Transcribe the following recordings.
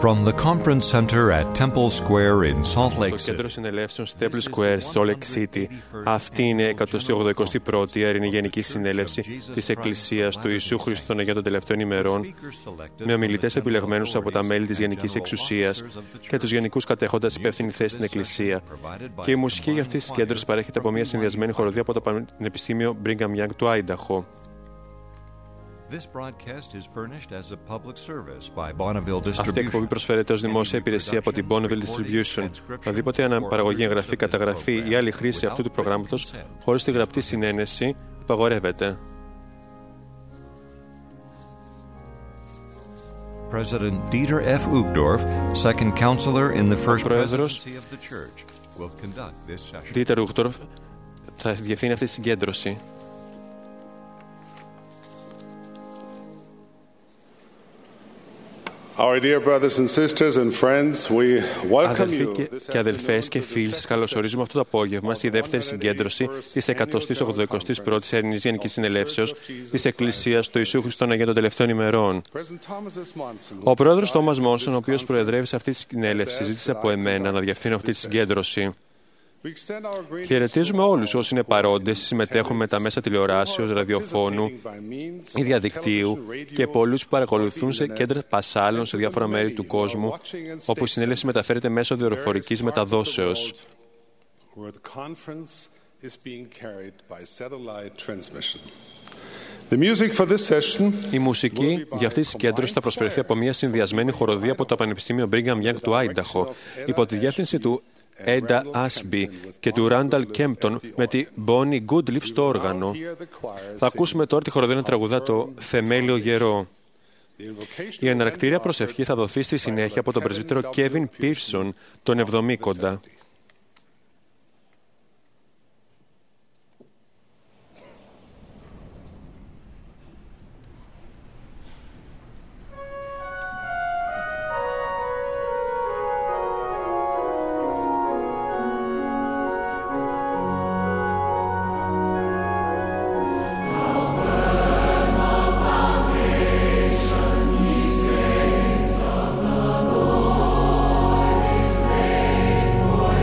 From the conference center at Temple Square in Salt Lake Το City. κέντρο συνελεύσεων στη Temple Square, Salt Lake City. Αυτή είναι η 181η Έρηνη Γενική Συνέλευση της Εκκλησίας του Ιησού Χριστού των Αγίων των Τελευταίων ημερών, με ομιλητές επιλεγμένους από τα μέλη της Γενικής Εξουσίας και τους γενικούς κατέχοντας υπεύθυνη θέση στην Εκκλησία. Και η μουσική για αυτή τη συγκέντρωση παρέχεται από μια συνδυασμένη χοροδία από το Πανεπιστήμιο Brigham Young του Άινταχο. Αυτή η εκπομπή προσφέρεται ως δημόσια υπηρεσία από την Bonneville Distribution. Οποιαδήποτε αναπαραγωγή, εγγραφή, καταγραφή ή άλλη χρήση αυτού του προγράμματος χωρίς τη γραπτή συνένεση απαγορεύεται. President Dieter F. Uchtdorf, second counselor in the first presidency of the church, will conduct this session. Dieter Uchtdorf θα διευθύνει αυτή τη συγκέντρωση. Our dear brothers and sisters and friends, we welcome Αδελφοί you. και αδελφές και φίλοι, σας καλωσορίζουμε αυτό το απόγευμα στη δεύτερη συγκέντρωση της 181ης Ερηνής Γενικής Συνελεύσεως της Εκκλησίας του Ιησού Χριστού των Αγίων των Τελευταίων ημερών. Ο πρόεδρος Τόμας Μόνσον, ο οποίος προεδρεύει αυτή τη συνέλευση, ζήτησε από εμένα να διευθύνω αυτή τη συγκέντρωση. Χαιρετίζουμε όλους όσοι είναι παρόντες, συμμετέχουν με τα μέσα τηλεοράσεως, ραδιοφώνου ή διαδικτύου και πολλούς που παρακολουθούν σε κέντρα πασάλων σε διάφορα μέρη του κόσμου, όπου η συνέλευση μεταφέρεται μέσω δορυφορικής μεταδόσεως. Η μουσική για αυτή τη συγκέντρωση θα προσφερθεί από μια συνδυασμένη χοροδία από το Πανεπιστήμιο Brigham Young του Άινταχο, υπό τη διεύθυνση του Έντα Άσμπι και του Ράνταλ Κέμπτον με τη Bonnie Goodleaf στο όργανο. Θα ακούσουμε τώρα τη χοροδία να τραγουδά το «Θεμέλιο γερό». Η εναρκτήρια προσευχή θα δοθεί στη συνέχεια από τον πρεσβύτερο Κέβιν Πίρσον, τον Εβδομήκοντα. For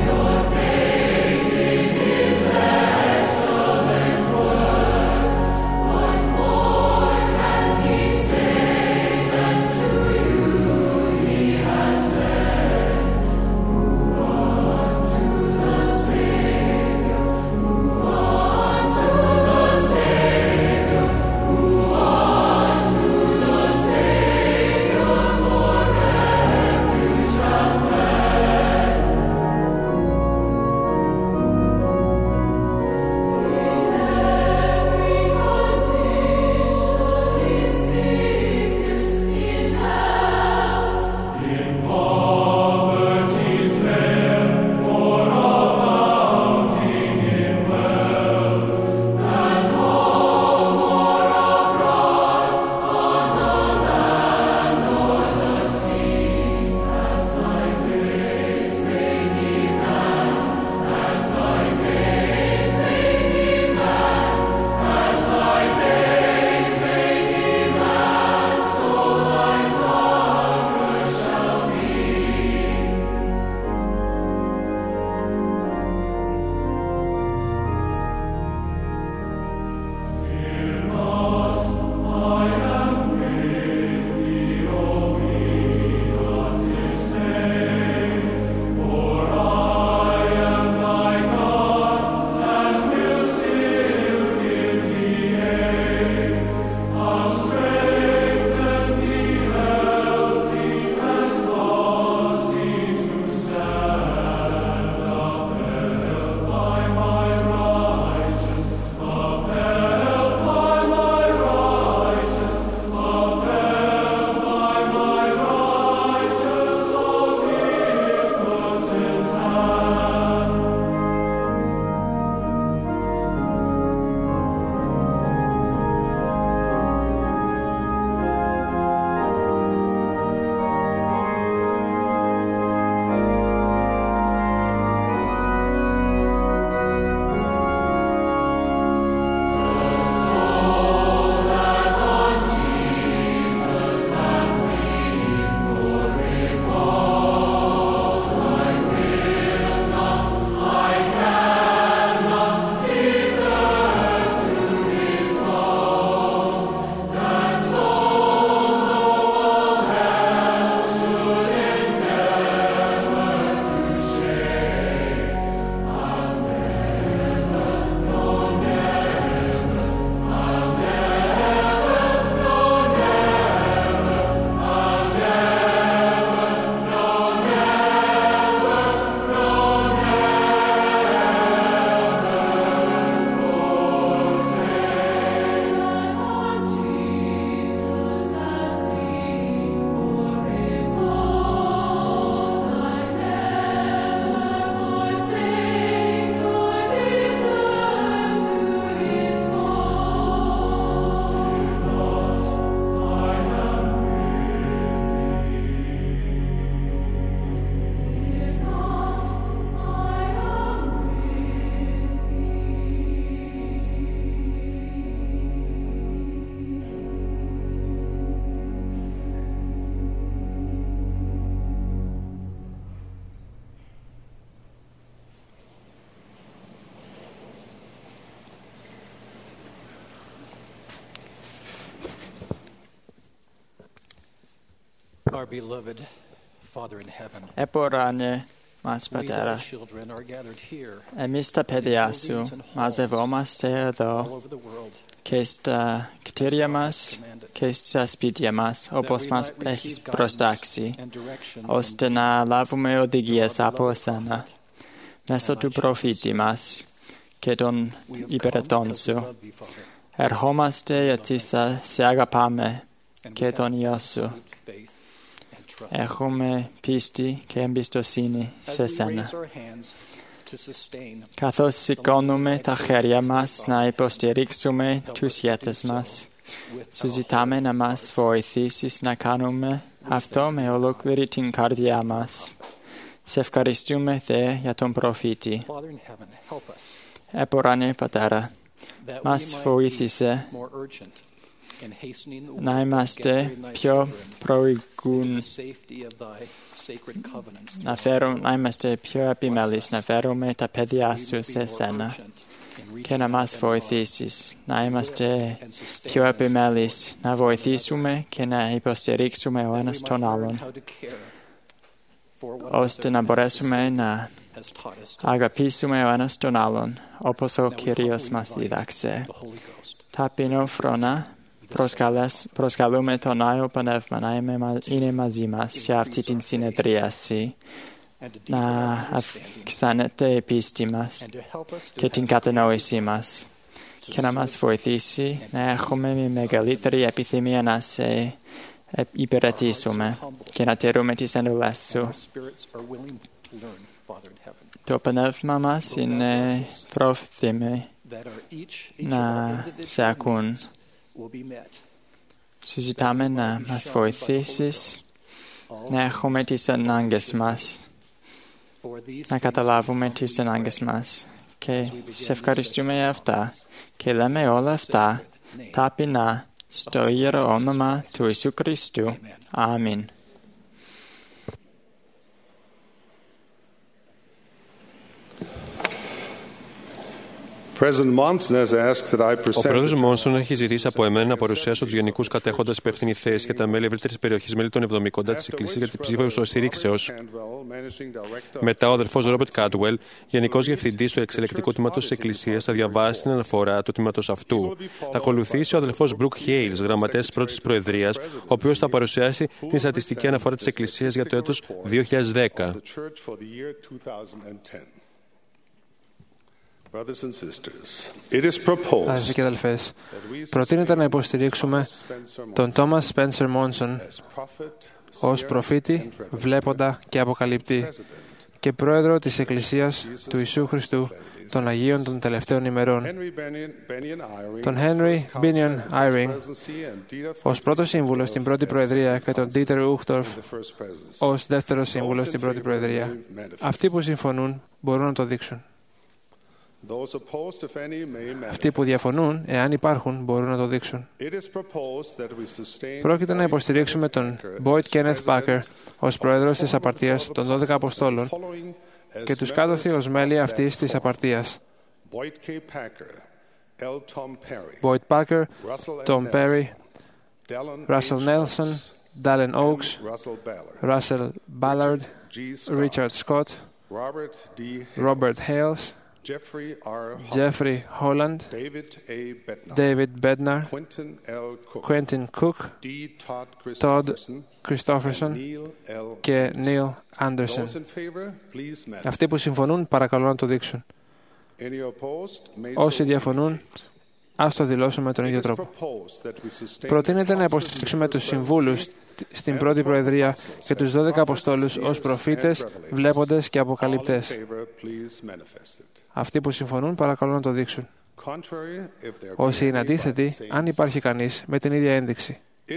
Εποράνε μας, Πατέρα, εμείς τα παιδιά Σου μαζευόμαστε εδώ και στα κτίρια μας και στα σπίτια μας, όπως μας έχεις προστάξει, ώστε να λάβουμε οδηγίες από Εσένα, μέσω του προφήτη μας και των υπηρετών Σου. Ερχόμαστε γιατί σε αγαπάμε και τον Υιό Σου. Έχουμε πίστη και εμπιστοσύνη σε Σένα. Καθώς σηκώνουμε τα χέρια μας να υποστηρίξουμε τους ηγέτες μας, σου ζητάμε να μας βοηθήσεις να κάνουμε αυτό με ολόκληρη την καρδιά μας. Σε ευχαριστούμε, Θεέ, για τον προφήτη. Εποράνε, Πατέρα, μας βοήθησε να είμαστε πιο να είμαστε πιο επιμέλεις, να φέρουμε τα παιδιά Σου σε Σένα και να μας βοηθήσεις να είμαστε πιο επιμέλεις, να βοηθήσουμε και να υποστηρίξουμε ο ένας τον άλλον, ώστε να μπορέσουμε να αγαπήσουμε ο ένας τον άλλον, όπως ο Κύριος μας δίδαξε. Ταπεινόφρονα προσκαλούμε τον Άγιο Πνεύμα να είναι μαζί μας σε αυτή την συνεδρίαση, να αυξάνεται η πίστη μας και την κατανόησή μας και να μας βοηθήσει να έχουμε μια μεγαλύτερη επιθυμία να σε υπηρετήσουμε και να τηρούμε τις εντολές Σου. Το πνεύμα μας είναι πρόθυμο να σε ακούν. Σου ζητάμε να μας βοηθήσεις να έχουμε τις ανάγκες μας, να καταλάβουμε τις ανάγκες μας και σε ευχαριστούμε για αυτά και λέμε όλα αυτά ταπεινά στο ιερό όνομα του Ιησού Χριστού. Αμήν. Ο πρόεδρος Μόνσον έχει ζητήσει από εμένα να παρουσιάσω τους γενικούς κατέχοντας υπεύθυνη θέση και τα μέλη ευρύτερης περιοχής, μέλη των 70 της Εκκλησίας για την ψήφο υποστηρίξεως. Μετά, ο αδελφός Ρόμπερτ Κάντουελ, γενικός διευθυντής του εξελεκτικού τμήματος της Εκκλησίας, θα διαβάσει την αναφορά του τμήματος αυτού. Θα ακολουθήσει ο αδελφός Μπρουκ Χέιλς, γραμματέας της πρώτης προεδρίας, ο οποίος θα παρουσιάσει την στατιστική αναφορά της Εκκλησίας για το έτος 2010. Αδελφοί και αδελφές, προτείνεται να υποστηρίξουμε τον Τόμας Σπένσερ Μόνσον ως προφήτη, βλέποντα και αποκαλυπτή και πρόεδρο της Εκκλησίας του Ιησού Χριστού των Αγίων των τελευταίων ημερών, τον Henry Binion Eyring ως πρώτο σύμβουλο στην πρώτη προεδρία και τον Dieter Uchtdorf ως δεύτερο σύμβουλο στην πρώτη προεδρία. Αυτοί που συμφωνούν μπορούν να το δείξουν. Αυτοί που διαφωνούν, εάν υπάρχουν, μπορούν να το δείξουν. Πρόκειται να υποστηρίξουμε τον Boyd Kenneth Packer ως πρόεδρος της απαρτίας των 12 Αποστόλων και τους κάτωθι ως μέλη αυτής της απαρτίας: Boyd Packer, Tom Perry, Russell Nelson, Dallin Oaks, Russell Ballard, Richard Scott, Robert Hales, Jeffrey Holland, David Bednar, Quentin Cook, Todd Christofferson και Neil Anderson. Αυτοί που συμφωνούν, παρακαλώ να το δείξουν. Όσοι διαφωνούν, ας το δηλώσουμε με τον ίδιο τρόπο. Προτείνεται να υποστηρίξουμε τους συμβούλους στην πρώτη προεδρία και τους 12 Αποστόλους ως προφήτες, βλέποντες και αποκαλυπτές. Αυτοί που συμφωνούν, παρακαλώ να το δείξουν. Όσοι είναι αντίθετοι, αν υπάρχει κανείς, με την ίδια ένδειξη.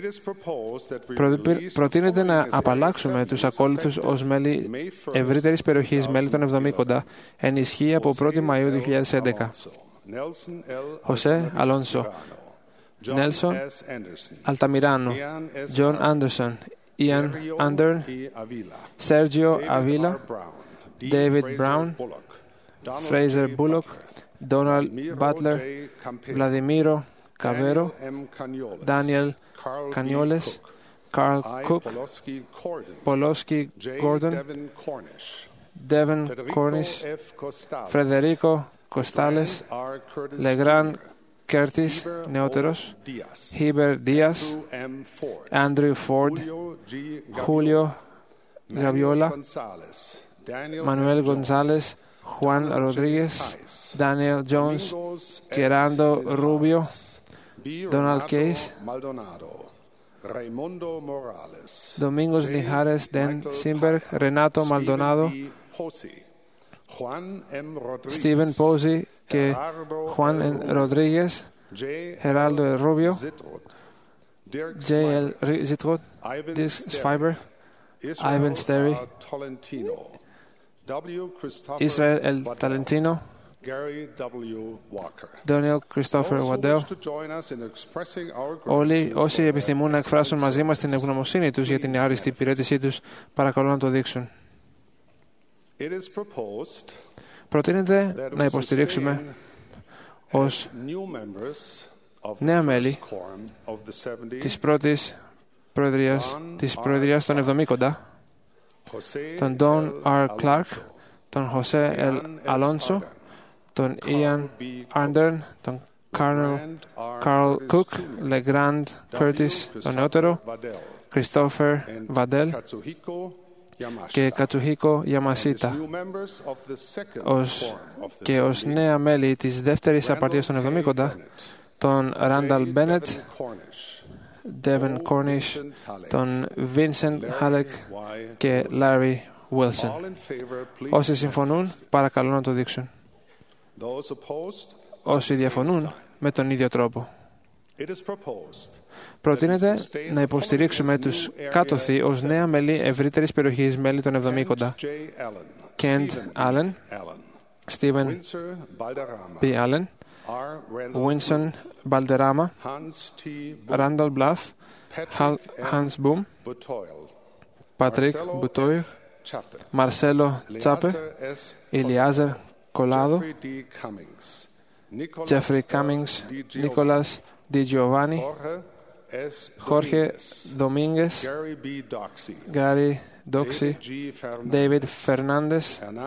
Προτείνεται να απαλλάξουμε τους ακόλουθους ως μέλη ευρύτερης περιοχής, μέλη των 70, εν ισχύ από 1η Μαΐου 2011. Χωσέ Αλόνσο, Νέλσον Αλταμιράνο, Τζον Άντερσον, Ιαν Άντερν, Σέργιο Αβίλα, Ντέιβιντ Μπράουν, Fraser Bullock, Donald Butler, Vladimiro Cavero, Daniel Canioles, Carl Cook, Poloski Gordon, Devin Cornish, Φρεδερίκο Κοστάλες, Legrand Curtis, νεότερος, Heber Diaz, Andrew Ford, Julio Gabiola, Manuel González, Juan Rodríguez, Daniel Jones, Gerardo Rubio, Donald Case, Domingos Lijares, Dan Simberg, Renato Maldonado, Stephen Posey και Juan Rodríguez, Geraldo Rubio, J.L. Zitrud, Dirk Schreiber, Ivan Sterry, Israel El Talentino, Daniel Christopher Waddell. Όλοι όσοι επιθυμούν να εκφράσουν μαζί μας την ευγνωμοσύνη τους για την άριστη υπηρέτησή τους, παρακαλώ να το δείξουν. Προτείνεται να υποστηρίξουμε ως νέα μέλη της πρώτης Προεδρίας των 70, τον Don R. Clark, τον José L. Alonso, τον Ian Arndern, τον Carl Cook, Legrand Curtis, τον νεότερο, Christopher Waddell και Katsuhiko Yamashita, και ως νέα μέλη της δεύτερης απαρτίας των 70, τον Randall Bennett, Devin Cornish, τον Vincent Halleck και Larry Wilson. Όσοι συμφωνούν, παρακαλώ να το δείξουν. Όσοι διαφωνούν, με τον ίδιο τρόπο. Προτείνεται να υποστηρίξουμε τους κάτωθι ως νέα μέλη ευρύτερης περιοχής μέλη των 70. Kent Allen, Stephen B. Allen, Winston Balderrama, Randall Bluth, Hans Boom, Patrick Boutoir, Marcelo Chape, Eliezer Collado, Jeffrey Cummings, Nicholas Di Giovanni, Jorge Dominguez, Gary Doxy, David Fernandez,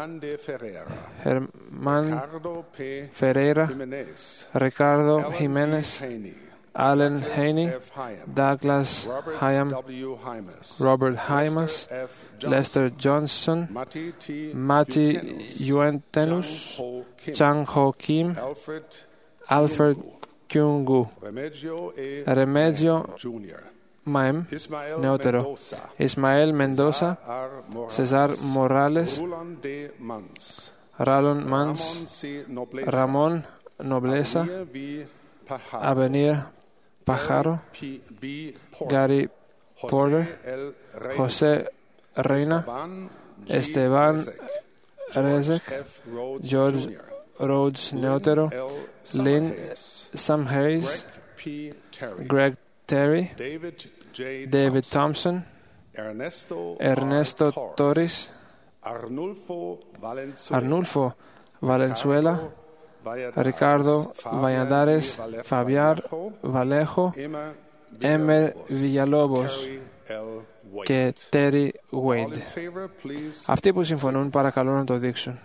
Herman Ferreira, Ricardo Jimenez, Alan Haney, Douglas Hyam, Robert Hymas, Lester Johnson, Matti Yuentenus, Chang Ho Kim, Alfred Kyungu, Remigio Maem, νεότερο, Ismael Mendoza, Cesar Morales, Rallon Mans, Ramon Nobleza, Avenir Pajaro, Gary Porter, José Reina, Esteban Rezek, George Rhodes νεότερο, Lynn Sam Harris, Greg Terry, David Thompson, Ernesto Torres, Arnulfo Valenzuela, Ricardo Valladares, Fabián Vallejo, Emer Villalobos και Terry Wade. Αυτοί που συμφωνούν, παρακαλώ να το δείξουν.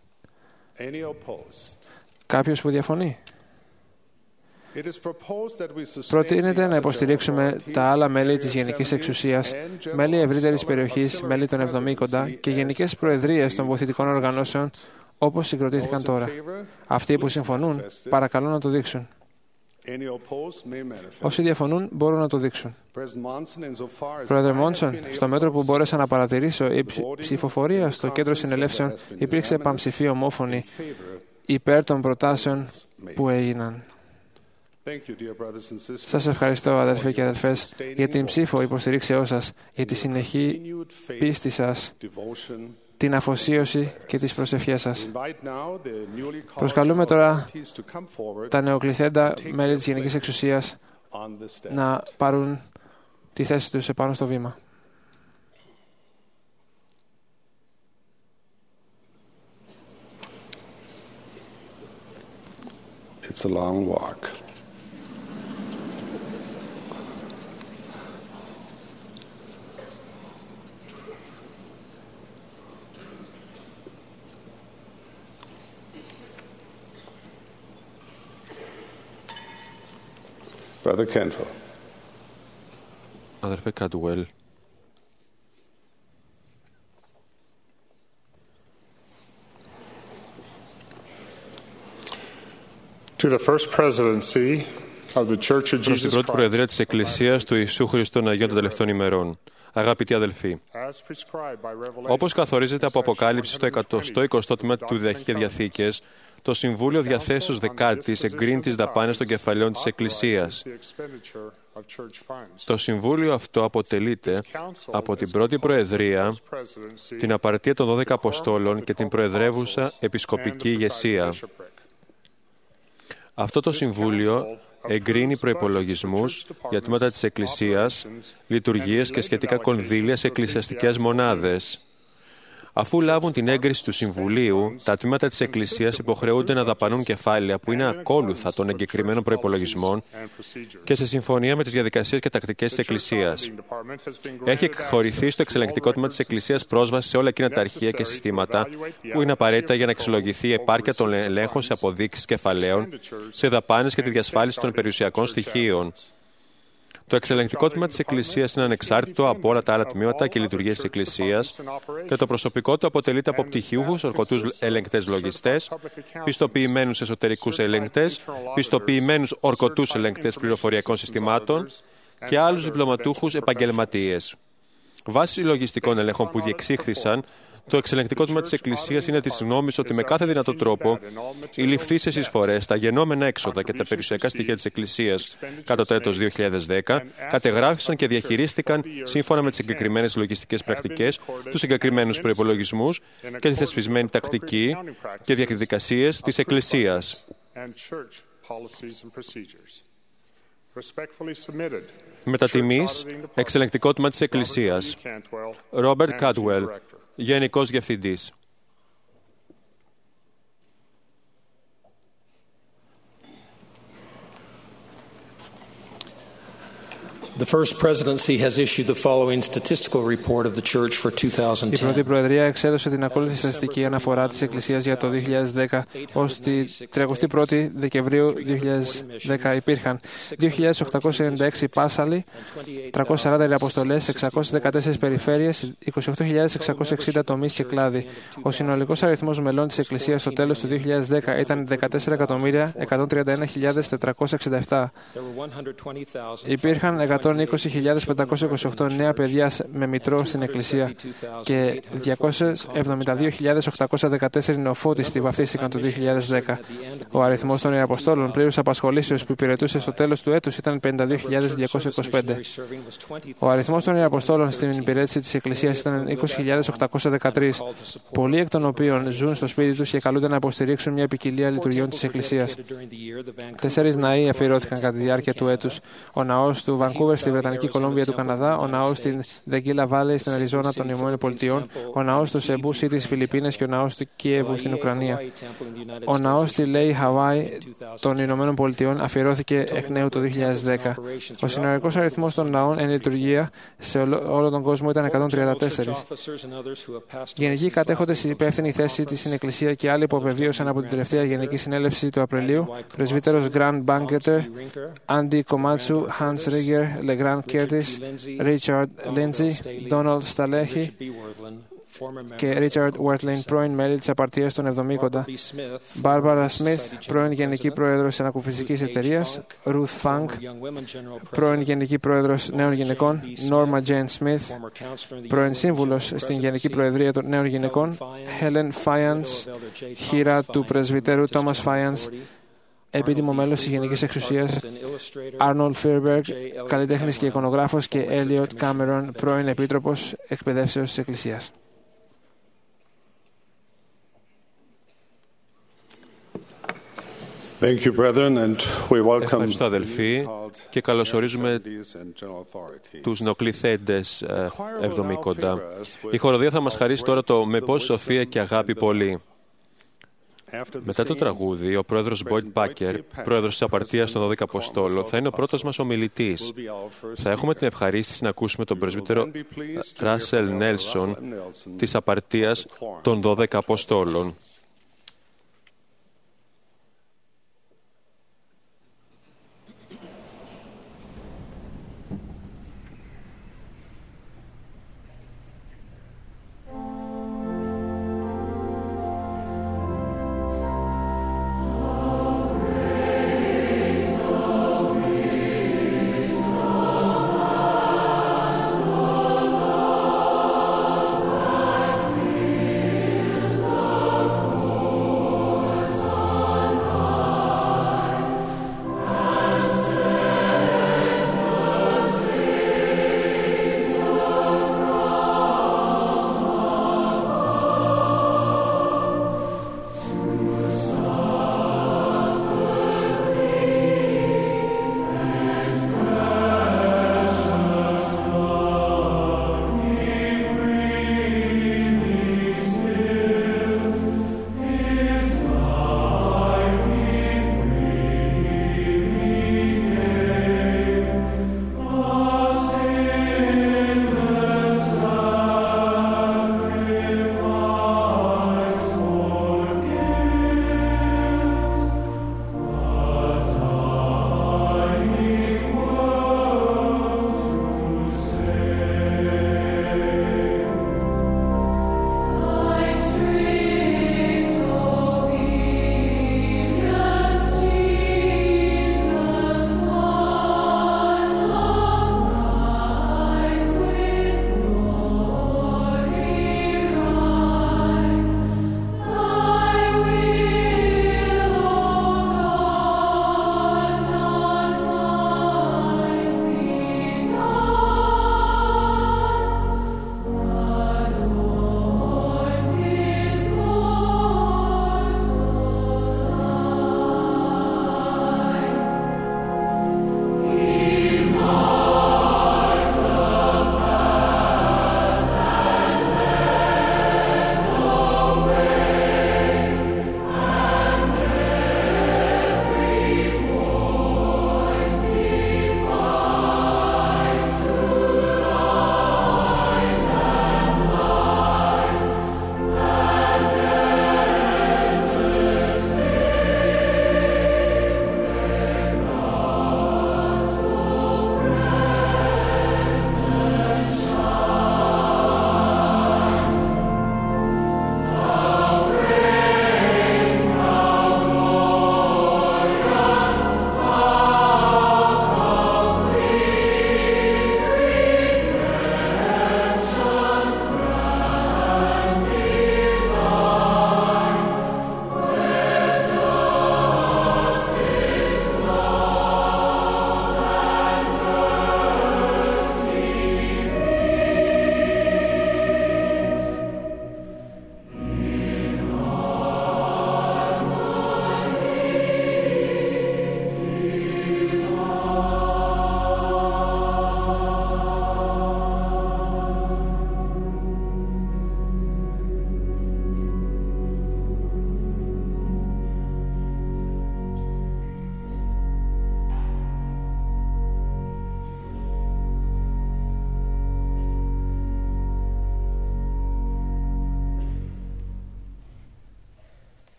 Κάποιος που διαφωνεί? Προτείνεται να υποστηρίξουμε τα άλλα μέλη της Γενικής Εξουσίας, μέλη ευρύτερης περιοχής, μέλη των 70 και γενικές προεδρίες των βοηθητικών οργανώσεων όπως συγκροτήθηκαν τώρα. Αυτοί που συμφωνούν, παρακαλώ να το δείξουν. Όσοι διαφωνούν, μπορούν να το δείξουν. Πρόεδρε Μόνσον, στο μέτρο που μπόρεσα να παρατηρήσω, η ψηφοφορία στο κέντρο συνελεύσεων υπήρξε πανψηφή ομόφωνη υπέρ των προτάσεων που έγιναν. Σας ευχαριστώ, αδελφοί και αδελφές, για την ψήφο υποστηρίξεώς σας, για τη συνεχή πίστη σας, την αφοσίωση και τις προσευχές σας. Προσκαλούμε τώρα τα νεοκληθέντα μέλη της Γενικής Εξουσίας να πάρουν τη θέση τους επάνω στο βήμα. It's a long walk. Brother Cantwell. Αδερφέ Κάντουελ. To the first presidency of the Church of Προς την Jesus πρώτη Christ, προεδρία της Εκκλησίας του Ιησού Χριστού των Αγίων των Τελευταίων ημερών. Αγαπητοί αδελφοί, as prescribed by Revelation, όπως καθορίζεται από Αποκάλυψη στο 120ο τμήμα του Διαθήκες, το Συμβούλιο Διαθέσεως Δεκάτης εγκρίνει τις δαπάνες των κεφαλαίων της Εκκλησίας. the expenditure of church funds. Το Συμβούλιο αυτό αποτελείται από την πρώτη Προεδρία, Presidency την απαρτία των 12 Αποστόλων και την προεδρεύουσα επισκοπική ηγεσία. Αυτό το Συμβούλιο εγκρίνει προϋπολογισμούς για τμήματα της Εκκλησίας, λειτουργίες και σχετικά κονδύλια σε εκκλησιαστικές μονάδες. Αφού λάβουν την έγκριση του Συμβουλίου, τα τμήματα της Εκκλησίας υποχρεούνται να δαπανούν κεφάλαια που είναι ακόλουθα των εγκεκριμένων προϋπολογισμών και σε συμφωνία με τις διαδικασίες και τακτικές της Εκκλησίας. Έχει εκχωρηθεί στο εξελεγκτικό τμήμα της Εκκλησίας πρόσβαση σε όλα εκείνα τα αρχεία και συστήματα που είναι απαραίτητα για να αξιολογηθεί η επάρκεια των ελέγχων σε αποδείξεις κεφαλαίων, σε δαπάνες και τη διασφάλιση των περιουσιακών στοιχείων. Το εξελεγκτικό τμήμα της Εκκλησίας είναι ανεξάρτητο από όλα τα άλλα τμήματα και λειτουργίες της Εκκλησίας και το προσωπικό του αποτελείται από πτυχιούχους ορκωτούς ελεγκτές λογιστές, πιστοποιημένους εσωτερικούς ελεγκτές, πιστοποιημένους ορκωτούς ελεγκτές πληροφοριακών συστημάτων και άλλους διπλωματούχους επαγγελματίες. Βάσει λογιστικών ελέγχων που διεξήχθησαν, το εξελεγκτικό τμήμα της Εκκλησίας είναι της γνώμης ότι με κάθε δυνατό τρόπο οι ληφθήσεις εισφορές, τα γενόμενα έξοδα και τα περιουσιακά στοιχεία της Εκκλησίας κατά το έτος 2010 κατεγράφησαν και διαχειρίστηκαν σύμφωνα με τις συγκεκριμένες λογιστικές πρακτικές, τους συγκεκριμένους προϋπολογισμούς και τη θεσπισμένη τακτική και διαδικασίες της Εκκλησίας. Μετά τιμής, εξελεγκτικό τμήμα της Εκκλησίας. Ρόμπερτ Κάντουελ, Γενικός Διευθυντής. The first presidency has issued the following statistical report of the Church for 2010. Η πρώτη Προεδρία εξέδωσε την ακόλουθη στατιστική αναφορά της Εκκλησίας για το 2010 ως τη 31η Δεκεμβρίου 2010 υπήρχαν 2.896 πάσαλοι, 340 αποστολές, 614 περιφέρειες, 28.660 τομείς και κλάδοι. Ο συνολικός αριθμός μελών της Εκκλησίας στο τέλος του 2010 ήταν 14.131.467. Υπήρχαν 120.528 νέα παιδιά με μητρό στην Εκκλησία και 272.814 νεοφώτιστοι βαφτίστηκαν το 2010. Ο αριθμός των Αποστόλων πλήρους απασχολήσεως που υπηρετούσε στο τέλος του έτους ήταν 52.225. Ο αριθμός των Αποστόλων στην υπηρέτηση της Εκκλησίας ήταν 20.813, πολλοί εκ των οποίων ζουν στο σπίτι τους και καλούνται να υποστηρίξουν μια ποικιλία λειτουργιών της Εκκλησίας. 4 ναοί αφιερώθηκαν κατά τη διάρκεια του έτους. Ο ναός του Βανκούβερ στη Βρετανική Κολόμβια του Καναδά, ο ναός στην Δεγγίλα Βάλεϊ στην Αριζόνα των ΗΠΑ, ο ναός του Σεμπού Σίτι στις Φιλιππίνες και ο ναός του Κιέβου στην Ουκρανία. Ο ναός στη Λέι Χαβάη των ΗΠΑ αφιερώθηκε εκ νέου το 2010. Ο συνολικός αριθμός των ναών εν λειτουργία σε όλο τον κόσμο ήταν 134. Γενικοί κατέχοντες η υπεύθυνη θέση της στην Εκκλησία και άλλοι που απεβίωσαν από την τελευταία Γενική Συνέλευση του Απριλίου, πρεσβύτερος Γκραντ Μπάνκετερ, Άντι Κομάτσου, Hans Rieger, Legrand Curtis, Richard Lindsay, Donald Stalehi και Richard Wertling, πρώην μέλη της Απαρτίας των 70, Barbara Smith, πρώην Γενική Πρόεδρος της Ανακουφιστικής Εταιρείας, Ruth Funk, πρώην Γενική Πρόεδρος Νέων Γυναικών, Norma Jane Smith, πρώην Σύμβουλος στην Γενική Προεδρία των Νέων Γυναικών, Helen Fyans, χείρα του Πρεσβυτέρου Thomas Fyans, επίτιμο μέλος της Γενικής Εξουσίας, Arnold Fierberg, καλλιτέχνης και εικονογράφος, και Elliot Cameron, πρώην Επίτροπος Εκπαιδεύσεως της Εκκλησίας. Ευχαριστώ, αδελφοί, και καλωσορίζουμε τους νεοκληθέντες εβδομήκοντα. Η χοροδία θα μας χαρίσει τώρα το «Με πόση σοφία και αγάπη πολύ». Μετά το τραγούδι, ο πρόεδρος Boyd Packer, πρόεδρος της Απαρτίας των 12 Αποστόλων, θα είναι ο πρώτος μας ομιλητής. Θα έχουμε την ευχαρίστηση να ακούσουμε τον πρεσβύτερο Ράσελ Νέλσον της Απαρτίας των 12 Αποστόλων.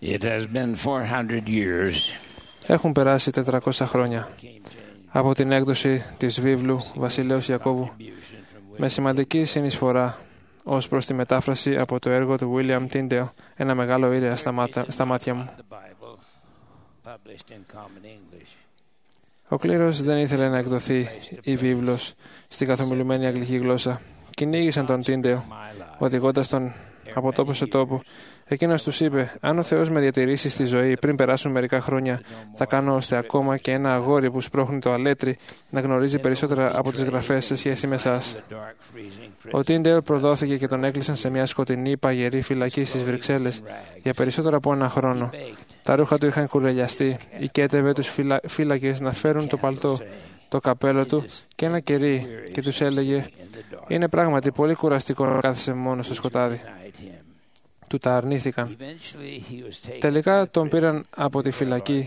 Έχουν περάσει 400 χρόνια από την έκδοση της βίβλου Βασιλέως Ιακώβου, με σημαντική συνεισφορά ως προς τη μετάφραση από το έργο του William Tyndale, ένα μεγάλο ήρωα στα μάτια μου. Ο κλήρος δεν ήθελε να εκδοθεί η βίβλος στην καθομιλουμένη αγγλική γλώσσα. Κυνήγησαν τον Tyndale, οδηγώντας τον από τόπο σε τόπο. Εκείνος τους είπε: «Αν ο Θεός με διατηρήσει στη ζωή πριν περάσουν μερικά χρόνια, θα κάνω ώστε ακόμα και ένα αγόρι που σπρώχνει το αλέτρι να γνωρίζει περισσότερα από τις γραφές σε σχέση με εσάς». Ο Tyndale προδόθηκε και τον έκλεισαν σε μια σκοτεινή παγερή φυλακή στις Βρυξέλλες για περισσότερο από ένα χρόνο. Τα ρούχα του είχαν κουρελιαστεί. Οικέτευε τους φύλακες να φέρουν το παλτό, το καπέλο του και ένα κερί και τους έλεγε: «Είναι πράγματι πολύ κουραστικό να κάθεσαι μόνο στο σκοτάδι». Του τα αρνήθηκαν. Τελικά τον πήραν από τη φυλακή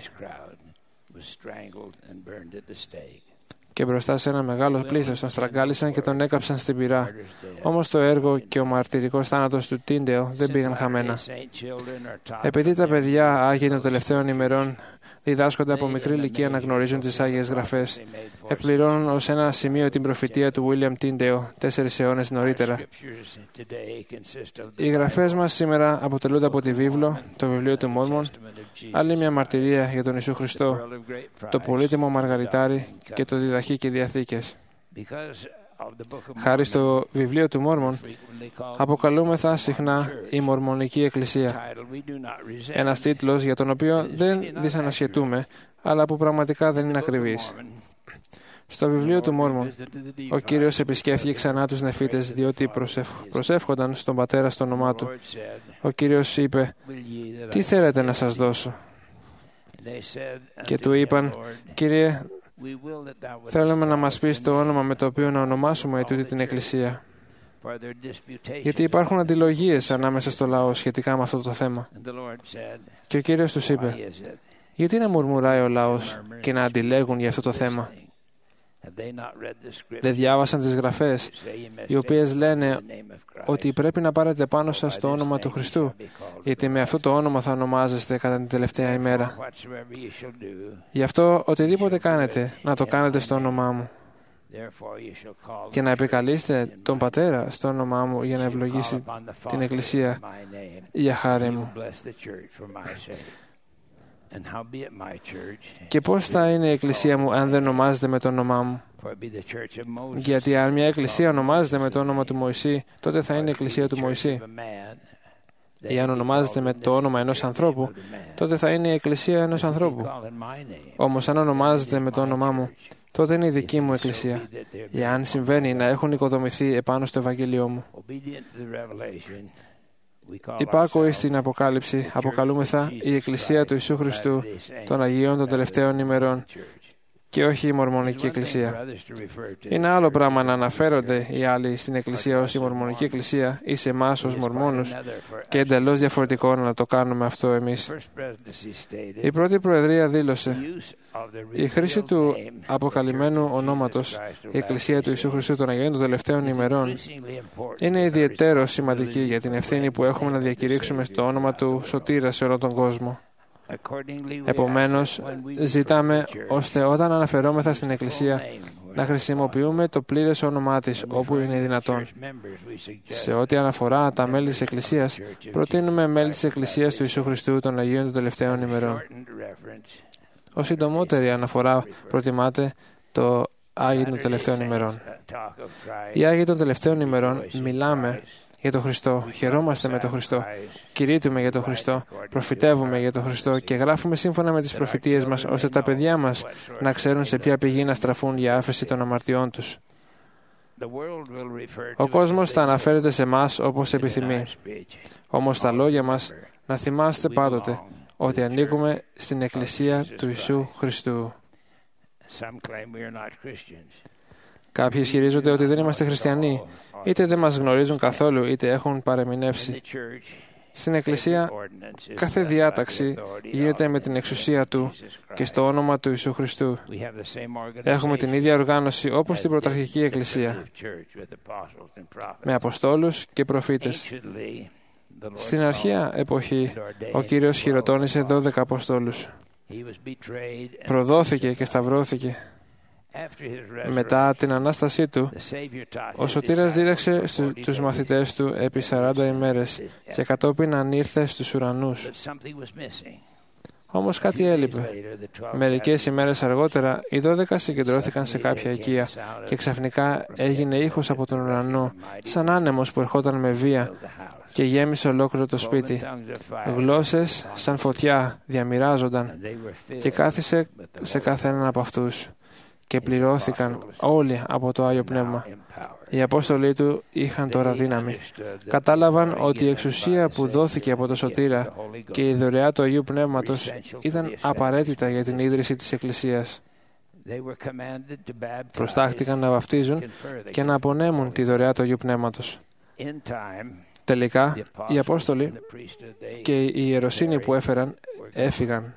και μπροστά σε ένα μεγάλο πλήθος τον στραγγάλισαν και τον έκαψαν στην πυρά. Όμως το έργο και ο μαρτυρικός θάνατος του Tyndale δεν πήγαν χαμένα. Επειδή τα παιδιά Άγιοι των τελευταίων ημερών διδάσκονται από μικρή ηλικία να γνωρίζουν τις Άγιες Γραφές, εκπληρώνουν ως ένα σημείο την προφητεία του William Tyndale 4 αιώνες νωρίτερα. Οι γραφές μας σήμερα αποτελούνται από τη βίβλο, το βιβλίο του Μόρμον, άλλη μια μαρτυρία για τον Ιησού Χριστό, το πολύτιμο Μαργαριτάρι και το Διδαχή και Διαθήκες. Χάρη στο βιβλίο του Μόρμον, αποκαλούμεθα συχνά η Μορμονική Εκκλησία. Ένας τίτλος για τον οποίο δεν δυσανασχετούμε, αλλά που πραγματικά δεν είναι ακριβής. Στο βιβλίο του Μόρμον, ο Κύριος επισκέφθηκε ξανά τους νεφίτες, διότι προσεύχονταν στον Πατέρα στο όνομά Του. Ο Κύριος είπε: «Τι θέλετε να σας δώσω?» Και του είπαν: «Κύριε, θέλουμε να μας πεις το όνομα με το οποίο να ονομάσουμε ετούτη την Εκκλησία». Γιατί υπάρχουν αντιλογίες ανάμεσα στο λαό σχετικά με αυτό το θέμα. Και ο Κύριος τους είπε: «Γιατί να μουρμουράει ο λαός και να αντιλέγουν για αυτό το θέμα? Δεν διάβασαν τις γραφές, οι οποίες λένε ότι πρέπει να πάρετε πάνω σας το όνομα του Χριστού, γιατί με αυτό το όνομα θα ονομάζεστε κατά την τελευταία ημέρα. Γι' αυτό οτιδήποτε κάνετε, να το κάνετε στο όνομά μου. Και να επικαλείστε τον Πατέρα στο όνομά μου για να ευλογήσει την Εκκλησία για χάρη μου». Και πώς θα είναι η Εκκλησία μου αν δεν ονομάζεται με το όνομά μου? Γιατί αν μια Εκκλησία ονομάζεται με το όνομα του Μωυσή, τότε θα είναι η Εκκλησία του Μωυσή. Ή αν ονομάζεται με το όνομα ενός ανθρώπου, τότε θα είναι η Εκκλησία ενός ανθρώπου. Όμως αν ονομάζεται με το όνομά μου, τότε είναι η δική μου Εκκλησία. Εάν συμβαίνει να έχουν οικοδομηθεί επάνω στο Ευαγγέλιό μου. Υπάκοοι στην Αποκάλυψη αποκαλούμεθα η Εκκλησία του Ιησού Χριστού των Αγίων των τελευταίων ημερών και όχι η Μορμονική Εκκλησία. Είναι άλλο πράγμα να αναφέρονται οι άλλοι στην Εκκλησία ως η Μορμονική Εκκλησία ή σε εμάς ως Μορμόνους και εντελώς διαφορετικό να το κάνουμε αυτό εμείς. Η πρώτη Προεδρία δήλωσε: «Η χρήση του αποκαλυμμένου ονόματος, η Εκκλησία του Ιησού Χριστού των Αγίων των τελευταίων ημερών, είναι ιδιαιτέρως σημαντική για την ευθύνη που έχουμε να διακηρύξουμε στο όνομα του Σωτήρα σε όλο τον κόσμο. Επομένως, ζητάμε ώστε όταν αναφερόμεθα στην Εκκλησία να χρησιμοποιούμε το πλήρες όνομά της όπου είναι δυνατόν. Σε ό,τι αναφορά τα μέλη της Εκκλησίας, προτείνουμε μέλη της Εκκλησίας του Ιησού Χριστού των Αγίων των τελευταίων ημερών. Ως συντομότερη αναφορά προτιμάται το Άγιοι των τελευταίων ημερών. Οι Άγιοι των τελευταίων ημερών μιλάμε για τον Χριστό, χαιρόμαστε με τον Χριστό, κηρύττουμε για τον Χριστό, προφητεύουμε για τον Χριστό και γράφουμε σύμφωνα με τις προφητείες μας, ώστε τα παιδιά μας να ξέρουν σε ποια πηγή να στραφούν για άφεση των αμαρτιών τους. Ο κόσμος θα αναφέρεται σε εμάς όπως επιθυμεί. Όμως στα λόγια μας να θυμάστε πάντοτε ότι ανήκουμε στην Εκκλησία του Ιησού Χριστού. Κάποιοι ισχυρίζονται ότι δεν είμαστε χριστιανοί, είτε δεν μας γνωρίζουν καθόλου, είτε έχουν παρεμηνεύσει. Στην Εκκλησία, κάθε διάταξη γίνεται με την εξουσία Του και στο όνομα του Ιησού Χριστού. Έχουμε την ίδια οργάνωση όπως την πρωταρχική Εκκλησία, με Αποστόλους και προφήτες. Στην αρχαία εποχή, ο Κύριος χειροτώνησε 12 Αποστόλους. Προδόθηκε και σταυρώθηκε. Μετά την Ανάστασή Του, ο Σωτήρας δίδαξε τους μαθητές Του επί 40 ημέρες και κατόπιν ανήλθε στους ουρανούς. Όμως κάτι έλειπε. Μερικές ημέρες αργότερα, οι 12 συγκεντρώθηκαν σε κάποια οικία και ξαφνικά έγινε ήχος από τον ουρανό, σαν άνεμος που ερχόταν με βία και γέμισε ολόκληρο το σπίτι. Γλώσσες σαν φωτιά διαμοιράζονταν και κάθισε σε καθέναν από αυτούς και πληρώθηκαν όλοι από το Άγιο Πνεύμα. Οι Απόστολοι Του είχαν τώρα δύναμη. Κατάλαβαν ότι η εξουσία που δόθηκε από το Σωτήρα και η δωρεά του Αγίου Πνεύματος ήταν απαραίτητα για την ίδρυση της Εκκλησίας. Προστάχτηκαν να βαφτίζουν και να απονέμουν τη δωρεά του Αγίου Πνεύματος. Τελικά, οι Απόστολοι και η ιεροσύνη που έφεραν έφυγαν.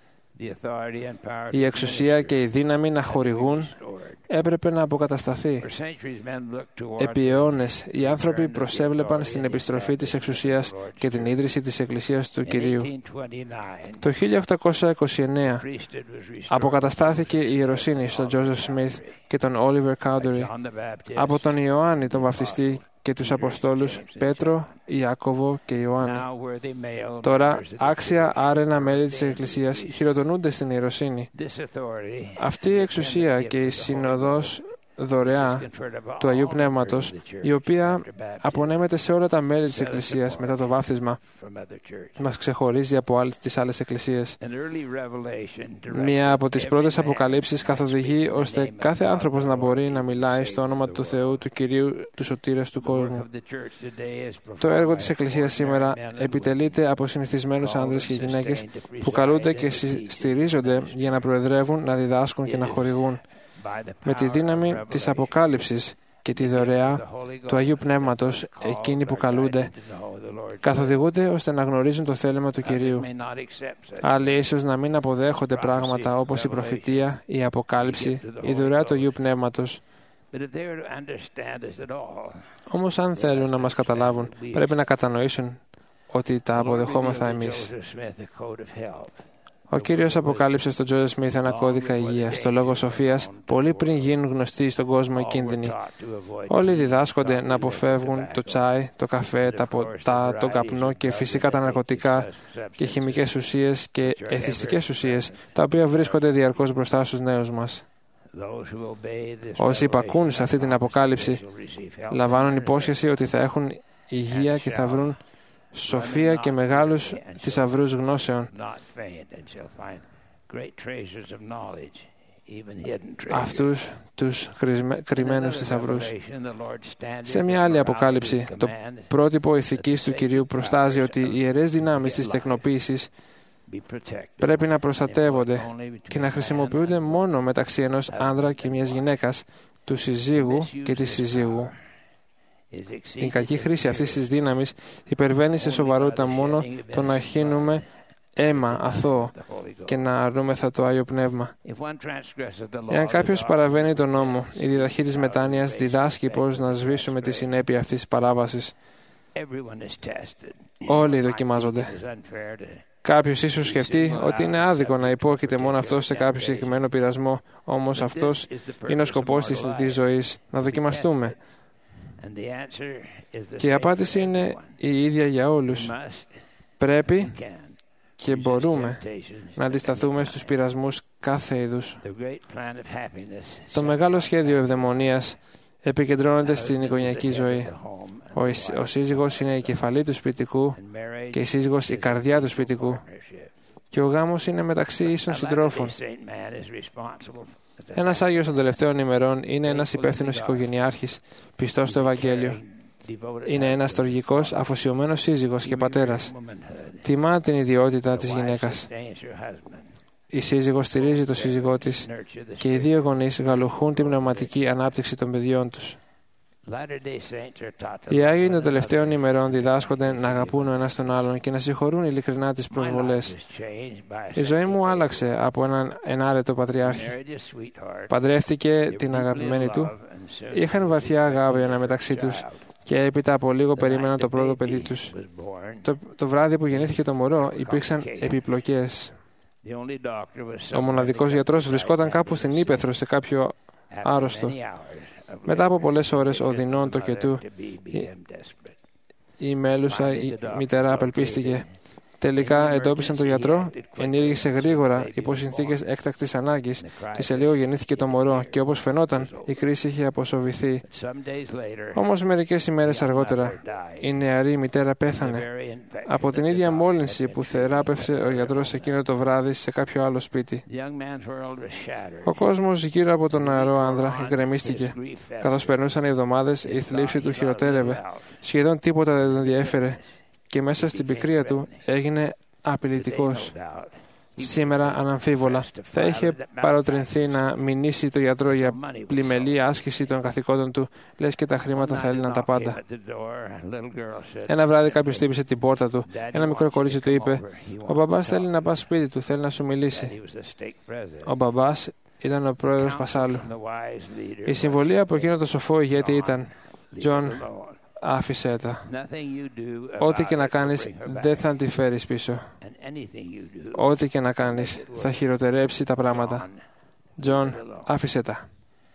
Η εξουσία και η δύναμη να χορηγούν έπρεπε να αποκατασταθεί. Επί αιώνες, οι άνθρωποι προσέβλεπαν στην επιστροφή της εξουσίας και την ίδρυση της Εκκλησίας του Κυρίου. Το 1829 αποκαταστάθηκε η ιεροσύνη στον Τζόζεφ Σμιθ και τον Όλιβερ Κάουντερι από τον Ιωάννη τον Βαπτιστή και τους Αποστόλους Πέτρο, Ιάκωβο και Ιωάννη. Τώρα, άξια άρενα μέλη της Εκκλησίας χειροτονούνται στην ιεροσύνη. Αυτή η εξουσία και η συνοδός δωρεά του Αγίου Πνεύματος, η οποία απονέμεται σε όλα τα μέλη της Εκκλησίας μετά το βάφτισμα, μας ξεχωρίζει από τις άλλες εκκλησίες. Μία από τις πρώτες αποκαλύψεις καθοδηγεί ώστε κάθε άνθρωπος να μπορεί να μιλάει στο όνομα του Θεού, του Κυρίου, του Σωτήρας του κόσμου. Το έργο της Εκκλησίας σήμερα επιτελείται από συνηθισμένους άνδρες και γυναίκες που καλούνται και στηρίζονται για να προεδρεύουν, να διδάσκουν και να χορηγούν. Με τη δύναμη της Αποκάλυψης και τη δωρεά του Αγίου Πνεύματος, εκείνοι που καλούνται καθοδηγούνται ώστε να γνωρίζουν το θέλημα του Κυρίου. Άλλοι ίσως να μην αποδέχονται πράγματα όπως η προφητεία, η Αποκάλυψη, η δωρεά του Αγίου Πνεύματος. Όμως αν θέλουν να μας καταλάβουν, πρέπει να κατανοήσουν ότι τα αποδεχόμεθα εμείς. Ο Κύριος αποκάλυψε στον Τζόζεφ Σμιθ ένα κώδικα υγείας, το λόγο σοφίας, πολύ πριν γίνουν γνωστοί στον κόσμο οι κίνδυνοι. Όλοι διδάσκονται να αποφεύγουν το τσάι, το καφέ, τα ποτά, τον καπνό και φυσικά τα ναρκωτικά και χημικές ουσίες και εθιστικές ουσίες, τα οποία βρίσκονται διαρκώς μπροστά στους νέους μας. Όσοι υπακούν σε αυτή την αποκάλυψη, λαμβάνουν υπόσχεση ότι θα έχουν υγεία και θα βρουν σοφία και μεγάλους θησαυρούς γνώσεων. Αυτούς τους κρυμμένους θησαυρούς. Σε μια άλλη αποκάλυψη, το πρότυπο ηθικής του Κυρίου προστάζει ότι οι ιερές δυνάμεις της τεκνοποίησης πρέπει να προστατεύονται και να χρησιμοποιούνται μόνο μεταξύ ενός άνδρα και μιας γυναίκας, του συζύγου και της συζύγου. Η κακή χρήση αυτής της δύναμης υπερβαίνει σε σοβαρότητα μόνο το να χύνουμε αίμα αθώο και να αρνούμεθα το Άγιο Πνεύμα. Εάν κάποιος παραβαίνει τον νόμο, η διδαχή της μετάνοιας διδάσκει πώς να σβήσουμε τη συνέπεια αυτής της παράβασης. Όλοι δοκιμάζονται. Κάποιος ίσως σκεφτεί ότι είναι άδικο να υπόκειται μόνο αυτός σε κάποιο συγκεκριμένο πειρασμό, όμως αυτός είναι ο σκοπός της θνητής ζωής, να δοκιμαστούμε. Και η απάντηση είναι η ίδια για όλους. Πρέπει και μπορούμε να αντισταθούμε στους πειρασμούς κάθε είδους. Το μεγάλο σχέδιο ευδαιμονίας επικεντρώνεται στην οικογενειακή ζωή. Ο σύζυγος είναι η κεφαλή του σπιτικού και η σύζυγος η καρδιά του σπιτικού. Και ο γάμος είναι μεταξύ ίσων συντρόφων. Ένας Άγιος των τελευταίων ημερών είναι ένας υπεύθυνος οικογενειάρχης, πιστός στο Ευαγγέλιο. Είναι ένας στοργικός, αφοσιωμένος σύζυγος και πατέρας. Τιμά την ιδιότητα της γυναίκας. Η σύζυγος στηρίζει τον σύζυγό της και οι δύο γονείς γαλουχούν την πνευματική ανάπτυξη των παιδιών τους. Οι Άγιοι των τελευταίων ημερών διδάσκονται να αγαπούν ο ένας τον άλλον και να συγχωρούν ειλικρινά τις προσβολές. Η ζωή μου άλλαξε από έναν ενάρετο πατριάρχη. Παντρεύτηκε την αγαπημένη του, είχαν βαθιά αγάπη ένα μεταξύ τους και έπειτα από λίγο περίμεναν το πρώτο παιδί τους. Το βράδυ που γεννήθηκε το μωρό υπήρξαν επιπλοκές. Ο μοναδικός γιατρός βρισκόταν κάπου στην ύπαιθρο σε κάποιο άρρωστο. Μετά από πολλές ώρες οδυνών τοκετού, η μέλουσα η μητέρα απελπίστηκε. Τελικά εντόπισαν τον γιατρό, ενήργησε γρήγορα υπό συνθήκες έκτακτης ανάγκης και σε λίγο γεννήθηκε το μωρό και όπως φαινόταν η κρίση είχε αποσοβηθεί. Όμως μερικές ημέρες αργότερα η νεαρή μητέρα πέθανε από την ίδια μόλυνση που θεράπευσε ο γιατρός εκείνο το βράδυ σε κάποιο άλλο σπίτι. Ο κόσμος γύρω από τον νεαρό άνδρα γκρεμίστηκε. Καθώς περνούσαν οι εβδομάδες η θλίψη του χειροτέρευε. Σχεδόν τίποτα δεν τον ενδιέφερε και μέσα στην πικρία του έγινε απειλητικός. Σήμερα, αναμφίβολα, θα είχε παροτρινθεί να μηνύσει το γιατρό για πλημελή άσκηση των καθηκόντων του, λες και τα χρήματα θα έλυναν τα πάντα. Ένα βράδυ κάποιος χτύπησε την πόρτα του. Ένα μικρό κορίτσι του είπε: «Ο μπαμπάς θέλει να πας σπίτι του, θέλει να σου μιλήσει». Ο μπαμπάς ήταν ο πρόεδρος Πασάλου. Η συμβολή από εκείνο το σοφό ηγέτη ήταν: «Τζον, άφησέ τα. Ό,τι και να κάνεις δεν θα τη φέρεις πίσω. Ό,τι και να κάνεις θα χειροτερέψει τα πράγματα. Τζον, άφησέ τα».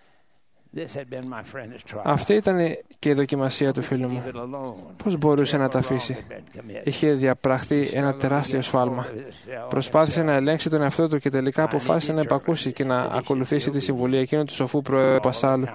Αυτή ήταν και η δοκιμασία του φίλου μου. Πώς μπορούσε να τα αφήσει? Είχε διαπραχθεί ένα τεράστιο σφάλμα. Προσπάθησε να ελέγξει τον εαυτό του και τελικά αποφάσισε να υπακούσει και να ακολουθήσει τη συμβουλή εκείνου του σοφού πρόεδρου Πασάλου.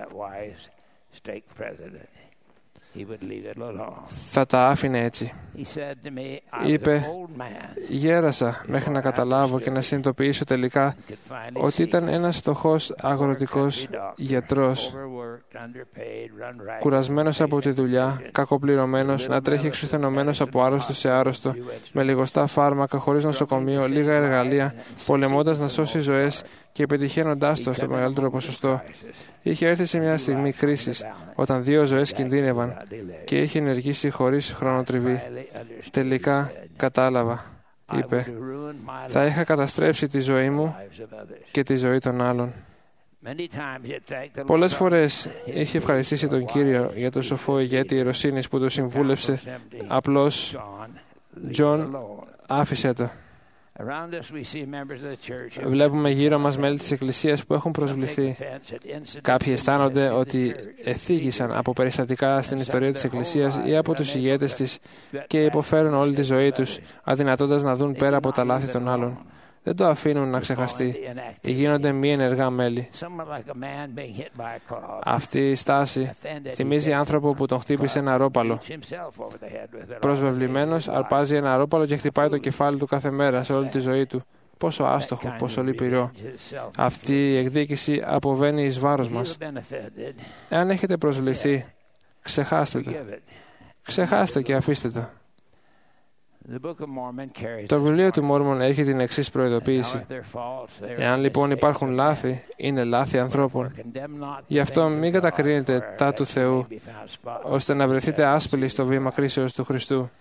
Θα τα άφηνε έτσι. Είπε: «Γέρασα μέχρι να καταλάβω και να συνειδητοποιήσω τελικά ότι ήταν ένας φτωχός αγροτικός γιατρός, κουρασμένος από τη δουλειά, κακοπληρωμένος, να τρέχει εξουθενωμένος από άρρωστο σε άρρωστο, με λιγοστά φάρμακα, χωρίς νοσοκομείο, λίγα εργαλεία, πολεμώντας να σώσει ζωές και πετυχαίνοντάς το στο μεγαλύτερο ποσοστό. Είχε έρθει σε μια στιγμή κρίσης, όταν 2 ζωές κινδύνευαν και είχε ενεργήσει χωρίς χρονοτριβή. Τελικά κατάλαβα», είπε, «θα είχα καταστρέψει τη ζωή μου και τη ζωή των άλλων». Πολλές φορές είχε ευχαριστήσει τον Κύριο για το σοφό ηγέτη ιεροσύνης που το συμβούλεψε απλώς: «Τζον, άφησέ το». Βλέπουμε γύρω μας μέλη της Εκκλησίας που έχουν προσβληθεί. Κάποιοι αισθάνονται ότι εθίγησαν από περιστατικά στην ιστορία της Εκκλησίας ή από τους ηγέτες της και υποφέρουν όλη τη ζωή τους, αδυνατώντας να δουν πέρα από τα λάθη των άλλων. Δεν το αφήνουν να ξεχαστεί ή γίνονται μη ενεργά μέλη. Αυτή η στάση θυμίζει άνθρωπο που τον χτύπησε ένα ρόπαλο. Προσβεβλημένος αρπάζει ένα ρόπαλο και χτυπάει το κεφάλι του κάθε μέρα σε όλη τη ζωή του. Πόσο άστοχο, πόσο λυπηρό. Αυτή η εκδίκηση αποβαίνει εις βάρος μας. Εάν έχετε προσβληθεί, ξεχάστε το. Ξεχάστε και αφήστε το. Το βιβλίο του Μόρμον έχει την εξής προειδοποίηση: «Εάν λοιπόν υπάρχουν λάθη, είναι λάθη ανθρώπων. Γι' αυτό μην κατακρίνετε τα του Θεού, ώστε να βρεθείτε άσπηλοι στο βήμα κρίσεως του Χριστού».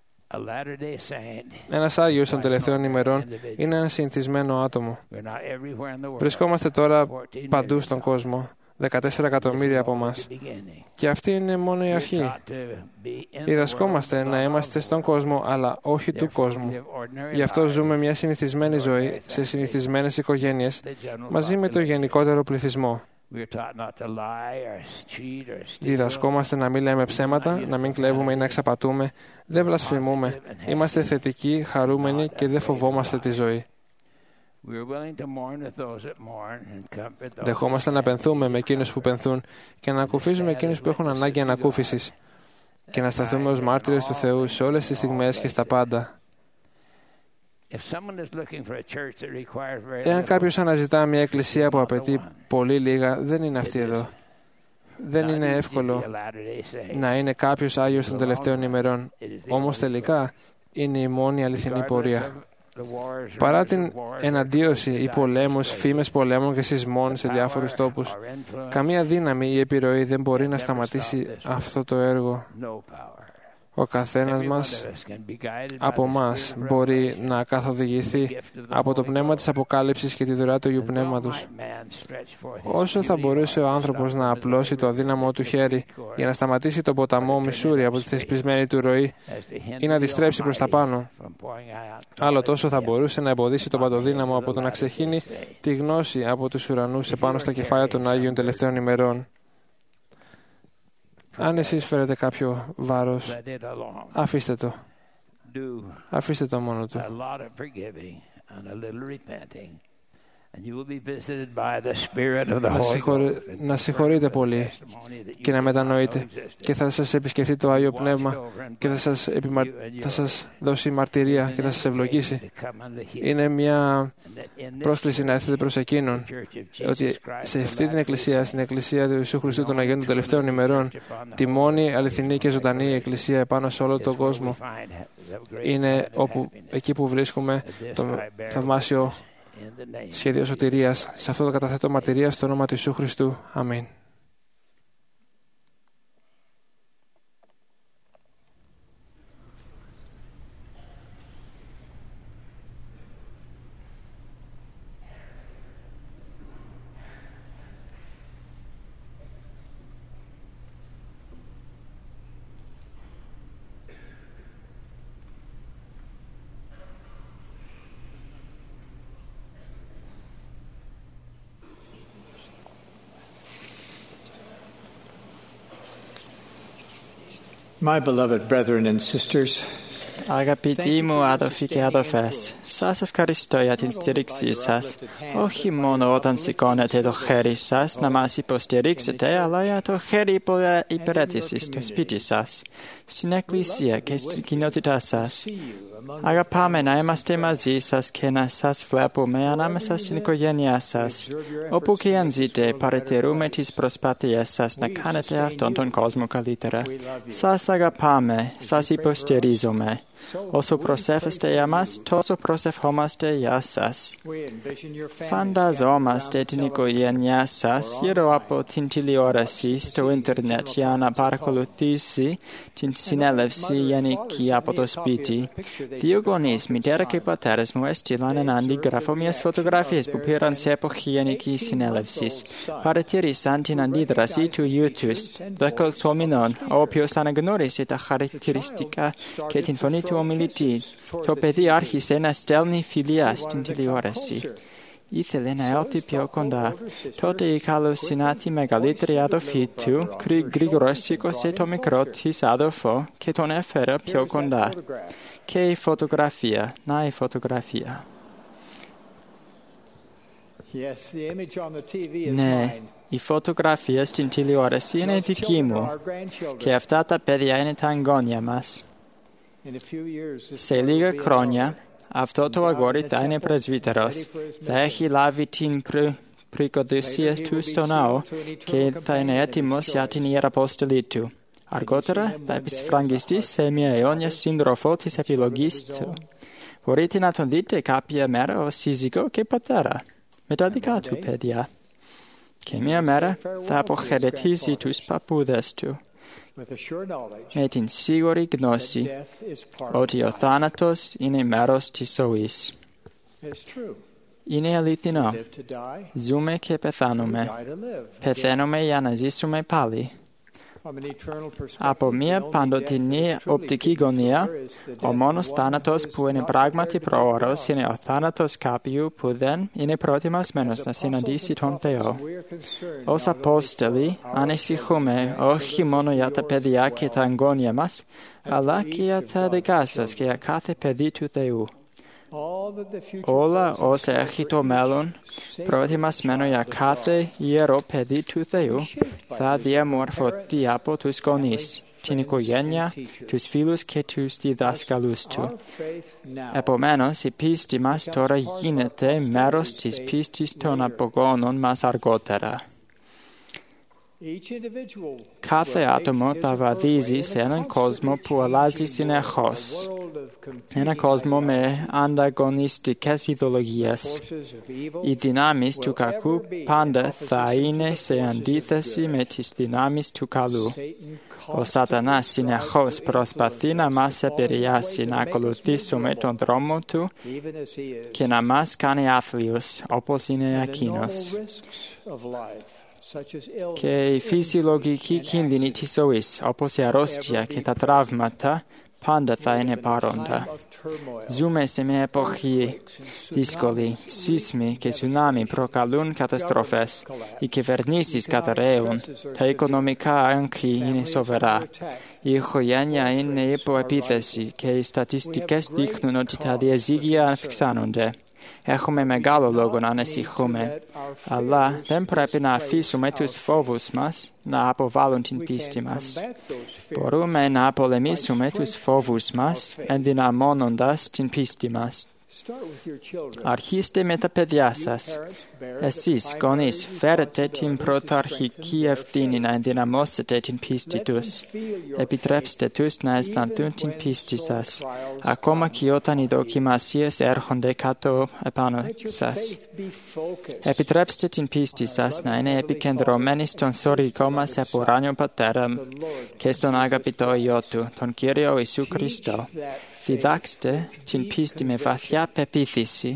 Ένας Άγιος των τελευταίων ημερών είναι ένα συνηθισμένο άτομο. Βρισκόμαστε τώρα παντού στον κόσμο, 14 εκατομμύρια από εμάς. Και αυτή είναι μόνο η αρχή. Διδασκόμαστε να είμαστε στον κόσμο, αλλά όχι του κόσμου. Γι' αυτό ζούμε μια συνηθισμένη ζωή σε συνηθισμένες οικογένειες, μαζί με το γενικότερο πληθυσμό. Διδασκόμαστε να μην λέμε ψέματα, να μην κλέβουμε ή να εξαπατούμε, δεν βλασφημούμε, είμαστε θετικοί, χαρούμενοι και δεν φοβόμαστε τη ζωή. Δεχόμαστε να πενθούμε με εκείνους που πενθούν και να ανακουφίζουμε εκείνους που έχουν ανάγκη ανακούφισης και να σταθούμε ως μάρτυρες του Θεού σε όλες τις στιγμές και στα πάντα. Εάν κάποιος αναζητά μια εκκλησία που απαιτεί πολύ λίγα, δεν είναι αυτή εδώ. Δεν είναι εύκολο να είναι κάποιος Άγιος των τελευταίων ημερών, όμως τελικά είναι η μόνη αληθινή πορεία. Παρά την εναντίωση ή πολέμους, φήμες πολέμων και σεισμών σε διάφορους τόπους, καμία δύναμη ή επιρροή δεν μπορεί να σταματήσει αυτό το έργο. Ο καθένας μας από μας μπορεί να καθοδηγηθεί από το πνεύμα της Αποκάλυψης και τη δωρεά του Αγίου Πνεύματος. Όσο θα μπορούσε ο άνθρωπος να απλώσει το αδύναμο του χέρι για να σταματήσει τον ποταμό Μισούρι από τη θεσπισμένη του ροή ή να τη στρέψει προς τα πάνω, άλλο τόσο θα μπορούσε να εμποδίσει τον παντοδύναμο από το να ξεχύνει τη γνώση από τους ουρανούς επάνω στα κεφάλια των Άγιων τελευταίων ημερών. Αν εσείς φέρετε κάποιο βάρος, αφήστε το. Αφήστε το μόνο του. Να συγχωρείτε πολύ και να μετανοείτε και θα σας επισκεφτεί το Άγιο Πνεύμα και θα σας δώσει μαρτυρία και θα σας ευλογήσει. Είναι μια πρόσκληση να έρθετε προς εκείνον ότι σε αυτή την εκκλησία, στην εκκλησία του Ιησού Χριστού των Αγίων των τελευταίων ημερών, τη μόνη αληθινή και ζωντανή εκκλησία επάνω σε όλο τον κόσμο, είναι εκεί που βρίσκουμε το θαυμάσιο σχέδιο σωτηρίας. Σε αυτό το καταθέτω μαρτυρία στο όνομα του Ιησού Χριστού. Αμήν. My beloved brethren and sisters, Αγαπητοί μου αδελφοί και αδελφές, σας ευχαριστώ για την στήριξή σας, όχι μόνο όταν σηκώνετε το χέρι σας να μας υποστηρίξετε, αλλά για το χέρι υπηρέτησης στο σπίτι σας, στην εκκλησία και στην κοινότητά σας. Αγαπάμε να είμαστε μαζί σας και να σας βλέπουμε ανάμεσα στην οικογένειά σας. Όπου και αν ζείτε, παρατηρούμε τις προσπάθειές σας να κάνετε αυτόν τον κόσμο καλύτερα. Σας αγαπάμε, σας υποστηρίζουμε. Όσο προσεύχεστε για μας, τόσο προσευχόμαστε για σας. Φανταζόμαστε την οικογένειά σας γύρω από την τηλεόραση στο ίντερνετ για να παρακολουθήσει την συνέλευση γενική από το σπίτι. Δύο γονείς, μητέρα και πατέρας μου, έστειλαν ένα αντίγραφο μιας φωτογραφίας που πήραν σε εποχή γενικής συνέλευσης. Παρατήρησαν την αντίδραση του γιου 18 μηνών, ο οποίος αναγνώρισε τα χαρακτηριστικά και την φωνή του ομιλητή. Το παιδί άρχισε να στέλνει φιλιά στην τηλεόραση. Ήθελε να έλθει πιο κοντά. Τότε η καλοσυνάτη μεγαλύτερη αδελφή του γρήγορα σήκωσε το μικρό της αδελφό και τον έφερε πιο κοντά. Και η φωτογραφία. Να η φωτογραφία. Ναι, η φωτογραφία στην τηλεόραση είναι δική μου. Και αυτά τα παιδιά είναι τα εγγόνια μας. Σε λίγα χρόνια, αυτό το αγόρι θα είναι πρεσβύτερος. Θα έχει λάβει την πρικοδοσία του στο ναό και θα είναι έτοιμος για την ιεραποστολή του. Αργότερα θα επισφραγιστεί σε μια αιώνια σύντροφο της επιλογής του. Μπορείτε να τον δείτε κάποια μέρα ως σύζυγο και πατέρα, με τα δικά του παιδιά. Και μια μέρα θα αποχαιρετήσει τους παππούδες του, με την σίγουρη γνώση ότι ο θάνατος είναι μέρος της ζωής. Είναι αληθινό. Ζούμε και πεθάνουμε. Πεθαίνουμε για να ζήσουμε πάλι. Από μια παντοτινή οπτική γωνία, ο μόνος θάνατος που είναι πράγματι προώρος είναι ο θάνατος κάποιου που δεν είναι προετοιμασμένος να συναντήσει τον Θεό. Ως Απόστολοι ανησυχούμε όχι μόνο για τα παιδιά και τα εγγόνια μας, αλλά και για τα δικά σας και για κάθε παιδί του Θεού. Όλα όσα έχει το μέλλον, προετοιμασμένο για κάθε ιερό παιδί του Θεού, θα διαμορφωθεί από τους γονείς, την οικογένεια, τους φίλους και τους διδάσκαλους του. Επομένως, η πίστη μας τώρα γίνεται μέρος της πίστης των απογόνων μας αργότερα. Κάθε άτομο θα βαδίζει σε έναν κόσμο που αλλάζει συνεχώς. ένα κόσμο με ανταγωνιστικές ιδεολογίες. Οι δυνάμεις του κακού πάντα θα είναι σε αντίθεση με τις δυνάμεις του καλού. Ο Σατανάς συνεχώς προσπαθεί να μας επηρεάσει να ακολουθήσουμε τον δρόμο του και να μας κάνει άθλιους, όπως είναι εκείνος. Και οι φυσιολογικοί κίνδυνοι της ζωής, όπως η αρρώστια και τα τραύματα, πάντα θα είναι παρόντα. Ζούμε σε μια εποχή δύσκολη. Σεισμοί και τσουνάμι προκαλούν καταστροφές. Οι κυβερνήσεις καταραίουν. Τα οικονομικά άγχη είναι σοβαρά. Η οικογένεια είναι υπό επίθεση και οι στατιστικές δείχνουν ότι τα διαζύγια αυξάνονται. Έχουμε μεγάλο λόγο να ανησυχούμε, αλλά δεν πρέπει να αφήσουμε τους φόβους μας να αποβάλουν την πίστη μας. Μπορούμε να πολεμήσουμε τους φόβους μας, ενδυναμώνοντας την πίστη μας. Αρχίστε με τα παιδιά σας. Εσείς, γονείς, φέρετε την πρωταρχική ευθύνη να ενδυναμώσετε την πίστη τους. Επιτρέψτε τους να αισθανθούν την πίστη σας, ακόμα και όταν οι δοκιμασίες έρχονται κάτω επάνω σας. Επιτρέψτε την πίστη σας να είναι επικεντρωμένη στον σωρικό μας επουράνιο Πατέρα και στον αγαπητό Υιό Του, τον Κύριο Ιησού Χριστό. Διδάξτε την πίστη με βαθιά πεποίθηση.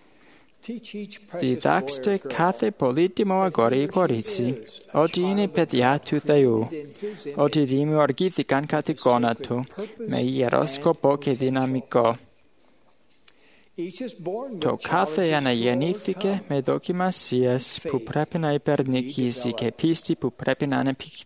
Διδάξτε κάθε πολύτιμο αγόρι ή κορίτσι ότι είναι παιδιά του Θεού, ότι δημιουργήθηκαν κατ' εικόνα Του, με ιερό σκοπό και δυναμικό. Το κάθε αναγεννήθηκε με δοκιμασίες που πρέπει να υπερνικήσει και πίστη που πρέπει να ανεπτυχθεί.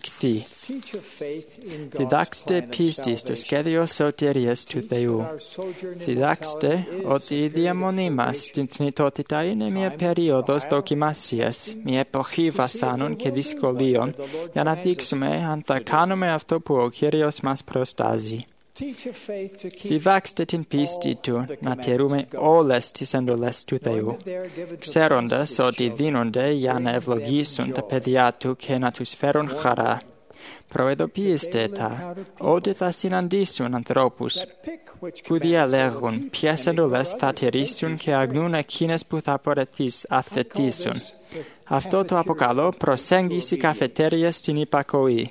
Διδάξτε πίστη στο σχέδιο σωτηρίας του Θεού. Διδάξτε ότι η διαμονή μας στην θνητότητα είναι μια περίοδος δοκιμασίας, μια εποχή βασάνων και δυσκολίων, για να δείξουμε αν θα κάνουμε αυτό που ο Κύριος μας προστάζει. Διδάξτε την πίστη Του να τηρούμε όλες τις εντολές του Θεού, ξέροντας ότι δίνονται για να ευλογήσουν τα παιδιά Του και να τους φέρουν χαρά. Προειδοποιήστε τα ότι θα συναντήσουν ανθρώπους που διαλέγουν ποιες εντολές θα τηρήσουν και αγνούν εκείνες που θα αθετήσουν. Αυτό το αποκαλώ προσέγγιση καφετέρια στην υπακοή.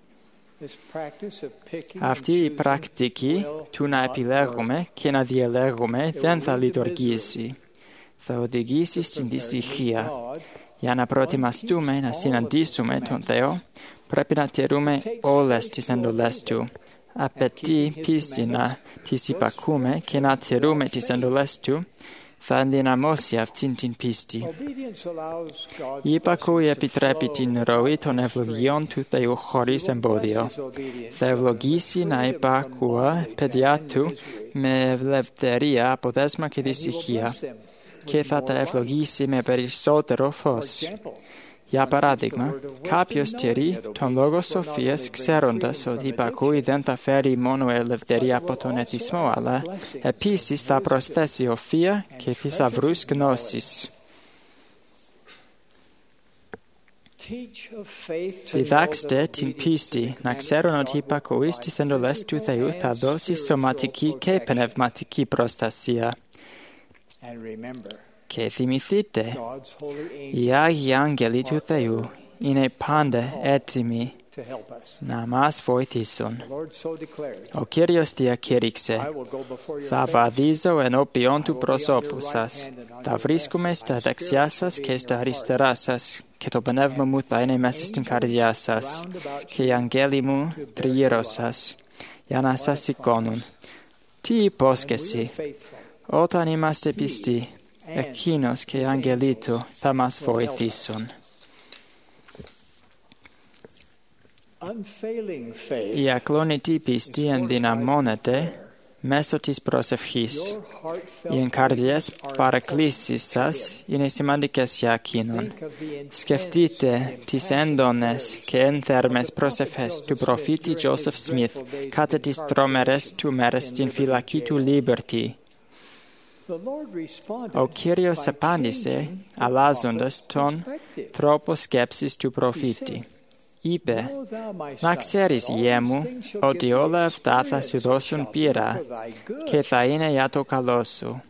Αυτή η πρακτική του να επιλέγουμε και να διαλέγουμε δεν θα λειτουργήσει. Θα οδηγήσει στην δυστυχία. Για να προετοιμαστούμε να συναντήσουμε τον Θεό, πρέπει να τηρούμε όλες τις εντολές Του. Απαιτεί πίστη να τις υπακούμε και να τηρούμε τις εντολές Του, θα ενδυναμώσει αυτήν την πίστη. Η υπακούη επιτρέπει την ροή των ευλογιών του Θεού χωρίς εμπόδιο. Θα ευλογήσει να υπακούα παιδιά Του με ελευθερία, αποδέσμα και δυστυχία και θα τα ευλογήσει με περισσότερο φως. Για παράδειγμα, κάποιος τηρεί τον λόγο σοφίας ξέροντας ότι η υπακούη δεν θα φέρει μόνο ελευθερία από τον εθισμό, αλλά επίσης θα προσθέσει οφεία και θησαυρούς γνώσης. Διδάξτε την πίστη να ξέρουν ότι η υπακούη στις εντολές του Θεού θα δώσει σωματική και πνευματική προστασία. Και θυμηθείτε, οι Άγιοι Άγγελοι του Θεού είναι πάντα έτοιμοι να μας βοηθήσουν. Ο Κύριος διακήρυξε, θα βαδίζω ενώπιον του προσώπου σας, θα βρίσκομαι στα δεξιά σας και στα αριστερά σας και το πνεύμα μου θα είναι μέσα στην καρδιά σας και οι αγγέλοι μου τριγύρω σας για να σας σηκώνουν. Τι υπόσχεση! Όταν είμαστε πιστοί, Εκείνος και οι άγγελοι Του θα μας βοηθήσουν. Η ακλόνητη πίστη ενδυναμώνεται μέσω της προσευχής. Οι εγκάρδιες παρακλήσεις σας είναι σημαντικές για εκείνον. Σκεφτείτε τις έντονες και ένθερμες προσευχές του προφήτη Τζόσεφ Σμιθ κατά τις τρομερές του μέρες στην φυλακή του Liberty. Ο Κύριος απάντησε αλλάζοντας τον τρόπο σκέψης του προφήτη. είπε «Να ξέρεις, γιέ μου, ότι όλα αυτά θα σου δώσουν πείρα και θα είναι για το καλό σου».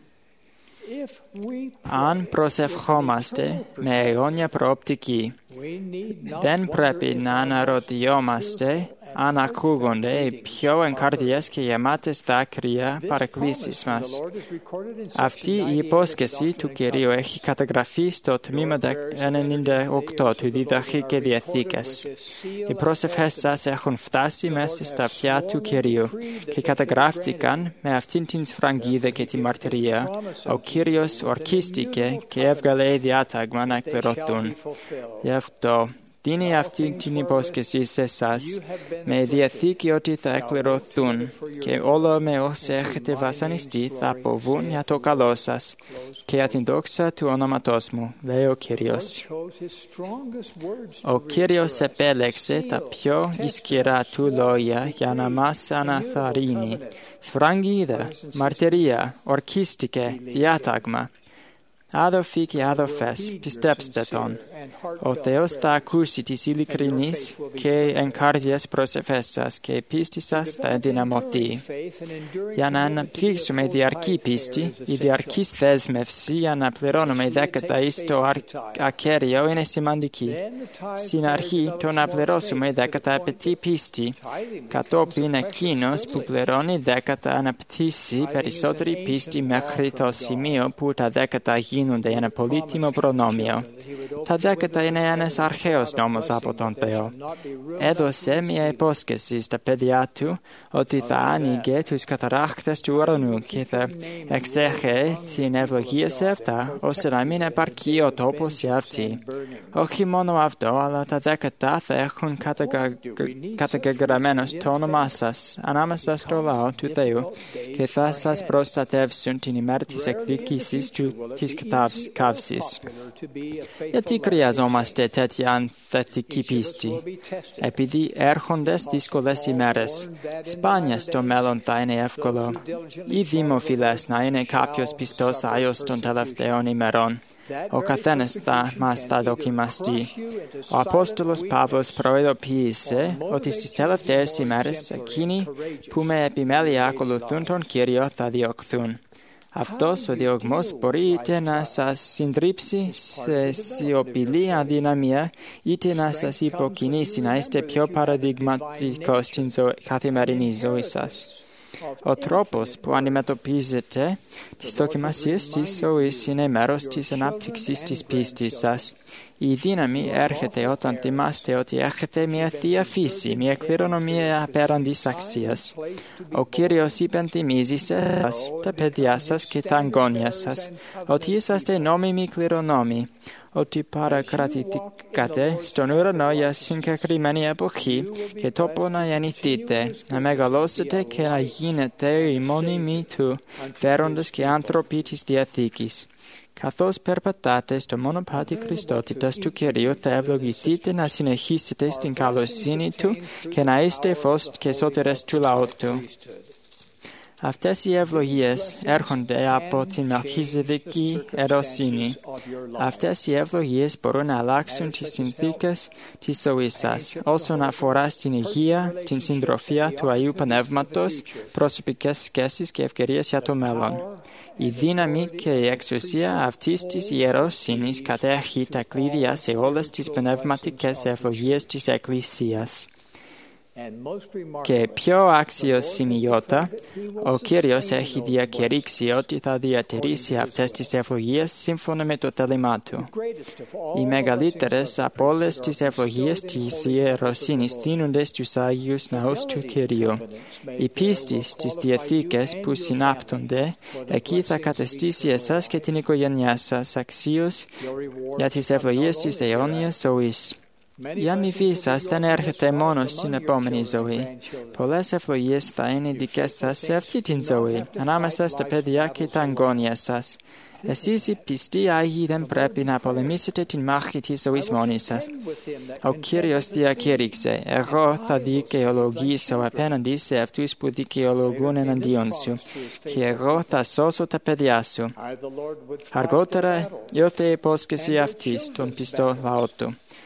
Αν προσευχόμαστε με αιώνια προοπτική, δεν πρέπει να αναρωτιόμαστε αν ακούγονται οι πιο εγκαρδιές και γεμάτες δάκρυα παρεκκλήσεις μας. Αυτή η υπόσχεση του Κυρίου έχει καταγραφεί στο τμήμα 98 του Διδαχή και Διαθήκες. Οι πρόσευχες σας έχουν φτάσει μέσα στα αυτιά του Κυρίου και καταγράφτηκαν με αυτήν την σφραγίδα και τη μαρτυρία. Ο Κύριος ορκίστηκε και έβγαλε διάταγμα να εκπληρωθούν. Γι' αυτό δίνει αυτή την υπόσχεση σε εσάς με διαθήκη ότι θα εκπληρωθούν και όλα με όσοι έχετε βασανιστεί θα αποβούν για το καλό σας και για την δόξα του ονόματός μου, λέει ο Κύριος. Ο Κύριος επέλεξε τα πιο ισχυρά του λόγια για να μας αναθαρρύνει. Σφραγίδα, μαρτυρία, ορκίστηκε, διάταγμα. Αδελφοί και αδελφές, πιστέψτε Τον. Ο Θεός θα ακούσει τις ειλικρινείς και εγκάρδιες προσευχές σας και η πίστη σας θα ενδυναμωθεί. Για να αναπτύξουμε διαρκή πίστη, η διαρκής δέσμευση για να πληρώνουμε δέκατα εις το ακέραιο είναι σημαντική. Στην αρχή, το να πληρώσουμε δέκατα απαιτεί πίστη. Κατόπιν εκείνος που πληρώνει δέκατα αναπτύσσει περισσότερη πίστη μέχρι το σημείο που τα δέκατα γίνονται ένα πολύτιμο προνόμιο. Τα δέκατα είναι ένας αρχαίος νόμος από τον Θεό. Έδωσε μια υπόσχεση στα παιδιά του ότι θα άνοιγε τους καταράχτες του ουρανού και θα εξέχε την ευλογία σε αυτά, ώστε να μην επαρκεί ο τόπος για αυτή. Όχι μόνο αυτό, αλλά τα δέκατα θα έχουν καταγεγραμμένο το όνομά σας ανάμεσα στο λαό του Θεού και θα σας προστατεύσουν την ημέρα της εκδίκησης της καύσης. Γιατί χρειαζόμαστε τέτοια ανθεκτική πίστη? Επειδή έρχονται δύσκολες ημέρες. Σπάνια στο μέλλον θα είναι εύκολο ή δημοφιλές να είναι κάποιος πιστός Άγιος των τελευταίων ημερών. Ο καθένας μας θα δοκιμαστεί. Ο Απόστολος Παύλος προειδοποίησε ότι στις τελευταίες ημέρες εκείνοι που με επιμέλεια ακολουθούν τον Κύριο θα διωχθούν. Αυτός ο διωγμός μπορεί είτε να σας συντρίψει σε σιωπηλή αδυναμία, είτε να σας υποκινήσει να είστε πιο παραδειγματικός στην καθημερινή ζωή σας. Ο τρόπος που αντιμετωπίζετε τις δοκιμασίες της ζωής είναι μέρος της ανάπτυξης της πίστης σας. Η δύναμη έρχεται όταν θυμάστε ότι έχετε μια θεία φύση, μια κληρονομία απέραντης αξίας. Ο Κύριος υπενθυμίζει σε εσάς, τα παιδιά σας και τα εγγόνια σας, ότι είσαστε νόμιμοι κληρονόμοι, ότι παρακρατηθήκατε στον ουρανό για συγκεκριμένη εποχή και τόπο να γεννηθείτε, να μεγαλώσετε και να γίνετε οι μόνιμοι του, φέροντες και άνθρωποι της Διαθήκης. Καθώς περπατάτε στο μονοπάτι Χριστότητας του Κυρίου, θα ευλογηθείτε να συνεχίσετε στην καλοσύνη Του και να είστε φως και σωτήρες του λαού Του. Αυτές οι ευλογίες έρχονται από την μελχιζεδεκική ερωσύνη. Αυτές οι ευλογίες μπορούν να αλλάξουν τις συνθήκες της ζωής σας, όσον αφορά στην υγεία, την συντροφία του Αγίου Πνεύματος, προσωπικές σχέσεις και ευκαιρίες για το μέλλον. Η δύναμη και η εξουσία αυτής της ιεροσύνης κατέχει τα κλείδια σε όλες τις πνευματικές ευλογίες της Εκκλησίας. Και πιο αξιοσημείωτα, ο Κύριος έχει διακηρύξει ότι θα διατηρήσει αυτές τις ευλογίες σύμφωνα με το θέλημά Του. Οι μεγαλύτερες από όλες τις ευλογίες της ιεροσύνης δίνονται στους Άγιους Ναούς του Κυρίου. Η πίστη στις Διαθήκες που συνάπτονται, εκεί θα καταστήσει εσάς και την οικογένειά σας αξίους για τις ευλογίες της αιώνιας ζωής. Η αμοιβή σας δεν έρχεται μόνο στην επόμενη ζωή. Πολλές ευλογίες θα είναι δικές σας σε αυτή την ζωή, ανάμεσα στα παιδιά και τα εγγόνια σας. Εσείς οι πιστοί Άγιοι δεν πρέπει να πολεμήσετε την μάχη της ζωής μόνοι σας. Ο Κύριος διακήρυξε, εγώ θα δικαιολογήσω απέναντι σε αυτούς που δικαιολογούν εναντίον σου και εγώ θα σώσω τα παιδιά σου. Αργότερα ήρθε η υπόσχεση αυτή στον πιστό λαό του.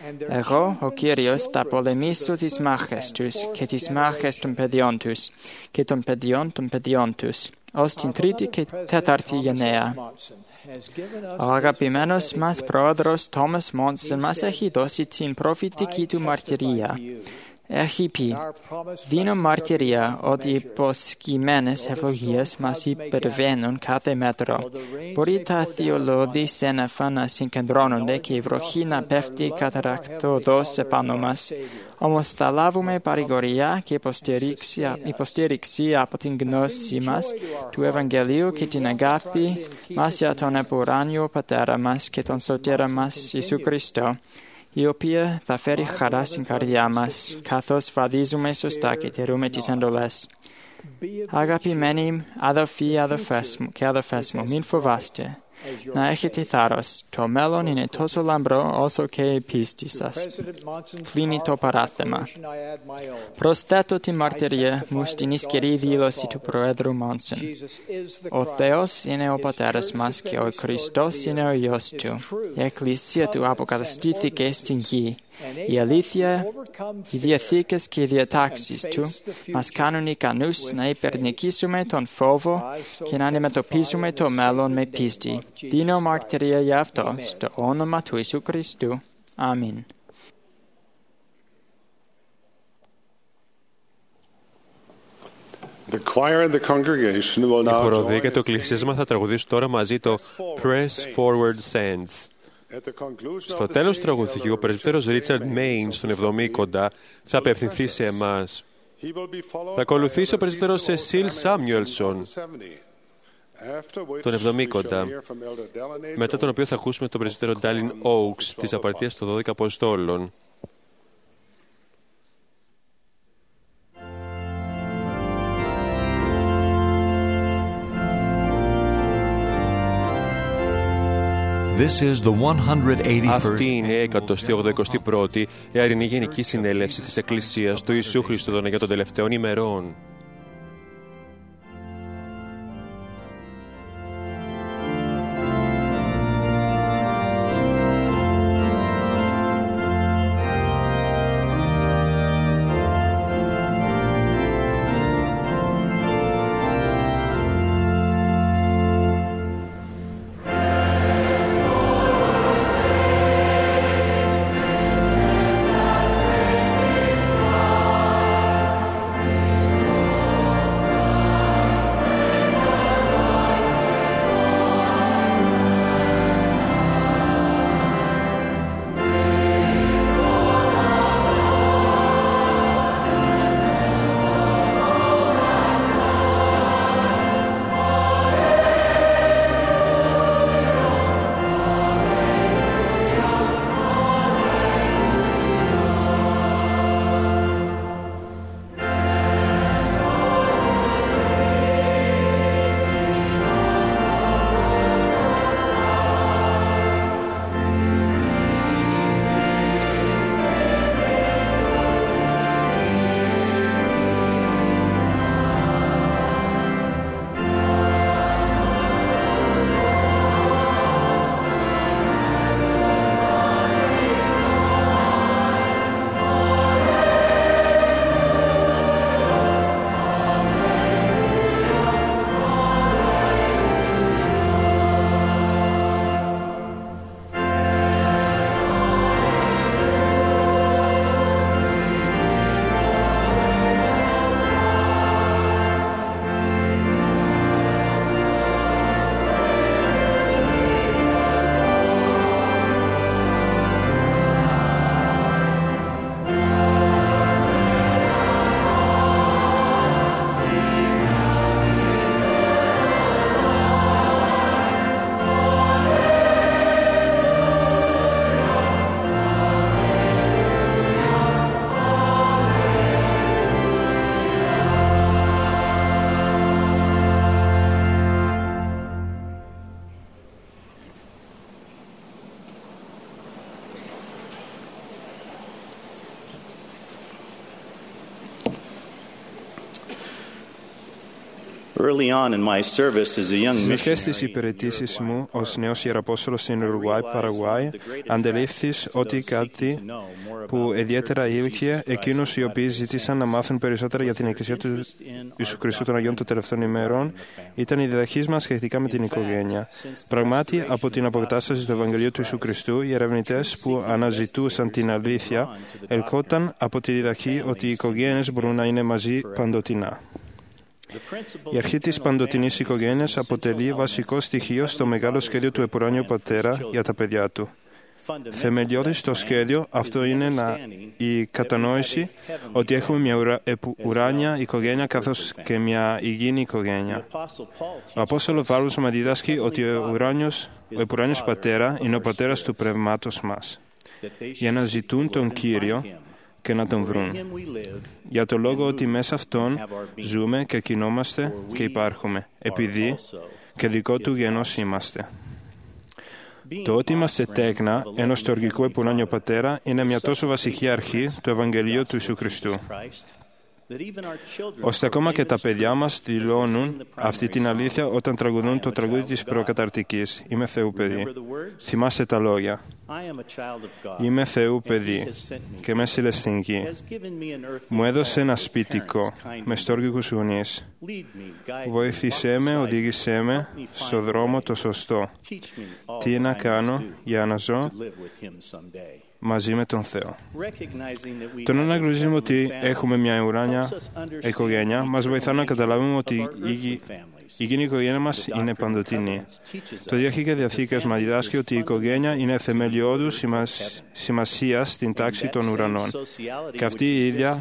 Εγώ, ο Κύριος, θα πολεμήσω τις μάχες τους και τις μάχες των παιδιών τους και των παιδιών των παιδιών τους, ως την τρίτη και τέταρτη γενναία. Ο αγαπημένος μας πρόεδρος Τόμας Μόνσον μας έχει δώσει την προφητική του μαρτυρία. Έχει πει: «Δίνω μαρτυρία ότι οι υποσχημένες ευλογίες μας υπερβαίνουν κάθε μέτρο. Μπορεί τα θειολώδη σύννεφα να συγκεντρώνονται και η βροχή να πέφτει καταρακτωδώς επάνω μας. Όμως θα λάβουμε παρηγοριά και υποστήριξη από την γνώση μας του Ευαγγελίου και την αγάπη μας για τον επουράνιο Πατέρα μας και τον Σωτήρα μας Ιησού Χριστό, η οποία θα φέρει χαρά στην καρδιά μας, καθώς βαδίζουμε σωστά και τηρούμε τις εντολές. Αγαπημένοι αδελφοί και αδελφές μου, μην φοβάστε. Να έχετε θάρρος. Το μέλλον είναι τόσο λαμπρό όσο και η πίστη σας. Κλείνει το παράθεμα. Προσθέτω τη μαρτυρία μου στην ισχυρή δήλωση του Προέδρου Μόνσον. Ο Θεός είναι ο Πατέρας μας και ο Χριστός είναι ο Υιός Του. Η Εκκλησία Του αποκαταστήθηκε στην γη. Η αλήθεια, οι διαθήκες και οι διατάξεις Του μας κάνουν ικανούς να υπερνικήσουμε τον φόβο και να αντιμετωπίσουμε το μέλλον με πίστη. Δίνω μαρτυρία για αυτό στο όνομα του Ιησού Χριστού. Αμήν. Η χοροδία και το εκκλησίασμα θα τραγουδήσουν τώρα μαζί το Press Forward Saints. Στο τέλος του τραγουδιού, ο πρεσβύτερος Ρίτσαρντ Μέιν στον Εβδομήκοντα θα απευθυνθεί σε εμάς. Θα ακολουθήσει ο πρεσβύτερος Σεσίλ Σάμιουελσον τον Εβδομήκοντα, μετά τον οποίο θα ακούσουμε τον πρεσβύτερο Ντάλιν Όουξ της Απαρτίας των 12 Αποστόλων. Αυτή είναι η 181η Εαρινή Γενική Συνέλευση της Εκκλησίας του Ιησού Χριστού για των τελευταίων ημερών. Στις αρχές της υπηρετήσης μου ως νέος ιεραπόστολος στην Ουρουγουάη, Παραγουάη, αντελήφθης ότι κάτι που ιδιαίτερα ήλχε εκείνους οι οποίοι ζήτησαν να μάθουν περισσότερα για την Εκκλησία του Ιησού Χριστού των Αγιών των τελευταίων ημερών ήταν οι διδαχείς μας σχετικά με την οικογένεια. Πραγμάτι, από την αποκατάσταση του Ευαγγελίου του Ιησού Χριστού, οι ερευνητές που αναζητούσαν την αλήθεια ελκόταν από τη διδαχή ότι οι οικογένειες μπορούν να είναι μαζί παντοτινά. Η αρχή της παντοτινής οικογένειας αποτελεί βασικό στοιχείο στο μεγάλο σχέδιο του Επουράνιου Πατέρα για τα παιδιά του. Θεμελιώδης στο σχέδιο αυτό είναι η κατανόηση ότι έχουμε μια ουράνια οικογένεια καθώς και μια υγιεινή οικογένεια. Ο Απόστολος Παύλος μας διδάσκει ότι ο Επουράνιος Πατέρα είναι ο πατέρας του πνεύματος μας, για να ζητούν τον Κύριο και να τον βρουν. Για το λόγο ότι μέσα αυτόν ζούμε και κινόμαστε και υπάρχουμε, επειδή και δικό του γένος είμαστε. Το ότι είμαστε τέκνα ενός στοργικού Επουράνιο Πατέρα είναι μια τόσο βασική αρχή του Ευαγγελίου του Ιησού Χριστού, ώστε ακόμα και τα παιδιά μας δηλώνουν αυτή την αλήθεια όταν τραγουδούν το τραγούδι της προκαταρτικής «Είμαι Θεού παιδί». Θυμάστε τα λόγια. «Είμαι Θεού παιδί και με έστειλε στην γη. Μου έδωσε ένα σπιτικό με στοργικούς γονείς. Βοήθησέ με, οδήγησέ με στο δρόμο το σωστό. Τι να κάνω για να ζω μαζί με τον Θεό». Το να αναγνωρίζουμε ότι έχουμε μια ουράνια οικογένεια μας βοηθά να καταλάβουμε ότι η υγιεινή οικογένεια μας είναι παντοτινή. Το Διαχή Διαθήκας μας διδάσκει ότι η οικογένεια είναι θεμελιώδους σημασία στην τάξη των ουρανών. Και αυτή η ίδια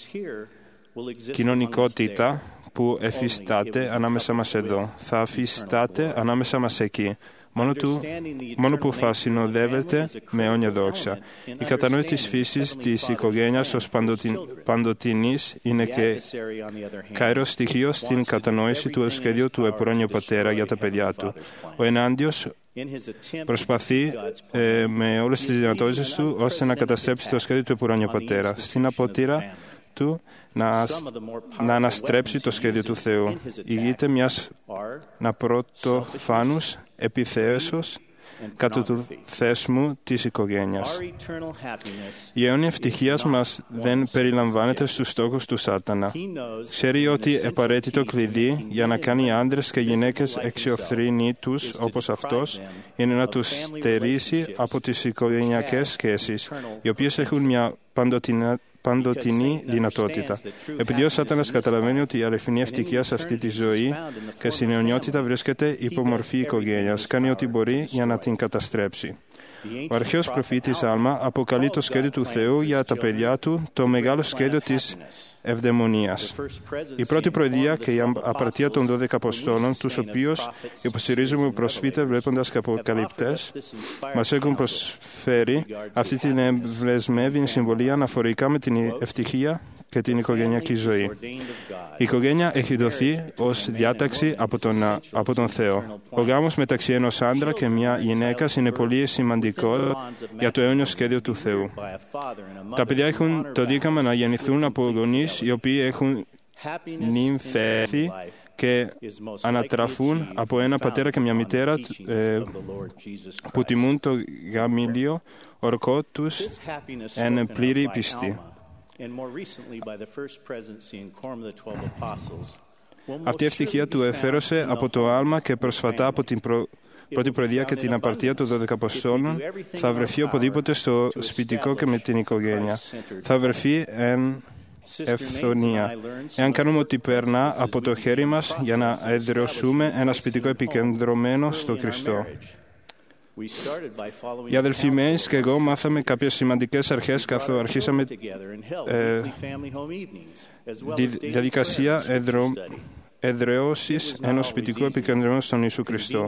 κοινωνικότητα που εφιστάται ανάμεσα μας εδώ, θα αφιστάται ανάμεσα μας εκεί. Μόνο που θα συνοδεύεται με αιώνια δόξα. Η κατανόηση της φύσης της οικογένειας ως παντοτινής είναι και καηρο στοιχείο στην κατανόηση του σχεδίου του Επουράνιου Πατέρα για τα παιδιά του. Ο ενάντιος προσπαθεί με όλες τις δυνατότητες του ώστε να καταστρέψει το σχέδιο του Επουράνιου Πατέρα. Στην απότηρα του να αναστρέψει το σχέδιο του Θεού. Ηγείται μιας πρωτοφάνους επιθέσεως κάτω του θέσμου της οικογένειας. Η αιώνια ευτυχία μας δεν περιλαμβάνεται στους στόχους του Σάτανα. Ξέρει ότι απαραίτητο κλειδί για να κάνει άντρες και γυναίκες εξιοφθρύνοι τους όπως αυτός είναι να τους στερήσει από τις οικογενειακές σχέσεις, οι οποίες έχουν μια παντοτινή δυνατότητα. Επειδή ο Σάτανας καταλαβαίνει ότι η αληθινή ευτυχία σε αυτή τη ζωή και στην αιωνιότητα βρίσκεται υπό μορφή οικογένειας, κάνει ό,τι μπορεί για να την καταστρέψει. Ο αρχαίος προφήτης Άλμα αποκαλεί το σχέδιο του Θεού για τα παιδιά του το μεγάλο σχέδιο της ευδαιμονίας. Η πρώτη προεδρία και η απαρτία των 12 Αποστόλων, τους οποίους υποστηρίζουμε προφήτες βλέποντας και αποκαλυπτές, μας έχουν προσφέρει αυτή την ευλεσμένη συμβολή αναφορικά με την ευτυχία και την οικογενειακή ζωή. Η οικογένεια έχει δοθεί ως διάταξη από τον Θεό. Ο γάμος μεταξύ ενός άντρα και μια γυναίκας είναι πολύ σημαντικό για το αιώνιο σχέδιο του Θεού. Τα παιδιά έχουν το δίκαμα να γεννηθούν από γονείς οι οποίοι έχουν νυμφευθεί και ανατραφούν από ένα πατέρα και μια μητέρα που τιμούν το γαμήλιο ορκό τους εν πλήρη πιστή. Αυτή η ευτυχία του εφέρωσε από το άλμα και προσφατά από την πρώτη προεδρία και την απαρτία των 12 Αποστόλων θα βρεθεί οπουδήποτε στο σπιτικό και με την οικογένεια. Θα βρεθεί εν ευθονία. Εάν κάνουμε ότι περνά από το χέρι μας για να εδραιώσουμε ένα σπιτικό επικεντρωμένο στο Χριστό. Οι αδελφοί Μέις και εγώ μάθαμε κάποιες σημαντικές αρχές καθώς αρχίσαμε τη διαδικασία εδραίωσης ενός σπιτικού επικεντρωμένου στον Ιησού Χριστό.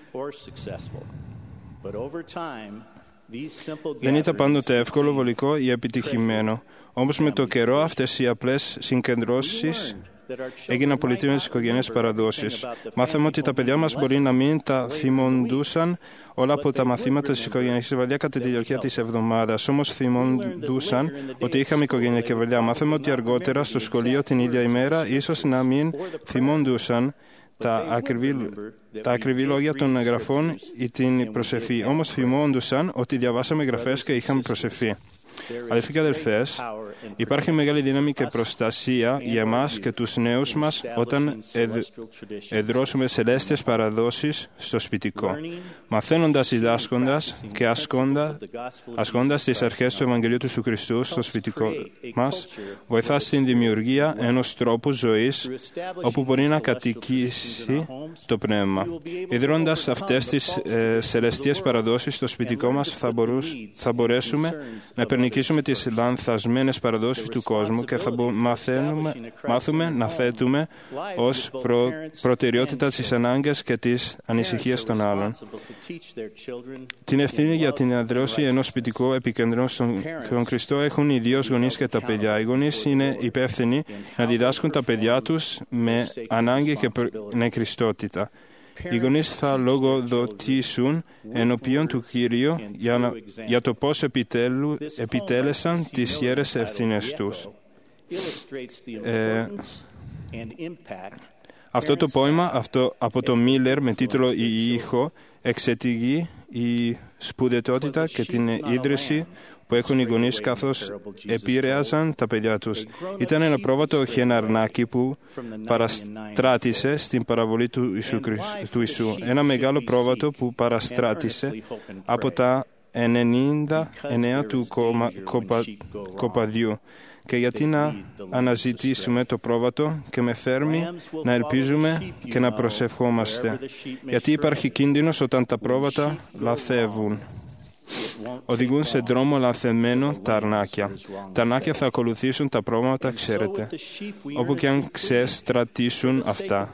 Δεν ήταν πάντοτε εύκολο, βολικό ή επιτυχημένο. Όμως με το καιρό αυτές οι απλές συγκεντρώσεις έγιναν πολύτιμες οικογενειακές παραδόσεις. Μάθαμε ότι τα παιδιά μας μπορεί να μην τα θυμόντουσαν όλα από τα μαθήματα της οικογενειακής βαρδιά κατά τη διάρκεια της εβδομάδας. Όμως θυμόντουσαν ότι είχαμε οικογενειακή βαρδιά. Μάθαμε ότι αργότερα στο σχολείο την ίδια ημέρα ίσως να μην θυμόντουσαν τα ακριβή λόγια των γραφών ή την προσευχή. Όμως θυμόντουσαν ότι διαβάσαμε γραφές και είχαμε προσευχή. Αδελφοί και αδελφές, υπάρχει μεγάλη δύναμη και προστασία για εμάς και τους νέους μας όταν εδρώσουμε σε ελεύθερες παραδόσεις στο σπιτικό. Μαθαίνοντας, διδάσκοντας και ασκώντας τις αρχές του Ευαγγελίου του Ιησού Χριστού στο σπιτικό μας, βοηθά στην δημιουργία ενός τρόπου ζωής όπου μπορεί να κατοικήσει το πνεύμα. Ιδρώντας αυτές τις σελεστίες παραδόσεις στο σπιτικό μας θα μπορέσουμε να νικήσουμε τις λανθασμένες παραδόσεις του κόσμου και θα μάθουμε να θέτουμε ως προτεραιότητα τις ανάγκες και τις ανησυχίες των άλλων. Την ευθύνη για την εδραίωση ενός σπιτικού επικεντρώνου στον Χριστό έχουν οι δύο γονείς και τα παιδιά. Οι γονείς είναι υπεύθυνοι να διδάσκουν τα παιδιά τους με ανάγκη και νεκριστότητα. Οι γονείς θα λογοδοτήσουν ενώπιον του Κυρίου για το πώς επιτέλεσαν τις ιερές ευθύνες τους. Αυτό το πόημα από το Μίλλερ με τίτλο «Η ήχο» εξετηγεί η σπουδαιότητα και την ίδρυση που έχουν οι γονείς καθώς επηρέαζαν τα παιδιά τους. Ήταν ένα πρόβατο όχι ένα αρνάκι που παραστράτησε στην παραβολή του Ιησού. Ένα μεγάλο πρόβατο που παραστράτησε από τα 99 του κοπαδιού. Και γιατί να αναζητήσουμε το πρόβατο και με φέρνει να ελπίζουμε και να προσευχόμαστε. Γιατί υπάρχει κίνδυνος όταν τα πρόβατα λαθεύουν. Οδηγούν σε δρόμο λαθεμένο τα αρνάκια. Τα αρνάκια θα ακολουθήσουν τα πρόβατα, ξέρετε, όπου και αν ξεστρατήσουν αυτά.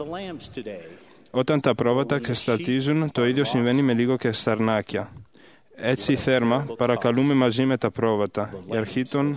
Όταν τα πρόβατα ξεστρατίζουν, το ίδιο συμβαίνει με λίγο και στα αρνάκια. Έτσι θέρμα παρακαλούμε μαζί με τα πρόβατα, η αρχή των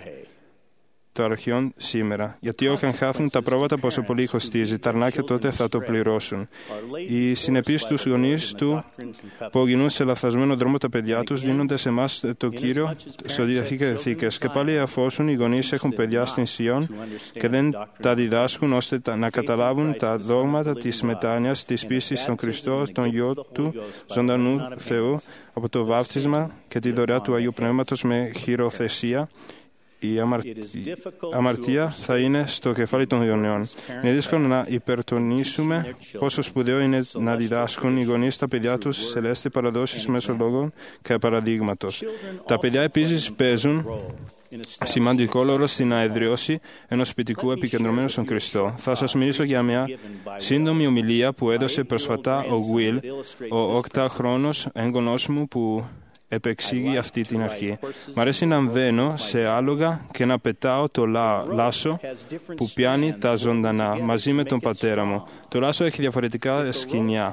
αρχιών σήμερα. Γιατί όταν χάθουν τα πρόβατα πόσο πολύ κοστίζει, τα αρνάκια τότε θα το πληρώσουν. Οι συνεπείς τους γονείς του που οδηγούν σε λαθασμένο δρόμο τα παιδιά τους δίνονται σε εμάς το Κύριο στο Διαθήκη και Θήκες. Και πάλι αφόσον οι γονείς έχουν παιδιά στην Σιών και δεν τα διδάσκουν ώστε να καταλάβουν τα δόγματα της μετάνοιας, της πίστης στον Χριστό, τον Υιό του ζωντανού Θεού από το βάπτισμα και τη δωρεά του Αγίου Πνεύματος με χειροθεσία, η αμαρτία θα είναι στο κεφάλι των γονέων. Είναι δύσκολο να υπερτονίσουμε πόσο σπουδαίο είναι να διδάσκουν οι γονείς τα παιδιά τους σε ελεύθερες παραδόσεις μέσω λόγων και παραδείγματος. Τα παιδιά επίσης παίζουν σημαντικό ρόλο στην αεδραίωση ενός σπιτικού επικεντρωμένου στον Χριστό. Θα σας μιλήσω για μια σύντομη ομιλία που έδωσε προσφατά ο Will, ο 8χρονος έγγονός μου που επεξήγει αυτή την αρχή. Μ' αρέσει να βαίνω σε άλογα και να πετάω το λάσο που πιάνει τα ζωντανά μαζί με τον πατέρα μου. Το λάσο έχει διαφορετικά σκοινιά.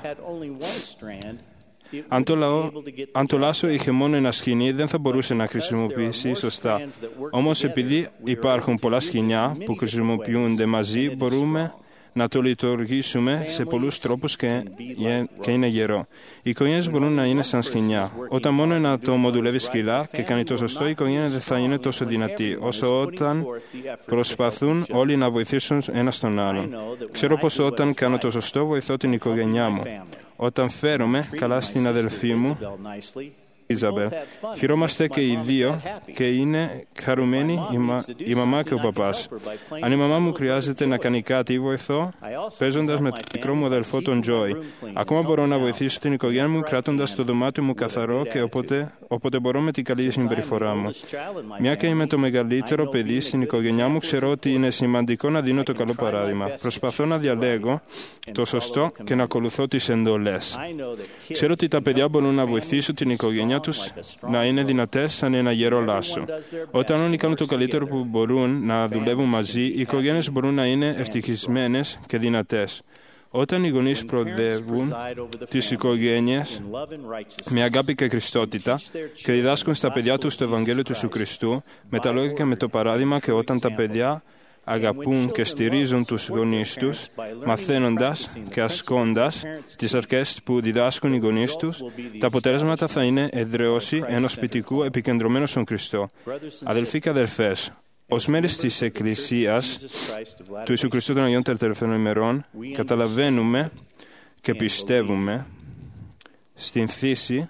Αν το λάσο είχε μόνο ένα σκοινί, δεν θα μπορούσε να χρησιμοποιήσει σωστά. Όμως επειδή υπάρχουν πολλά σκοινιά που χρησιμοποιούνται μαζί, μπορούμε να το λειτουργήσουμε σε πολλούς τρόπους και είναι γερό. Οι οικογένειες μπορούν να είναι σαν σκοινιά. Όταν μόνο ένα άτομο δουλεύει σκληρά και κάνει το σωστό, η οικογένεια δεν θα είναι τόσο δυνατή, όσο όταν προσπαθούν όλοι να βοηθήσουν ένας τον άλλον. Ξέρω πως όταν κάνω το σωστό, βοηθώ την οικογένειά μου. Όταν φέρομαι καλά στην αδελφή μου, Ιζαμπέλ, χαιρόμαστε και οι δύο και είναι χαρούμενοι η μαμά και ο παπάς. Αν η μαμά μου χρειάζεται να κάνει κάτι, βοηθώ παίζοντας με τον μικρό μου αδελφό τον Τζόι. Ακόμα μπορώ να βοηθήσω την οικογένεια μου κρατώντας το δωμάτιο μου καθαρό και όποτε μπορώ με την καλή συμπεριφορά μου. Μια και είμαι το μεγαλύτερο παιδί στην οικογένειά μου, ξέρω ότι είναι σημαντικό να δίνω το καλό παράδειγμα. Προσπαθώ να διαλέγω το σωστό και να ακολουθώ τις εντολές. Ξέρω ότι τα παιδιά μπορούν να βοηθήσουν την οικογένειά τους να είναι δυνατές σαν ένα γερό λάσο. Όταν όλοι κάνουν το καλύτερο που μπορούν να δουλεύουν μαζί, οι οικογένειες μπορούν να είναι ευτυχισμένες και δυνατές. Όταν οι γονείς προοδεύουν τις οικογένειες με αγάπη και Χριστότητα και διδάσκουν στα παιδιά τους το Ευαγγέλιο του Ιησού Χριστού με τα λόγια και με το παράδειγμα, και όταν τα παιδιά αγαπούν και στηρίζουν τους γονείς τους, μαθαίνοντας και ασκώντας τις αρχές που διδάσκουν οι γονείς τους, τα αποτέλεσματα θα είναι εδραίωση ενός σπιτικού επικεντρωμένου στον Χριστό. Αδελφοί και αδελφές, ως μέλη της Εκκλησίας του Ιησού Χριστού των Αγίων Τελευταίων ημερών, καταλαβαίνουμε και πιστεύουμε στην φύση,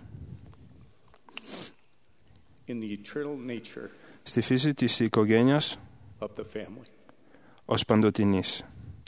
στη φύση της οικογένειας ως παντοτινής.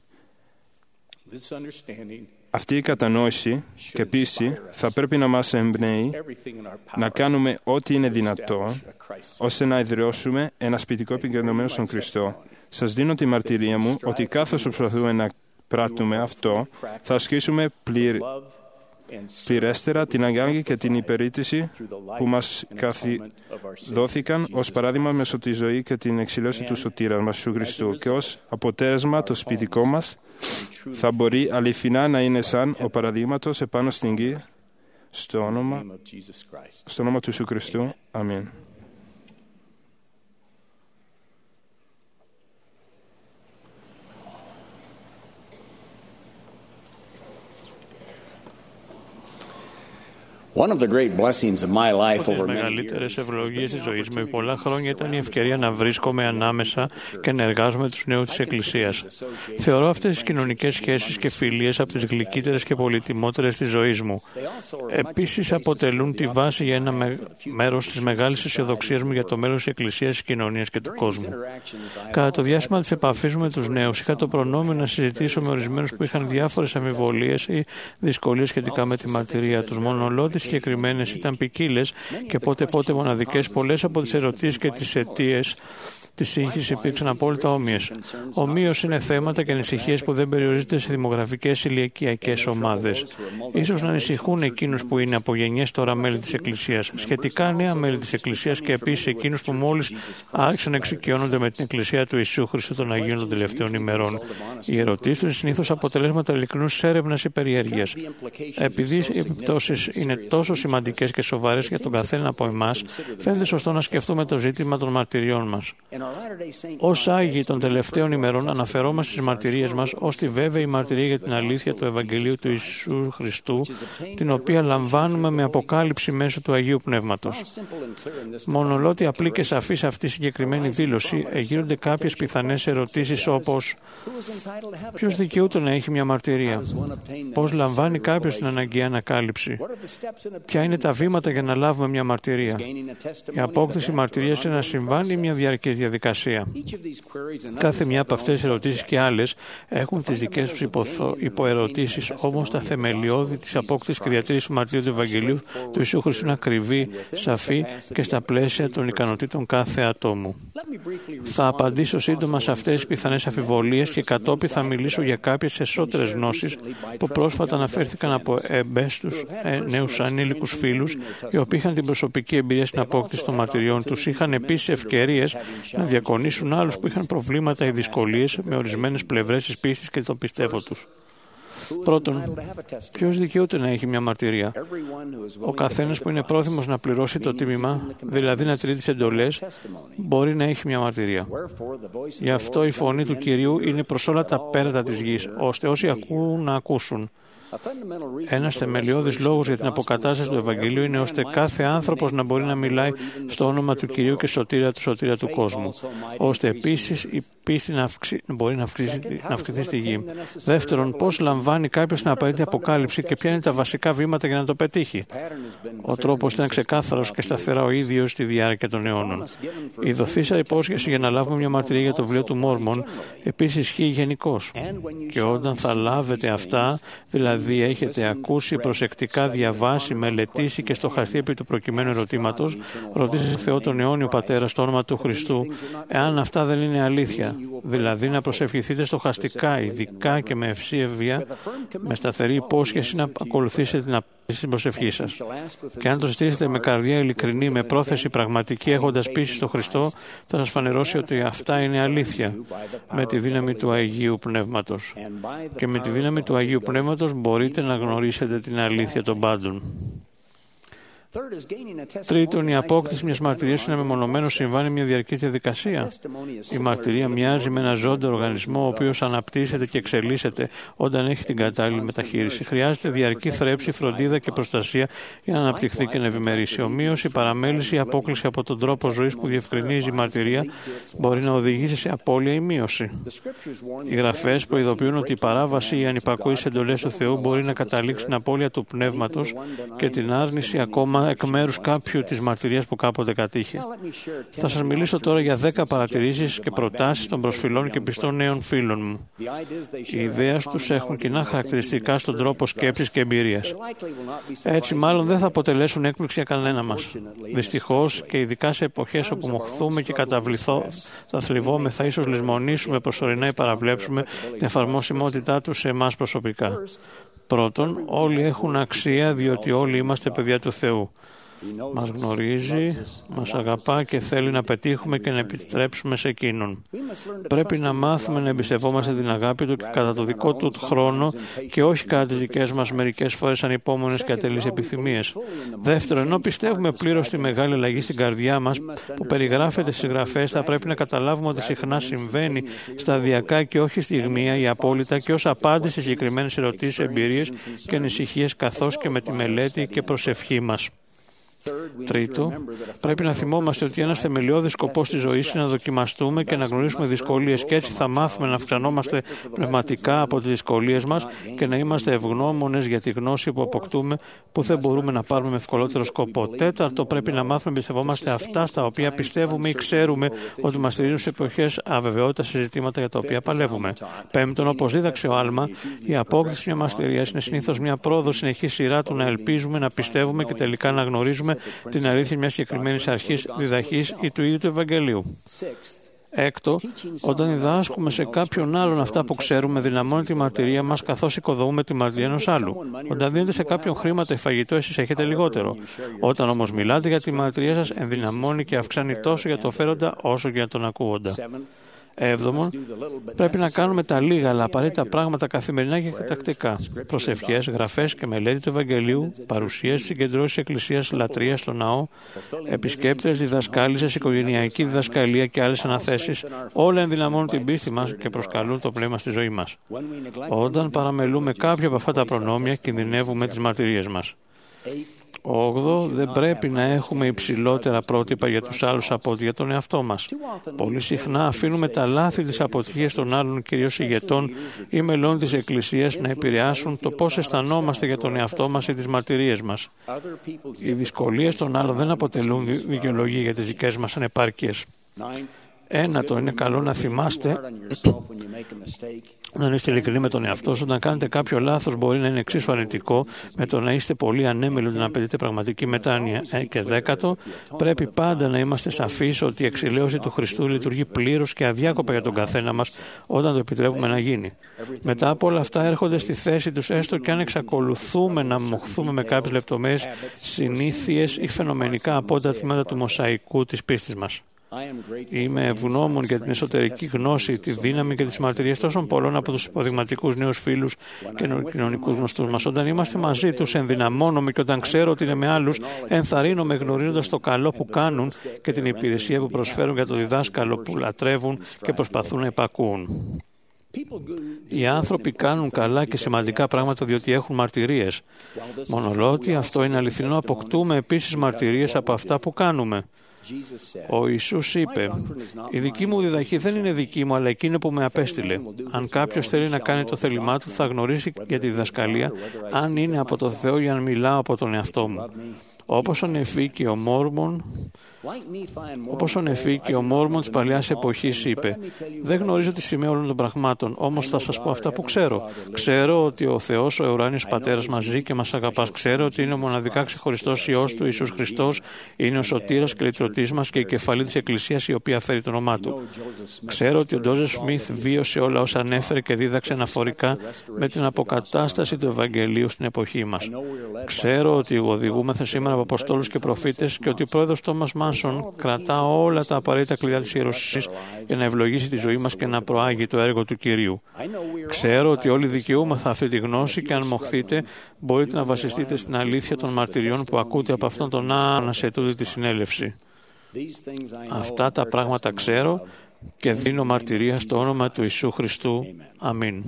Αυτή η κατανόηση και πίστη θα πρέπει να μας εμπνέει να κάνουμε ό,τι είναι δυνατό ώστε να εδραιώσουμε ένα σπιτικό επικεντρωμένο στον Χριστό. Σας δίνω τη μαρτυρία μου ότι καθώς προσπαθούμε να πράττουμε αυτό, θα ασκήσουμε πληρέστερα την ανάγκη και την υπερήτηση που μας δόθηκαν ως παράδειγμα μέσω τη ζωή και την εξηλαίωση του σωτήρας μας Ιησού Χριστού, και ως αποτέλεσμα το σπιτικό μας θα μπορεί αληθινά να είναι σαν ο παραδείγματος επάνω στην γη, στο όνομα του Ιησού Χριστού. Αμήν. Από τις μεγαλύτερες ευλογίες της ζωής μου πολλά χρόνια ήταν η ευκαιρία να βρίσκομαι ανάμεσα και να εργάζομαι με τους νέους της Εκκλησίας. Θεωρώ αυτές τις κοινωνικές σχέσεις και φιλίες από τις γλυκύτερες και πολυτιμότερες της ζωής μου. Επίσης αποτελούν τη βάση για ένα μέρος της μεγάλης αισιοδοξίας μου για το μέλλον της Εκκλησίας, της κοινωνίας και του κόσμου. Κατά το διάστημα της επαφής μου με τους νέους, είχα το προνόμιο να συζητήσω με ορισμένους που είχαν διάφορες αμφιβολίες ή δυσκολίες σχετικά με τη μαρτυρία τους. Μονολότες συγκεκριμένες ήταν ποικίλες και πότε μοναδικές. Πολλές από τις ερωτήσεις και τις αιτίες της σύγχυσης υπήρξαν απόλυτα όμοιες. Ομοίως είναι θέματα και ανησυχίες που δεν περιορίζονται σε δημογραφικές ηλικιακές ομάδες. Ίσως να ανησυχούν εκείνους που είναι από γενιές τώρα μέλη της Εκκλησίας, σχετικά νέα μέλη της Εκκλησίας και επίσης εκείνους που μόλις άρχισαν να εξοικειώνονται με την Εκκλησία του Ιησού Χριστού των Αγίων των τελευταίων ημερών. Οι ερωτήσεις του είναι συνήθως αποτελέσματα ειλικρινούς έρευνας ή περιέργειας. Επειδή οι επιπτώσεις είναι τόσο σημαντικές και σοβαρές για τον καθένα από εμάς, φαίνεται σωστό να σκεφτούμε το ζήτημα των μαρτυριών μας. Ως Άγιοι των τελευταίων ημερών αναφερόμαστε στις μαρτυρίες μας ως τη βέβαιη μαρτυρία για την αλήθεια του Ευαγγελίου του Ιησού Χριστού, την οποία λαμβάνουμε με αποκάλυψη μέσω του Αγίου Πνεύματος. Μονολότι απλή και σαφή σε αυτή τη συγκεκριμένη δήλωση εγείρονται κάποιες πιθανές ερωτήσεις όπως ποιος δικαιούται να έχει μια μαρτυρία, πώς λαμβάνει κάποιος την αναγκαία ανακάλυψη, ποια είναι τα βήματα για να λάβουμε μια μαρτυρία, η απόκτηση μαρτυρίας είναι να συμβάνει μια διαρκής διαδικασία. Κάθε μια από αυτές τις ερωτήσεις και άλλες έχουν τις δικές τους υποερωτήσεις, όμως τα θεμελιώδη της απόκτησης και διατήρησης του μαρτυρίου του Ευαγγελίου του Ιησού Χριστού είναι ακριβή, σαφή και στα πλαίσια των ικανοτήτων κάθε ατόμου. Θα απαντήσω σύντομα σε αυτές τις πιθανές αμφιβολίες και κατόπιν θα μιλήσω για κάποιες εσωτερικές γνώσεις που πρόσφατα αναφέρθηκαν από εμπέστους νέους ανήλικους φίλους, οι οποίοι είχαν την προσωπική εμπειρία στην απόκτηση των μαρτυριών τους. Είχαν επίσης ευκαιρίες να διακονήσουν άλλους που είχαν προβλήματα ή δυσκολίες με ορισμένες πλευρές της πίστης και των πιστεύω τους. Πρώτον, ποιος δικαιούται να έχει μια μαρτυρία? Ο καθένας που είναι πρόθυμος να πληρώσει το τίμημα, δηλαδή να τηρεί τις εντολές, μπορεί να έχει μια μαρτυρία. Γι' αυτό η φωνή του Κυρίου είναι προς όλα τα πέρατα της γης, ώστε όσοι ακούν να ακούσουν. Ένας θεμελιώδης λόγος για την αποκατάσταση του Ευαγγελίου είναι ώστε κάθε άνθρωπος να μπορεί να μιλάει στο όνομα του Κυρίου και σωτήρα του κόσμου, ώστε επίσης η πίστη να μπορεί να αυξηθεί στη γη. Δεύτερον, πώς λαμβάνει κάποιος την απαραίτητη αποκάλυψη και ποια είναι τα βασικά βήματα για να το πετύχει. Ο τρόπος ήταν ξεκάθαρος και σταθερά ο ίδιος στη διάρκεια των αιώνων. Η δοθήσα υπόσχεση για να λάβουμε μια μαρτυρία για το βιβλίο του Μόρμον επίσης ισχύει γενικώς. Και όταν θα λάβετε αυτά, δηλαδή έχετε ακούσει, προσεκτικά διαβάσει, μελετήσει και στοχαστεί επί του προκειμένου ερωτήματος, ρωτήστε Θεό τον αιώνιο Πατέρα στο όνομα του Χριστού, εάν αυτά δεν είναι αλήθεια. Δηλαδή να προσευχηθείτε στοχαστικά, ειδικά και με ευσέβεια, με σταθερή υπόσχεση να ακολουθήσετε την στην προσευχή σας. Και αν το ζητήσετε με καρδιά ειλικρινή, με πρόθεση πραγματική, έχοντας πίστη στο Χριστό, θα σας φανερώσει ότι αυτά είναι αλήθεια με τη δύναμη του Αγίου Πνεύματος. Και με τη δύναμη του Αγίου Πνεύματος μπορείτε να γνωρίσετε την αλήθεια των πάντων. Τρίτον, η απόκτηση μιας μαρτυρίας είναι μεμονωμένο συμβάν μια διαρκής διαδικασία. Η μαρτυρία μοιάζει με ένα ζώντο οργανισμό, ο οποίος αναπτύσσεται και εξελίσσεται όταν έχει την κατάλληλη μεταχείριση. Χρειάζεται διαρκή θρέψη, φροντίδα και προστασία για να αναπτυχθεί και να ευημερήσει. Ομοίως, η παραμέληση ή απόκληση από τον τρόπο ζωής που διευκρινίζει η μαρτυρία μπορεί να οδηγήσει σε απώλεια ή μείωση. Οι γραφές προειδοποιούν ότι η παράβαση ή η ανυπακούη στις εντολές του Θεού μπορεί να καταλήξει στην απώλεια του πνεύματος και την άρνηση ακόμα εκ μέρους κάποιου της μαρτυρίας που κάποτε κατήχε. Θα σας μιλήσω τώρα για 10 παρατηρήσεις και προτάσεις των προσφυλών και πιστών νέων φίλων μου. Οι ιδέες τους έχουν κοινά χαρακτηριστικά στον τρόπο σκέψης και εμπειρίας. Έτσι, μάλλον δεν θα αποτελέσουν έκπληξη για κανένα μας. Δυστυχώς, και ειδικά σε εποχές όπου μοχθούμε και θα θλιβόμεθα, ίσως λησμονήσουμε προσωρινά ή παραβλέψουμε την εφαρμόσιμότητά τους σε εμάς προσωπικά. Πρώτον, όλοι έχουν αξία διότι όλοι είμαστε παιδιά του Θεού. Μας γνωρίζει, μας αγαπά και θέλει να πετύχουμε και να επιτρέψουμε σε Εκείνον. Πρέπει να μάθουμε να εμπιστευόμαστε την αγάπη Του και κατά το δικό Του χρόνο και όχι κατά τις δικές μας μερικές φορές ανυπόμονες και ατελείς επιθυμίες. Δεύτερον, ενώ πιστεύουμε πλήρως τη μεγάλη αλλαγή στην καρδιά μας που περιγράφεται στις γραφές, θα πρέπει να καταλάβουμε ότι συχνά συμβαίνει σταδιακά και όχι στιγμία ή απόλυτα και ως απάντηση σε συγκεκριμένες ερωτήσεις, εμπειρίες και ανησυχίες, καθώς και με τη μελέτη και προσευχή μας. Τρίτο, πρέπει να θυμόμαστε ότι ένας θεμελιώδης σκοπός της ζωής είναι να δοκιμαστούμε και να γνωρίσουμε δυσκολίες και έτσι θα μάθουμε να αυξανόμαστε πνευματικά από τις δυσκολίες μας και να είμαστε ευγνώμονες για τη γνώση που αποκτούμε που δεν μπορούμε να πάρουμε με ευκολότερο σκοπό. Τέταρτο, πρέπει να μάθουμε να εμπιστευόμαστε αυτά στα οποία πιστεύουμε ή ξέρουμε ότι μας στηρίζουν σε εποχές αβεβαιότητας σε ζητήματα για τα οποία παλεύουμε. Πέμπτον, όπως δίδαξε ο Άλμα, η απόκτηση μια μαστηρίας είναι συνήθως μια πρόοδος συνεχής σειρά του να ελπίζουμε, να πιστεύουμε και τελικά να γνωρίζουμε την αλήθεια μιας συγκεκριμένης αρχής, διδαχής ή του ίδιου του Ευαγγελίου. Έκτο, όταν διδάσκουμε σε κάποιον άλλον αυτά που ξέρουμε, δυναμώνει τη μαρτυρία μας καθώς οικοδομούμε τη μαρτυρία ενός άλλου. Όταν δίνετε σε κάποιον χρήματα ή φαγητό, εσείς έχετε λιγότερο. Όταν όμως μιλάτε για τη μαρτυρία σας, ενδυναμώνει και αυξάνει τόσο για το φέροντα όσο και για τον ακούοντα. Έβδομον, πρέπει να κάνουμε τα λίγα αλλά απαραίτητα πράγματα καθημερινά και τακτικά. Προσευχές, γραφές και μελέτη του Ευαγγελίου, παρουσίες, συγκεντρώσεις εκκλησίας, λατρεία στο ναό, επισκέπτες, διδασκάλισσες, οικογενειακή διδασκαλία και άλλες αναθέσεις, όλα ενδυναμώνουν την πίστη μας και προσκαλούν το πνεύμα στη ζωή μας. Όταν παραμελούμε κάποια από αυτά τα προνόμια, κινδυνεύουμε τις μαρτυρίες μας. 8. Δεν πρέπει να έχουμε υψηλότερα πρότυπα για τους άλλους από ότι για τον εαυτό μας. Πολύ συχνά αφήνουμε τα λάθη της αποτυχίας των άλλων, κυρίως ηγετών ή μελών της Εκκλησίας, να επηρεάσουν το πώς αισθανόμαστε για τον εαυτό μας ή τις μαρτυρίες μας. Οι δυσκολίες των άλλων δεν αποτελούν δικαιολογία για τις δικές μας ανεπάρκειες. Ένατο, είναι καλό να θυμάστε να είστε ειλικρινοί με τον εαυτό σας. Όταν κάνετε κάποιο λάθος, μπορεί να είναι εξίσου αρνητικό με το να είστε πολύ ανέμελοι να απαιτείτε πραγματική μετάνοια. Και 10, πρέπει πάντα να είμαστε σαφείς ότι η εξηλαίωση του Χριστού λειτουργεί πλήρως και αδιάκοπα για τον καθένα μας όταν το επιτρέπουμε να γίνει. Μετά από όλα αυτά, έρχονται στη θέση τους, έστω και αν εξακολουθούμε να μοχθούμε με κάποιες λεπτομέρειες, συνήθειες ή φαινομενικά απότατα τμήματα του μοσαϊκού της πίστης μας. Είμαι ευγνώμων για την εσωτερική γνώση, τη δύναμη και τις μαρτυρίες τόσων πολλών από τους υποδειγματικούς νέους φίλους και κοινωνικούς γνωστούς μας. Όταν είμαστε μαζί τους, ενδυναμώνομαι και όταν ξέρω ότι είναι με άλλους, ενθαρρύνομαι γνωρίζοντας το καλό που κάνουν και την υπηρεσία που προσφέρουν για το διδάσκαλο που λατρεύουν και προσπαθούν να υπακούουν. Οι άνθρωποι κάνουν καλά και σημαντικά πράγματα διότι έχουν μαρτυρίες. Μονολότι αυτό είναι αληθινό, αποκτούμε επίσης μαρτυρίες από αυτά που κάνουμε. Ο Ιησούς είπε: «Η δική μου διδαχή δεν είναι δική μου, αλλά εκείνη που με απέστειλε. Αν κάποιος θέλει να κάνει το θέλημά του, θα γνωρίσει για τη διδασκαλία, αν είναι από το Θεό ή αν μιλάω από τον εαυτό μου». Όπως ο Νεφή και ο Μόρμον της παλιάς εποχής είπε: «Δεν γνωρίζω τη σημαία όλων των πραγμάτων, όμως θα σας πω αυτά που ξέρω. Ξέρω ότι ο Θεός, ο ουράνιος Πατέρας μας ζει και μας αγαπά. Ξέρω ότι είναι ο μοναδικά ξεχωριστός Υιός του, Ιησούς Χριστός, είναι ο σωτήρας και λυτρωτής μας και η κεφαλή της Εκκλησίας η οποία φέρει το όνομά του. Ξέρω ότι ο Τζόζεφ Σμιθ βίωσε όλα όσα ανέφερε και δίδαξε αναφορικά με την αποκατάσταση του Ευαγγελίου στην εποχή μας. Ξέρω ότι οδηγούμεθα σήμερα από αποστόλους και προφήτες και ότι ο πρόεδρος Τόμας Μάνσον κρατά όλα τα απαραίτητα κλειδιά της ιεροσύνης για να ευλογήσει τη ζωή μας και να προάγει το έργο του Κυρίου. Ξέρω ότι όλοι δικαιούμαθα αυτή τη γνώση και αν μοχθείτε μπορείτε να βασιστείτε στην αλήθεια των μαρτυριών που ακούτε από αυτόν τον Άννα σε τούτη τη συνέλευση. Αυτά τα πράγματα ξέρω και δίνω μαρτυρία στο όνομα του Ιησού Χριστού. Αμήν.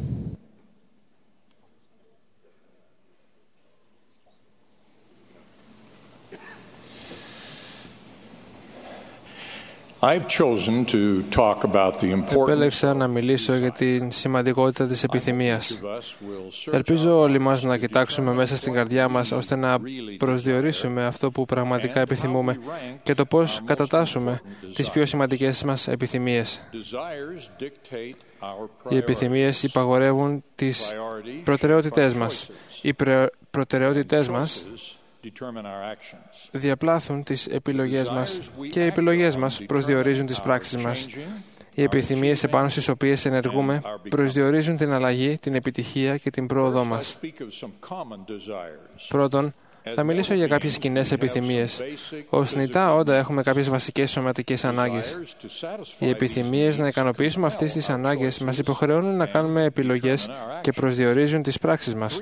Επέλεξα να μιλήσω για την σημαντικότητα της επιθυμίας. Ελπίζω όλοι μας να κοιτάξουμε μέσα στην καρδιά μας ώστε να προσδιορίσουμε αυτό που πραγματικά επιθυμούμε και το πώς κατατάσσουμε τις πιο σημαντικές μας επιθυμίες. Οι επιθυμίες υπαγορεύουν τις προτεραιότητές μας. Οι προτεραιότητές μας διαπλάθουν τις επιλογές μας και οι επιλογές μας προσδιορίζουν τις πράξεις μας. Οι επιθυμίες επάνω στις οποίες ενεργούμε προσδιορίζουν την αλλαγή, την επιτυχία και την πρόοδό μας. Πρώτον, θα μιλήσω για κάποιες κοινές επιθυμίες. Ως θνητά όντα έχουμε κάποιες βασικές σωματικές ανάγκες. Οι επιθυμίες να ικανοποιήσουμε αυτές τις ανάγκες μας υποχρεώνουν να κάνουμε επιλογές και προσδιορίζουν τις πράξεις μας.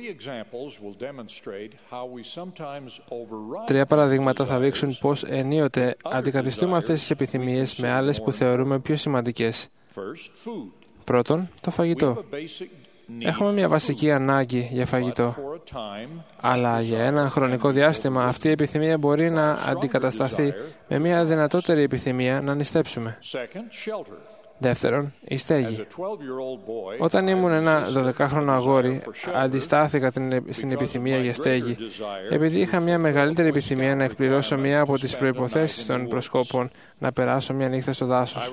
Τρία παραδείγματα θα δείξουν πώς ενίοτε αντικαθιστούμε αυτές τις επιθυμίες με άλλες που θεωρούμε πιο σημαντικές. Πρώτον, το φαγητό. Έχουμε μια βασική ανάγκη για φαγητό, αλλά για ένα χρονικό διάστημα αυτή η επιθυμία μπορεί να αντικατασταθεί με μια δυνατότερη επιθυμία να νηστέψουμε. Δεύτερον, η στέγη. Όταν ήμουν ένα 12χρονο αγόρι, αντιστάθηκα στην επιθυμία για στέγη, επειδή είχα μια μεγαλύτερη επιθυμία να εκπληρώσω μία από τις προϋποθέσεις των προσκόπων να περάσω μια νύχτα στο δάσος.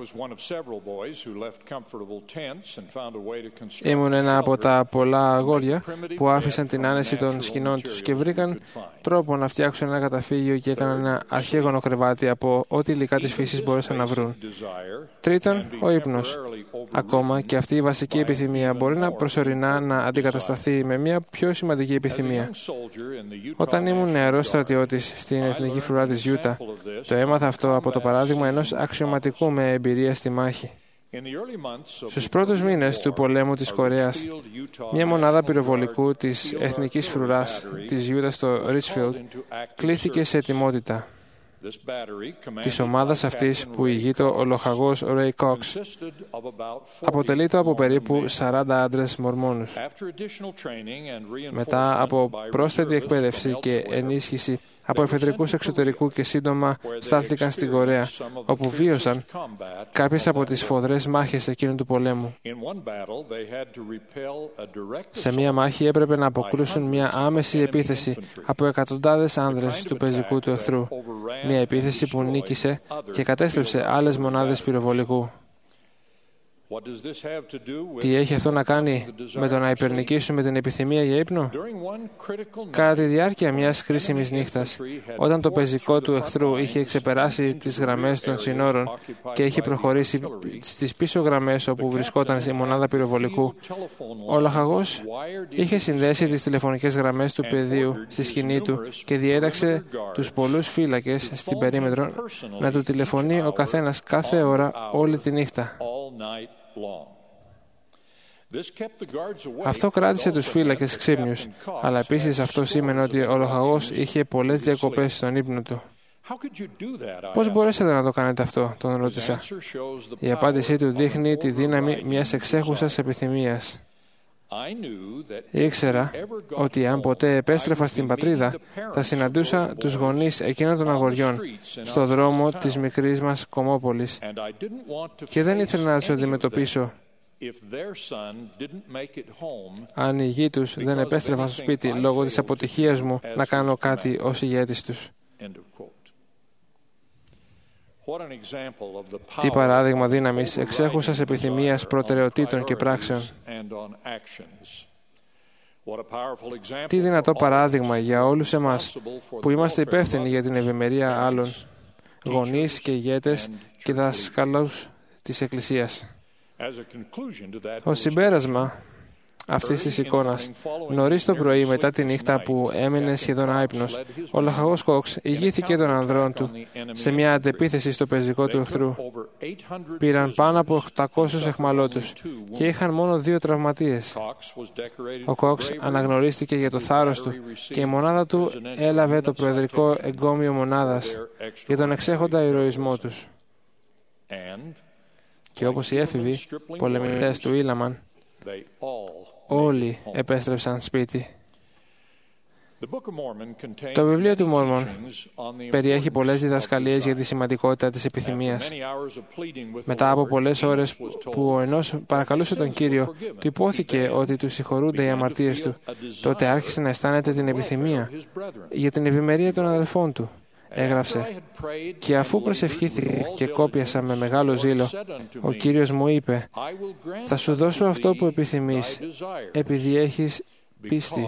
Ήμουν ένα από τα πολλά αγόρια που άφησαν την άνεση των σκηνών τους και βρήκαν τρόπο να φτιάξουν ένα καταφύγιο και έκαναν ένα αρχαίγωνο κρεβάτι από ό,τι υλικά της φύσης μπόρεσαν να βρουν. Τρίτον, ο ύπνος. Ακόμα και αυτή η βασική επιθυμία μπορεί να προσωρινά να αντικατασταθεί με μια πιο σημαντική επιθυμία. Όταν ήμουν νεαρός στρατιώτης στην Εθνική Φρουρά της Ιούτα, το έμαθα αυτό από το παράδειγμα ενός αξιωματικού με εμπειρία στη μάχη. Στους πρώτους μήνες του πολέμου της Κορέας, μια μονάδα πυροβολικού της Εθνικής Φρουράς της Ιούτα στο Ρίτσφιλντ κλήθηκε σε ετοιμότητα. Της ομάδας αυτής που ηγείται ο λοχαγός Ρέι Κόξ αποτελείται από περίπου 40 άντρες Μορμόνους. Μετά από πρόσθετη εκπαίδευση και ενίσχυση από εφεδρικούς εξωτερικού και σύντομα στάλθηκαν στην Κορέα, όπου βίωσαν κάποιες από τις σφοδρές μάχες εκείνου του πολέμου. Σε μία μάχη έπρεπε να αποκρούσουν μία άμεση επίθεση από εκατοντάδες άνδρες του πεζικού του εχθρού. Μία επίθεση που νίκησε και κατέστρεψε άλλες μονάδες πυροβολικού. Τι έχει αυτό να κάνει με το να υπερνικήσουμε την επιθυμία για ύπνο? Κατά τη διάρκεια μιας κρίσιμης νύχτας, όταν το πεζικό του εχθρού είχε ξεπεράσει τις γραμμές των συνόρων και είχε προχωρήσει στις πίσω γραμμές όπου βρισκόταν η μονάδα πυροβολικού, ο λαχαγός είχε συνδέσει τις τηλεφωνικές γραμμές του πεδίου στη σκηνή του και διέταξε τους πολλούς φύλακες στην περίμετρο να του τηλεφωνεί ο καθένας κάθε ώρα όλη τη νύχτα. Αυτό κράτησε τους φύλακες ξύπνιους, αλλά επίσης αυτό σήμαινε ότι ο λοχαγός είχε πολλές διακοπές στον ύπνο του. «Πώς μπορέσατε να το κάνετε αυτό?» τον ρώτησα. Η απάντησή του δείχνει τη δύναμη μιας εξέχουσας επιθυμίας. Ήξερα ότι αν ποτέ επέστρεφα στην πατρίδα, θα συναντούσα τους γονείς εκείνων των αγοριών στο δρόμο της μικρής μας Κομμόπολης και δεν ήθελα να τους αντιμετωπίσω αν οι γη τους δεν επέστρεφαν στο σπίτι λόγω της αποτυχίας μου να κάνω κάτι ως ηγέτης τους. Τι παράδειγμα δύναμης εξέχουσας επιθυμίας, προτεραιοτήτων και πράξεων. Τι δυνατό παράδειγμα για όλους εμάς που είμαστε υπεύθυνοι για την ευημερία άλλων, γονείς και ηγέτες και δασκάλους της Εκκλησίας. Ως συμπέρασμα αυτής της εικόνας. Νωρίς το πρωί, μετά τη νύχτα που έμεινε σχεδόν άυπνος, ο λαχαγός Κόξ ηγήθηκε των ανδρών του σε μια αντεπίθεση στο πεζικό του εχθρού. Πήραν πάνω από 800 αιχμαλώτους και είχαν μόνο 2 τραυματίες. Ο Κόξ αναγνωρίστηκε για το θάρρος του και η μονάδα του έλαβε το προεδρικό εγκόμιο μονάδας για τον εξέχοντα ηρωισμό τους. Και όπως οι έφηβοι πολεμητές του Ήλαμαν, όλοι επέστρεψαν σπίτι. Το βιβλίο του Μόρμον περιέχει πολλές διδασκαλίες για τη σημαντικότητα της επιθυμίας. Μετά από πολλές ώρες που ο ενός παρακαλούσε τον Κύριο, του υπόθηκε ότι του συγχωρούνται οι αμαρτίες του. Τότε άρχισε να αισθάνεται την επιθυμία για την ευημερία των αδελφών του. Έγραψε: «Και αφού προσευχήθηκα και κόπιασα με μεγάλο ζήλο, ο Κύριος μου είπε, θα σου δώσω αυτό που επιθυμείς, επειδή έχεις πίστη».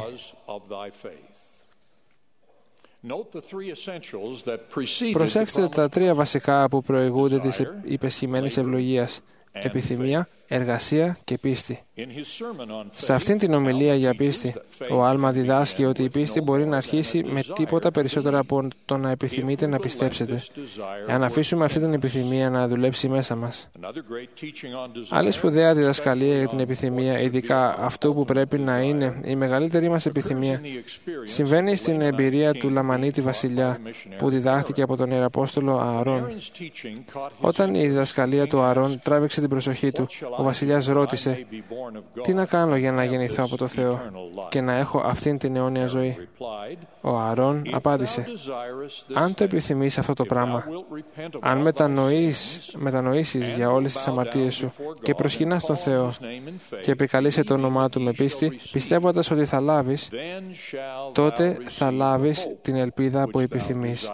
Προσέξτε τα 3 βασικά που προηγούνται της υπεσχημένης ευλογίας: επιθυμία, εργασία και πίστη. Σε αυτήν την ομιλία για πίστη, ο Άλμα διδάσκει ότι η πίστη μπορεί να αρχίσει με τίποτα περισσότερο από το να επιθυμείτε να πιστέψετε, εάν αφήσουμε αυτή την επιθυμία να δουλέψει μέσα μας. Άλλη σπουδαία διδασκαλία για την επιθυμία, ειδικά αυτού που πρέπει να είναι η μεγαλύτερη μας επιθυμία, συμβαίνει στην εμπειρία του Λαμανίτη βασιλιά που διδάχθηκε από τον Ιεραπόστολο Ααρών. Όταν η διδασκαλία του Ααρών τράβηξε την προσοχή του, ο βασιλιάς ρώτησε: «Τι να κάνω για να γεννηθώ από το Θεό και να έχω αυτήν την αιώνια ζωή?» Ο Ααρών απάντησε: «Αν το επιθυμείς αυτό το πράγμα, αν μετανοήσεις για όλες τις αμαρτίες σου και προσκυνάς τον Θεό και επικαλείσαι το όνομά Του με πίστη, πιστεύοντας ότι θα λάβεις, τότε θα λάβεις την ελπίδα που επιθυμείς».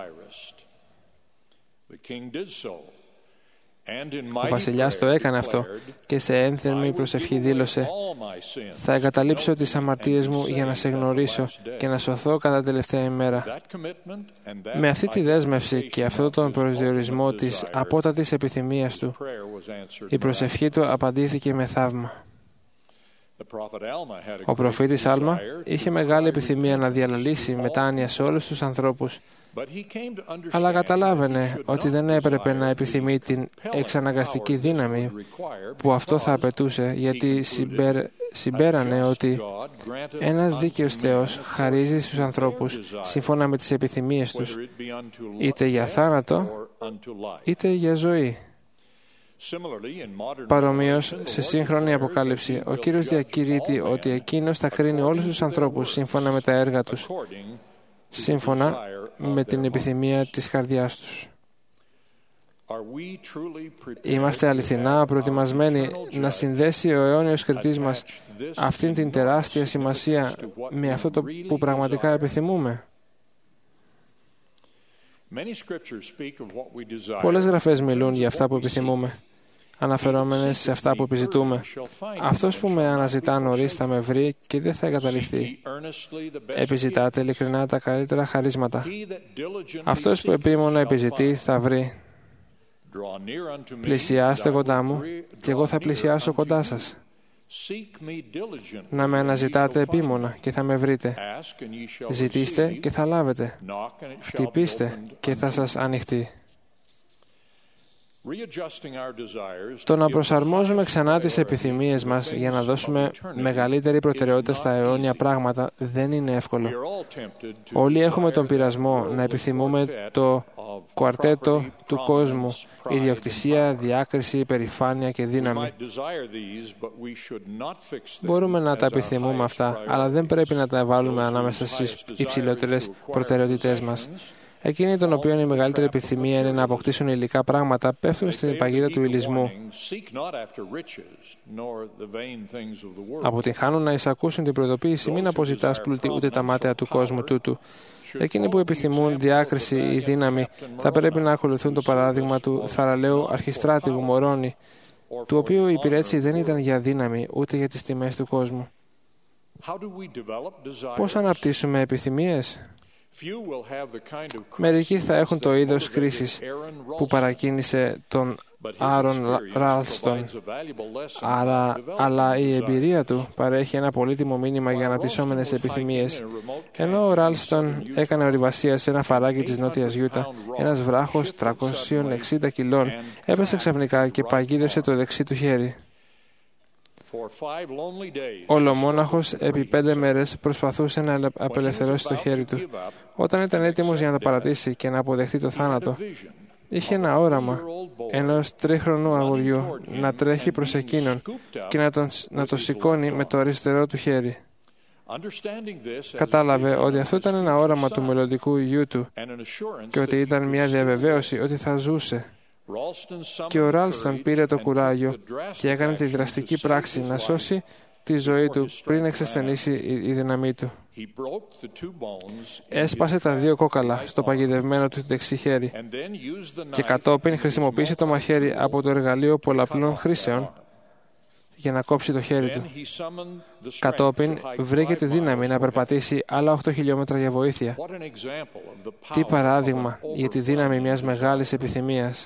Ο βασιλιάς το έκανε αυτό και σε ένθερμη προσευχή δήλωσε: «Θα εγκαταλείψω τις αμαρτίες μου για να σε γνωρίσω και να σωθώ κατά τελευταία ημέρα». Με αυτή τη δέσμευση και αυτόν τον προσδιορισμό της απότατης επιθυμίας του, η προσευχή του απαντήθηκε με θαύμα. Ο προφήτης Άλμα είχε μεγάλη επιθυμία να διαλαλήσει μετάνοια σε όλους τους ανθρώπους, αλλά καταλάβαινε ότι δεν έπρεπε να επιθυμεί την εξαναγκαστική δύναμη που αυτό θα απαιτούσε, γιατί συμπέρανε ότι ένας δίκαιος Θεός χαρίζει στους ανθρώπους σύμφωνα με τις επιθυμίες τους, είτε για θάνατο είτε για ζωή. Παρομοίως, σε σύγχρονη Αποκάλυψη, ο Κύριος διακηρύττει ότι Εκείνος θα κρίνει όλους τους ανθρώπους σύμφωνα με τα έργα τους, σύμφωνα με την επιθυμία της καρδιάς τους. Είμαστε αληθινά προετοιμασμένοι να συνδέσει ο αιώνιος κριτής μας αυτήν την τεράστια σημασία με αυτό το που πραγματικά επιθυμούμε? Πολλές γραφές μιλούν για αυτά που επιθυμούμε, αναφερόμενες σε αυτά που επιζητούμε. Αυτός που με αναζητά νωρίς θα με βρει και δεν θα εγκαταλειφθεί. Επιζητάτε ειλικρινά τα καλύτερα χαρίσματα. Αυτός που επίμονα επιζητεί θα βρει. Πλησιάστε κοντά μου και εγώ θα πλησιάσω κοντά σας. Να με αναζητάτε επίμονα και θα με βρείτε. Ζητήστε και θα λάβετε. Χτυπήστε και θα σας ανοιχτεί. Το να προσαρμόζουμε ξανά τις επιθυμίες μας για να δώσουμε μεγαλύτερη προτεραιότητα στα αιώνια πράγματα δεν είναι εύκολο. Όλοι έχουμε τον πειρασμό να επιθυμούμε το κουαρτέτο του κόσμου, ιδιοκτησία, διάκριση, υπερηφάνεια και δύναμη. Μπορούμε να τα επιθυμούμε αυτά, αλλά δεν πρέπει να τα βάλουμε ανάμεσα στις υψηλότερες προτεραιότητές μας. Εκείνοι των οποίων η μεγαλύτερη επιθυμία είναι να αποκτήσουν υλικά πράγματα πέφτουν στην παγίδα του υλισμού. Αποτυγχάνουν να εισακούσουν την προειδοποίηση: «Μην αποζητάς πλούτη ούτε τα μάταια του κόσμου τούτου». Εκείνοι που επιθυμούν διάκριση ή δύναμη θα πρέπει να ακολουθούν το παράδειγμα του θαραλέου αρχιστράτηγου Μορώνη, του οποίου η υπηρέτηση δεν ήταν για δύναμη ούτε για τις τιμές του κόσμου. Πώς αναπτύσσουμε επιθυμίες? Μερικοί θα έχουν το είδος κρίσης που παρακίνησε τον Άρον Ράλστον, αλλά η εμπειρία του παρέχει ένα πολύτιμο μήνυμα για αναπτυσσόμενες επιθυμίες. Ενώ ο Ράλστον έκανε ορειβασία σε ένα φαράγγι της Νότιας Γιούτα, ένας βράχος 360 κιλών έπεσε ξαφνικά και παγίδευσε το δεξί του χέρι. Ο ολομόναχος επί 5 μέρες προσπαθούσε να απελευθερώσει το χέρι του. Όταν ήταν έτοιμος για να το παρατήσει και να αποδεχτεί το θάνατο, είχε ένα όραμα ενός 3χρονου αγοριού να τρέχει προς εκείνον και να το σηκώνει με το αριστερό του χέρι. Κατάλαβε ότι αυτό ήταν ένα όραμα του μελλοντικού γιού του και ότι ήταν μια διαβεβαίωση ότι θα ζούσε. Και ο Ράλστον πήρε το κουράγιο και έκανε τη δραστική πράξη να σώσει τη ζωή του πριν εξασθενήσει η δύναμή του. Έσπασε τα 2 κόκαλα στο παγιδευμένο του δεξί χέρι και κατόπιν χρησιμοποίησε το μαχαίρι από το εργαλείο πολλαπλών χρήσεων για να κόψει το χέρι του. Κατόπιν βρήκε τη δύναμη να περπατήσει άλλα 8 χιλιόμετρα για βοήθεια. Τι παράδειγμα για τη δύναμη μιας μεγάλης επιθυμίας.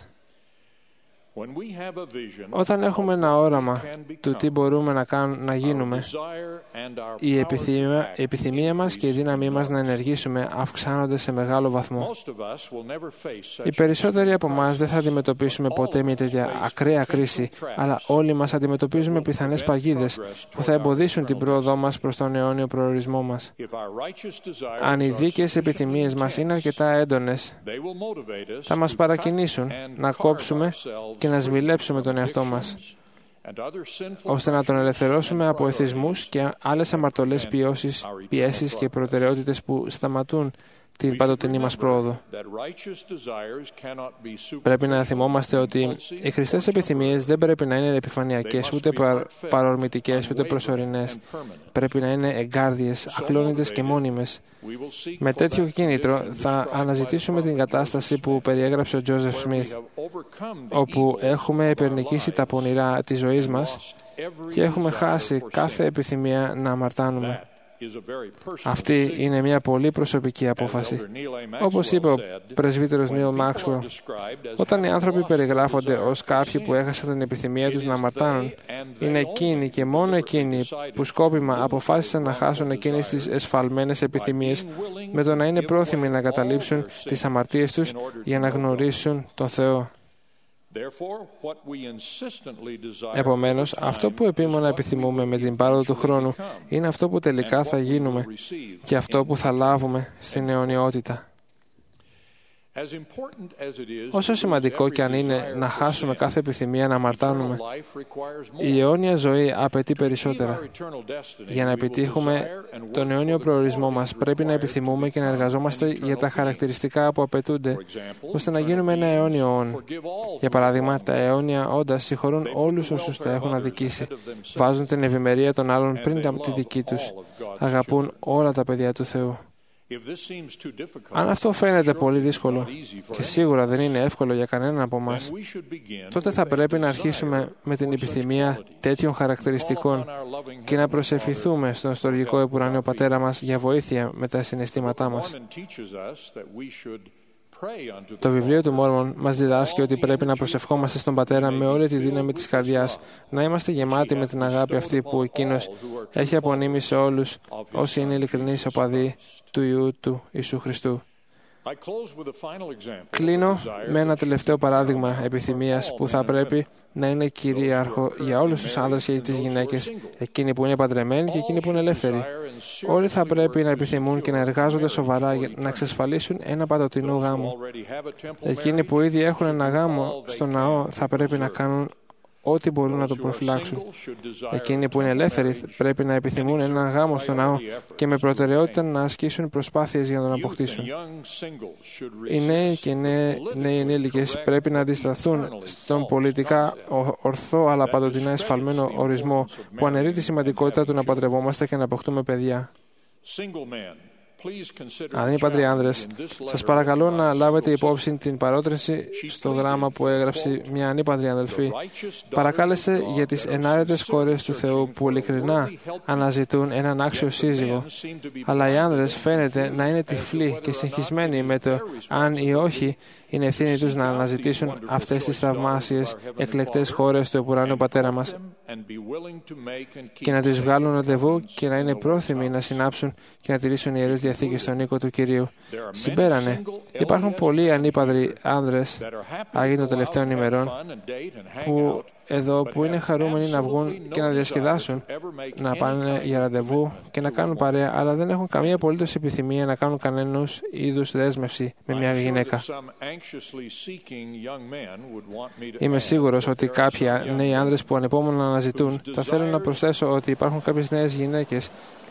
Όταν έχουμε ένα όραμα του τι μπορούμε να γίνουμε, η επιθυμία μας και η δύναμή μας να ενεργήσουμε αυξάνονται σε μεγάλο βαθμό. Οι περισσότεροι από εμάς δεν θα αντιμετωπίσουμε ποτέ μια τέτοια ακραία κρίση, αλλά όλοι μας αντιμετωπίζουμε πιθανές παγίδες που θα εμποδίσουν την πρόοδό μας προς τον αιώνιο προορισμό μας. Αν οι δίκαιες επιθυμίες μας είναι αρκετά έντονες, θα μας παρακινήσουν να κόψουμε και να σμιλέψουμε τον εαυτό μας, ώστε να τον ελευθερώσουμε από εθισμούς και άλλες αμαρτωλές πιέσεις και προτεραιότητες που σταματούν την παντοτινή μας πρόοδο. Πρέπει να θυμόμαστε ότι οι χρηστές επιθυμίες δεν πρέπει να είναι επιφανειακές, ούτε παρορμητικές, ούτε προσωρινές. Πρέπει να είναι εγκάρδιες, ακλόνητες και μόνιμες. Με τέτοιο κίνητρο θα αναζητήσουμε την κατάσταση που περιέγραψε ο Τζόζεφ Σμιθ, όπου έχουμε υπερνικήσει τα πονηρά της ζωής μας και έχουμε χάσει κάθε επιθυμία να αμαρτάνουμε. Αυτή είναι μια πολύ προσωπική απόφαση. Όπως είπε ο πρεσβύτερος Νίλ Μάξουελ, όταν οι άνθρωποι περιγράφονται ως κάποιοι που έχασαν την επιθυμία τους να αμαρτάνουν, είναι εκείνοι και μόνο εκείνοι που σκόπιμα αποφάσισαν να χάσουν εκείνες τις εσφαλμένες επιθυμίες με το να είναι πρόθυμοι να καταλήψουν τις αμαρτίες τους για να γνωρίσουν τον Θεό. Επομένως, αυτό που επίμονα επιθυμούμε με την πάροδο του χρόνου είναι αυτό που τελικά θα γίνουμε και αυτό που θα λάβουμε στην αιωνιότητα. Όσο σημαντικό και αν είναι να χάσουμε κάθε επιθυμία να αμαρτάνουμε, η αιώνια ζωή απαιτεί περισσότερα. Για να επιτύχουμε τον αιώνιο προορισμό μας, πρέπει να επιθυμούμε και να εργαζόμαστε για τα χαρακτηριστικά που απαιτούνται, ώστε να γίνουμε ένα αιώνιο όν. Για παράδειγμα, τα αιώνια όντα συγχωρούν όλους όσους τα έχουν αδικήσει, βάζουν την ευημερία των άλλων πριν τη δική τους, αγαπούν όλα τα παιδιά του Θεού. Αν αυτό φαίνεται πολύ δύσκολο, και σίγουρα δεν είναι εύκολο για κανέναν από εμάς, τότε θα πρέπει να αρχίσουμε με την επιθυμία τέτοιων χαρακτηριστικών και να προσευχηθούμε στον στοργικό επουρανίο Πατέρα μας για βοήθεια με τα συναισθήματά μας. Το βιβλίο του Μόρμον μας διδάσκει ότι πρέπει να προσευχόμαστε στον Πατέρα με όλη τη δύναμη της καρδιάς, να είμαστε γεμάτοι με την αγάπη αυτή που Εκείνος έχει απονείμει σε όλους όσοι είναι ειλικρινείς οπαδοί του Υιού του Ιησού Χριστού. Κλείνω με ένα τελευταίο παράδειγμα επιθυμίας που θα πρέπει να είναι κυρίαρχο για όλους τους άνδρες και τις γυναίκες, εκείνοι που είναι παντρεμένοι και εκείνοι που είναι ελεύθεροι. Όλοι θα πρέπει να επιθυμούν και να εργάζονται σοβαρά για να εξασφαλίσουν ένα παντοτινό γάμο. Εκείνοι που ήδη έχουν ένα γάμο στο ναό θα πρέπει να κάνουν ό,τι μπορούν να το προφυλάξουν. Εκείνοι που είναι ελεύθεροι πρέπει να επιθυμούν έναν γάμο στο ναό και με προτεραιότητα να ασκήσουν προσπάθειες για να τον αποκτήσουν. Οι νέοι και νέοι ενήλικες πρέπει να αντισταθούν στον πολιτικά ορθό αλλά παντοτινά εσφαλμένο ορισμό που αναιρεί τη σημαντικότητα του να παντρευόμαστε και να αποκτούμε παιδιά. Ανήπαντροι άνδρες, σας παρακαλώ να λάβετε υπόψη την παρότρινση στο γράμμα που έγραψε μια ανήπαντρη αδελφή. Παρακάλεσε για τις ενάρετες κόρες του Θεού που ειλικρινά αναζητούν έναν άξιο σύζυγο. Αλλά οι άνδρες φαίνεται να είναι τυφλοί και συγχυσμένοι με το αν ή όχι Είναι ευθύνη τους να αναζητήσουν αυτές τις θαυμάσιες εκλεκτές χώρες του επουράνιου Πατέρα μας και να τις βγάλουν ραντεβού και να είναι πρόθυμοι να συνάψουν και να τηρήσουν ιερές διαθήκες στον οίκο του Κυρίου. Συμπέρανε, υπάρχουν πολλοί ανήπαντροι άνδρες, άγιοι των τελευταίων ημερών, που είναι χαρούμενοι να βγουν και να διασκεδάσουν, να πάνε για ραντεβού και να κάνουν παρέα, αλλά δεν έχουν καμία απολύτως επιθυμία να κάνουν κανένας είδους δέσμευση με μια γυναίκα. Είμαι σίγουρος ότι κάποιοι νέοι άνδρες που ανεπόμονα να αναζητούν θα θέλουν να προσθέσω ότι υπάρχουν κάποιες νέες γυναίκες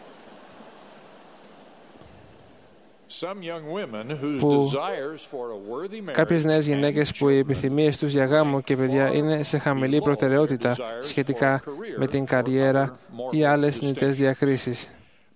κάποιες νέες γυναίκες που οι επιθυμίες τους για γάμο και παιδιά είναι σε χαμηλή προτεραιότητα σχετικά με την καριέρα ή άλλες θνητές διακρίσεις.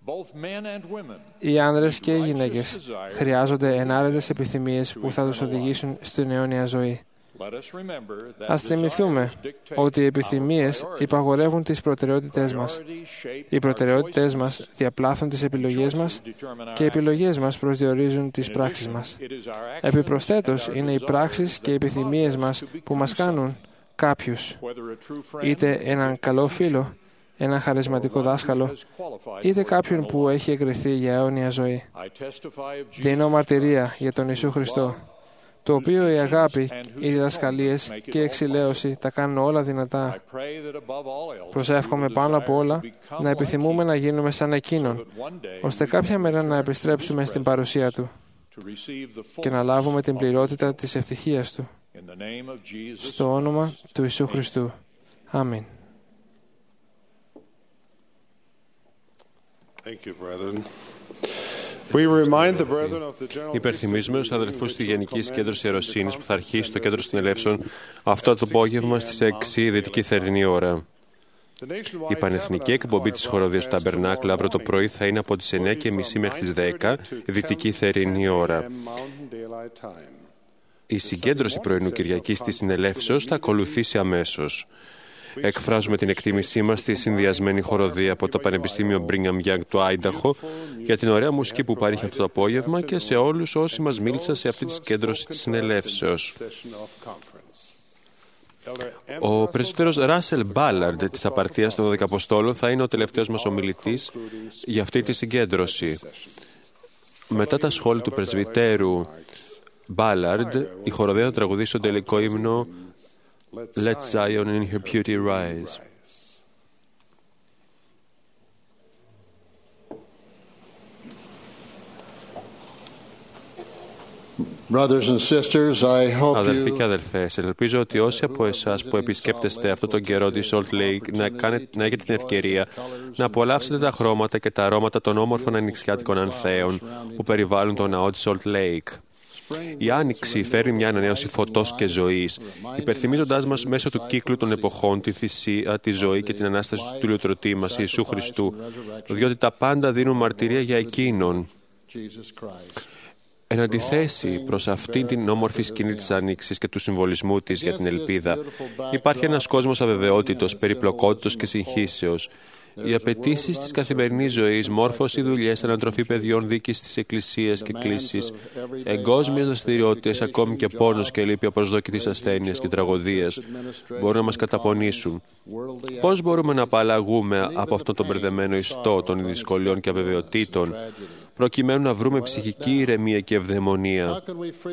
Οι άνδρες και οι γυναίκες χρειάζονται ενάρετες επιθυμίες που θα τους οδηγήσουν στην αιώνια ζωή. Ας θυμηθούμε ότι οι επιθυμίες υπαγορεύουν τις προτεραιότητές μας. Οι προτεραιότητές μας διαπλάθουν τις επιλογές μας και οι επιλογές μας προσδιορίζουν τις πράξεις μας. Επιπροσθέτως, είναι οι πράξεις και οι επιθυμίες μας που μας κάνουν κάποιους, είτε έναν καλό φίλο, έναν χαρισματικό δάσκαλο, είτε κάποιον που έχει εγκριθεί για αιώνια ζωή. Δίνω μαρτυρία για τον Ιησού Χριστό, το οποίο η αγάπη, οι διδασκαλίες και η εξηλαίωση τα κάνουν όλα δυνατά. Προσεύχομαι πάνω από όλα να επιθυμούμε να γίνουμε σαν Εκείνον, ώστε κάποια μέρα να επιστρέψουμε στην παρουσία Του και να λάβουμε την πληρότητα της ευτυχίας Του. Στο όνομα του Ιησού Χριστού. Αμήν. Υπενθυμίζουμε στους αδελφούς της Γενικής Συγκέντρωσης Ιεροσύνης που θα αρχίσει το κέντρο συνελεύσεων αυτό το απόγευμα στις 6 δυτική θερινή ώρα. Η πανεθνική εκπομπή της χοροδίας του Ταμπερνάκλ αύριο το πρωί θα είναι από τις 9:30 μέχρι τις 10 δυτική θερινή ώρα. Η συγκέντρωση πρωινού Κυριακής της συνελεύσεως θα ακολουθήσει αμέσως. Εκφράζουμε την εκτίμησή μας στη συνδυασμένη χοροδία από το Πανεπιστήμιο Brigham Young του Άινταχο για την ωραία μουσική που παρήχε αυτό το απόγευμα και σε όλους όσοι μας μίλησαν σε αυτή τη συγκέντρωση της συνελεύσεως. Ο πρεσβύτερος Ράσελ Μπάλαρντ της Απαρτίας των 12 Αποστόλων θα είναι ο τελευταίος μας ομιλητής για αυτή τη συγκέντρωση. Μετά τα σχόλια του πρεσβυτέρου Μπάλαρντ, η χοροδία θα τραγουδήσει τον τελικό ύμνο Let Zion in her beauty rise. Αδελφοί και αδελφές, ελπίζω ότι όσοι από εσάς που επισκέπτεστε αυτό τον καιρό τη Salt Lake να έχετε την ευκαιρία να απολαύσετε τα χρώματα και τα αρώματα των όμορφων ανοιξιάτικων ανθέων που περιβάλλουν το ναό της Salt Lake. Η Άνοιξη φέρνει μια ανανέωση φωτός και ζωής, υπενθυμίζοντάς μας μέσω του κύκλου των εποχών τη θυσία, τη ζωή και την Ανάσταση του τηλιοτρωτή μας, Ιησού Χριστού, διότι τα πάντα δίνουν μαρτυρία για Εκείνον. Εν αντιθέσει προς αυτήν την όμορφη σκηνή της Άνοιξης και του συμβολισμού της για την ελπίδα, υπάρχει ένας κόσμος αβεβαιότητος, περιπλοκότητος και συγχύσεως. Οι απαιτήσεις της καθημερινής ζωής, μόρφωση, δουλειές, ανατροφή παιδιών, δίκης της εκκλησίας και κλήσεις, εγκόσμιες δραστηριότητες, ακόμη και πόνος και λύπη, απροσδόκητης ασθένειας και τραγωδίας μπορούν να μας καταπονήσουν. Πώς μπορούμε να απαλλαγούμε από αυτόν τον μπερδεμένο ιστό των δυσκολιών και αβεβαιοτήτων, προκειμένου να βρούμε ψυχική ηρεμία και ευδαιμονία?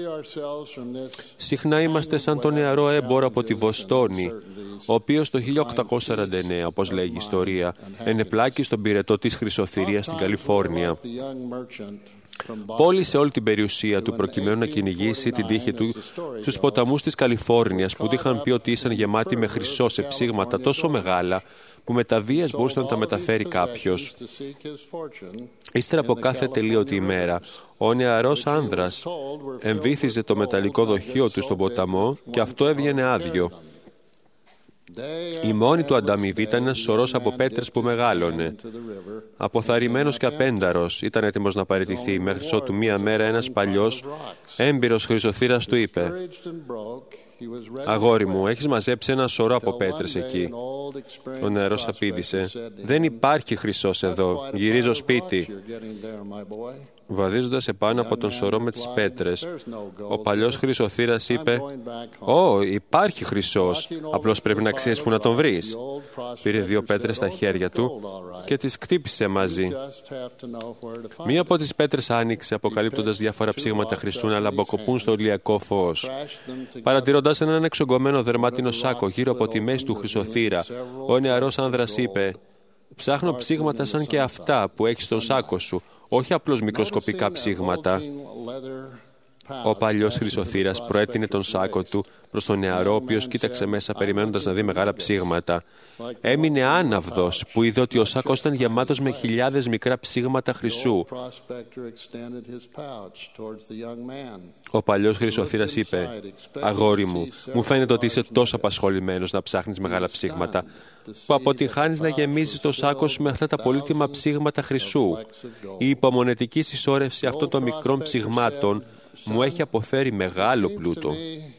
Συχνά είμαστε σαν τον νεαρό έμπορο από τη Βοστόνη, ο οποίος το 1849, όπως λέγει η ιστορία, ενεπλάκη στον πυρετό της Χρυσοθυρίας στην Καλιφόρνια. Πώλησε όλη την περιουσία του προκειμένου να κυνηγήσει την τύχη του στους ποταμούς της Καλιφόρνιας, που του είχαν πει ότι ήσαν γεμάτοι με χρυσό σε ψήγματα τόσο μεγάλα που με τα βίας μπορούσε να τα μεταφέρει κάποιος. Ύστερα από κάθε τελείωτη ημέρα, ο νεαρός άνδρας εμβύθιζε το μεταλλικό δοχείο του στον ποταμό και αυτό έβγαινε άδειο. Η μόνη του ανταμοιβή ήταν ένας σωρός από πέτρες που μεγάλωνε. Αποθαρρυμένος και απένταρος, ήταν έτοιμος να παραιτηθεί, μέχρι ότου μία μέρα ένας παλιός, έμπειρος χρυσοθύρας του είπε: «Αγόρι μου, έχεις μαζέψει ένα σωρό από πέτρες εκεί». Ο νεαρός απήντησε: «Δεν υπάρχει χρυσός εδώ, γυρίζω σπίτι». Βαδίζοντας επάνω από τον σωρό με τις πέτρες, ο παλιός χρυσοθύρας είπε «Ω, υπάρχει χρυσός, απλώς πρέπει να ξέρεις που να τον βρεις». Πήρε 2 πέτρες στα χέρια του και τις κτύπησε μαζί. Μία από τις πέτρες άνοιξε, αποκαλύπτοντας διάφορα ψήγματα χρυσού να λαμποκοπούν στο ηλιακό φως. Παρατηρώντας έναν εξογκωμένο δερμάτινο σάκο γύρω από τη μέση του χρυσοθύρα, ο νεαρός άνδρας είπε «Ψάχνω ψήγματα σαν και αυτά που έχεις στον σάκο σου, όχι απλώς μικροσκοπικά ψήγματα». Ο παλιός χρυσοθύρας προέτεινε τον σάκο του προς τον νεαρό, ο οποίος κοίταξε μέσα περιμένοντας να δει μεγάλα ψήγματα. Έμεινε άναυδος που είδε ότι ο σάκος ήταν γεμάτος με χιλιάδες μικρά ψήγματα χρυσού. Ο παλιός χρυσοθύρας είπε «Αγόρι μου, μου φαίνεται ότι είσαι τόσο απασχολημένος να ψάχνεις μεγάλα ψήγματα, που αποτυγχάνεις να γεμίζεις το σάκο σου με αυτά τα πολύτιμα ψήγματα χρυσού. Η υπομονετική συσσόρευση αυτών των μικρών ψήγματων μου έχει αποφέρει μεγάλο πλούτο».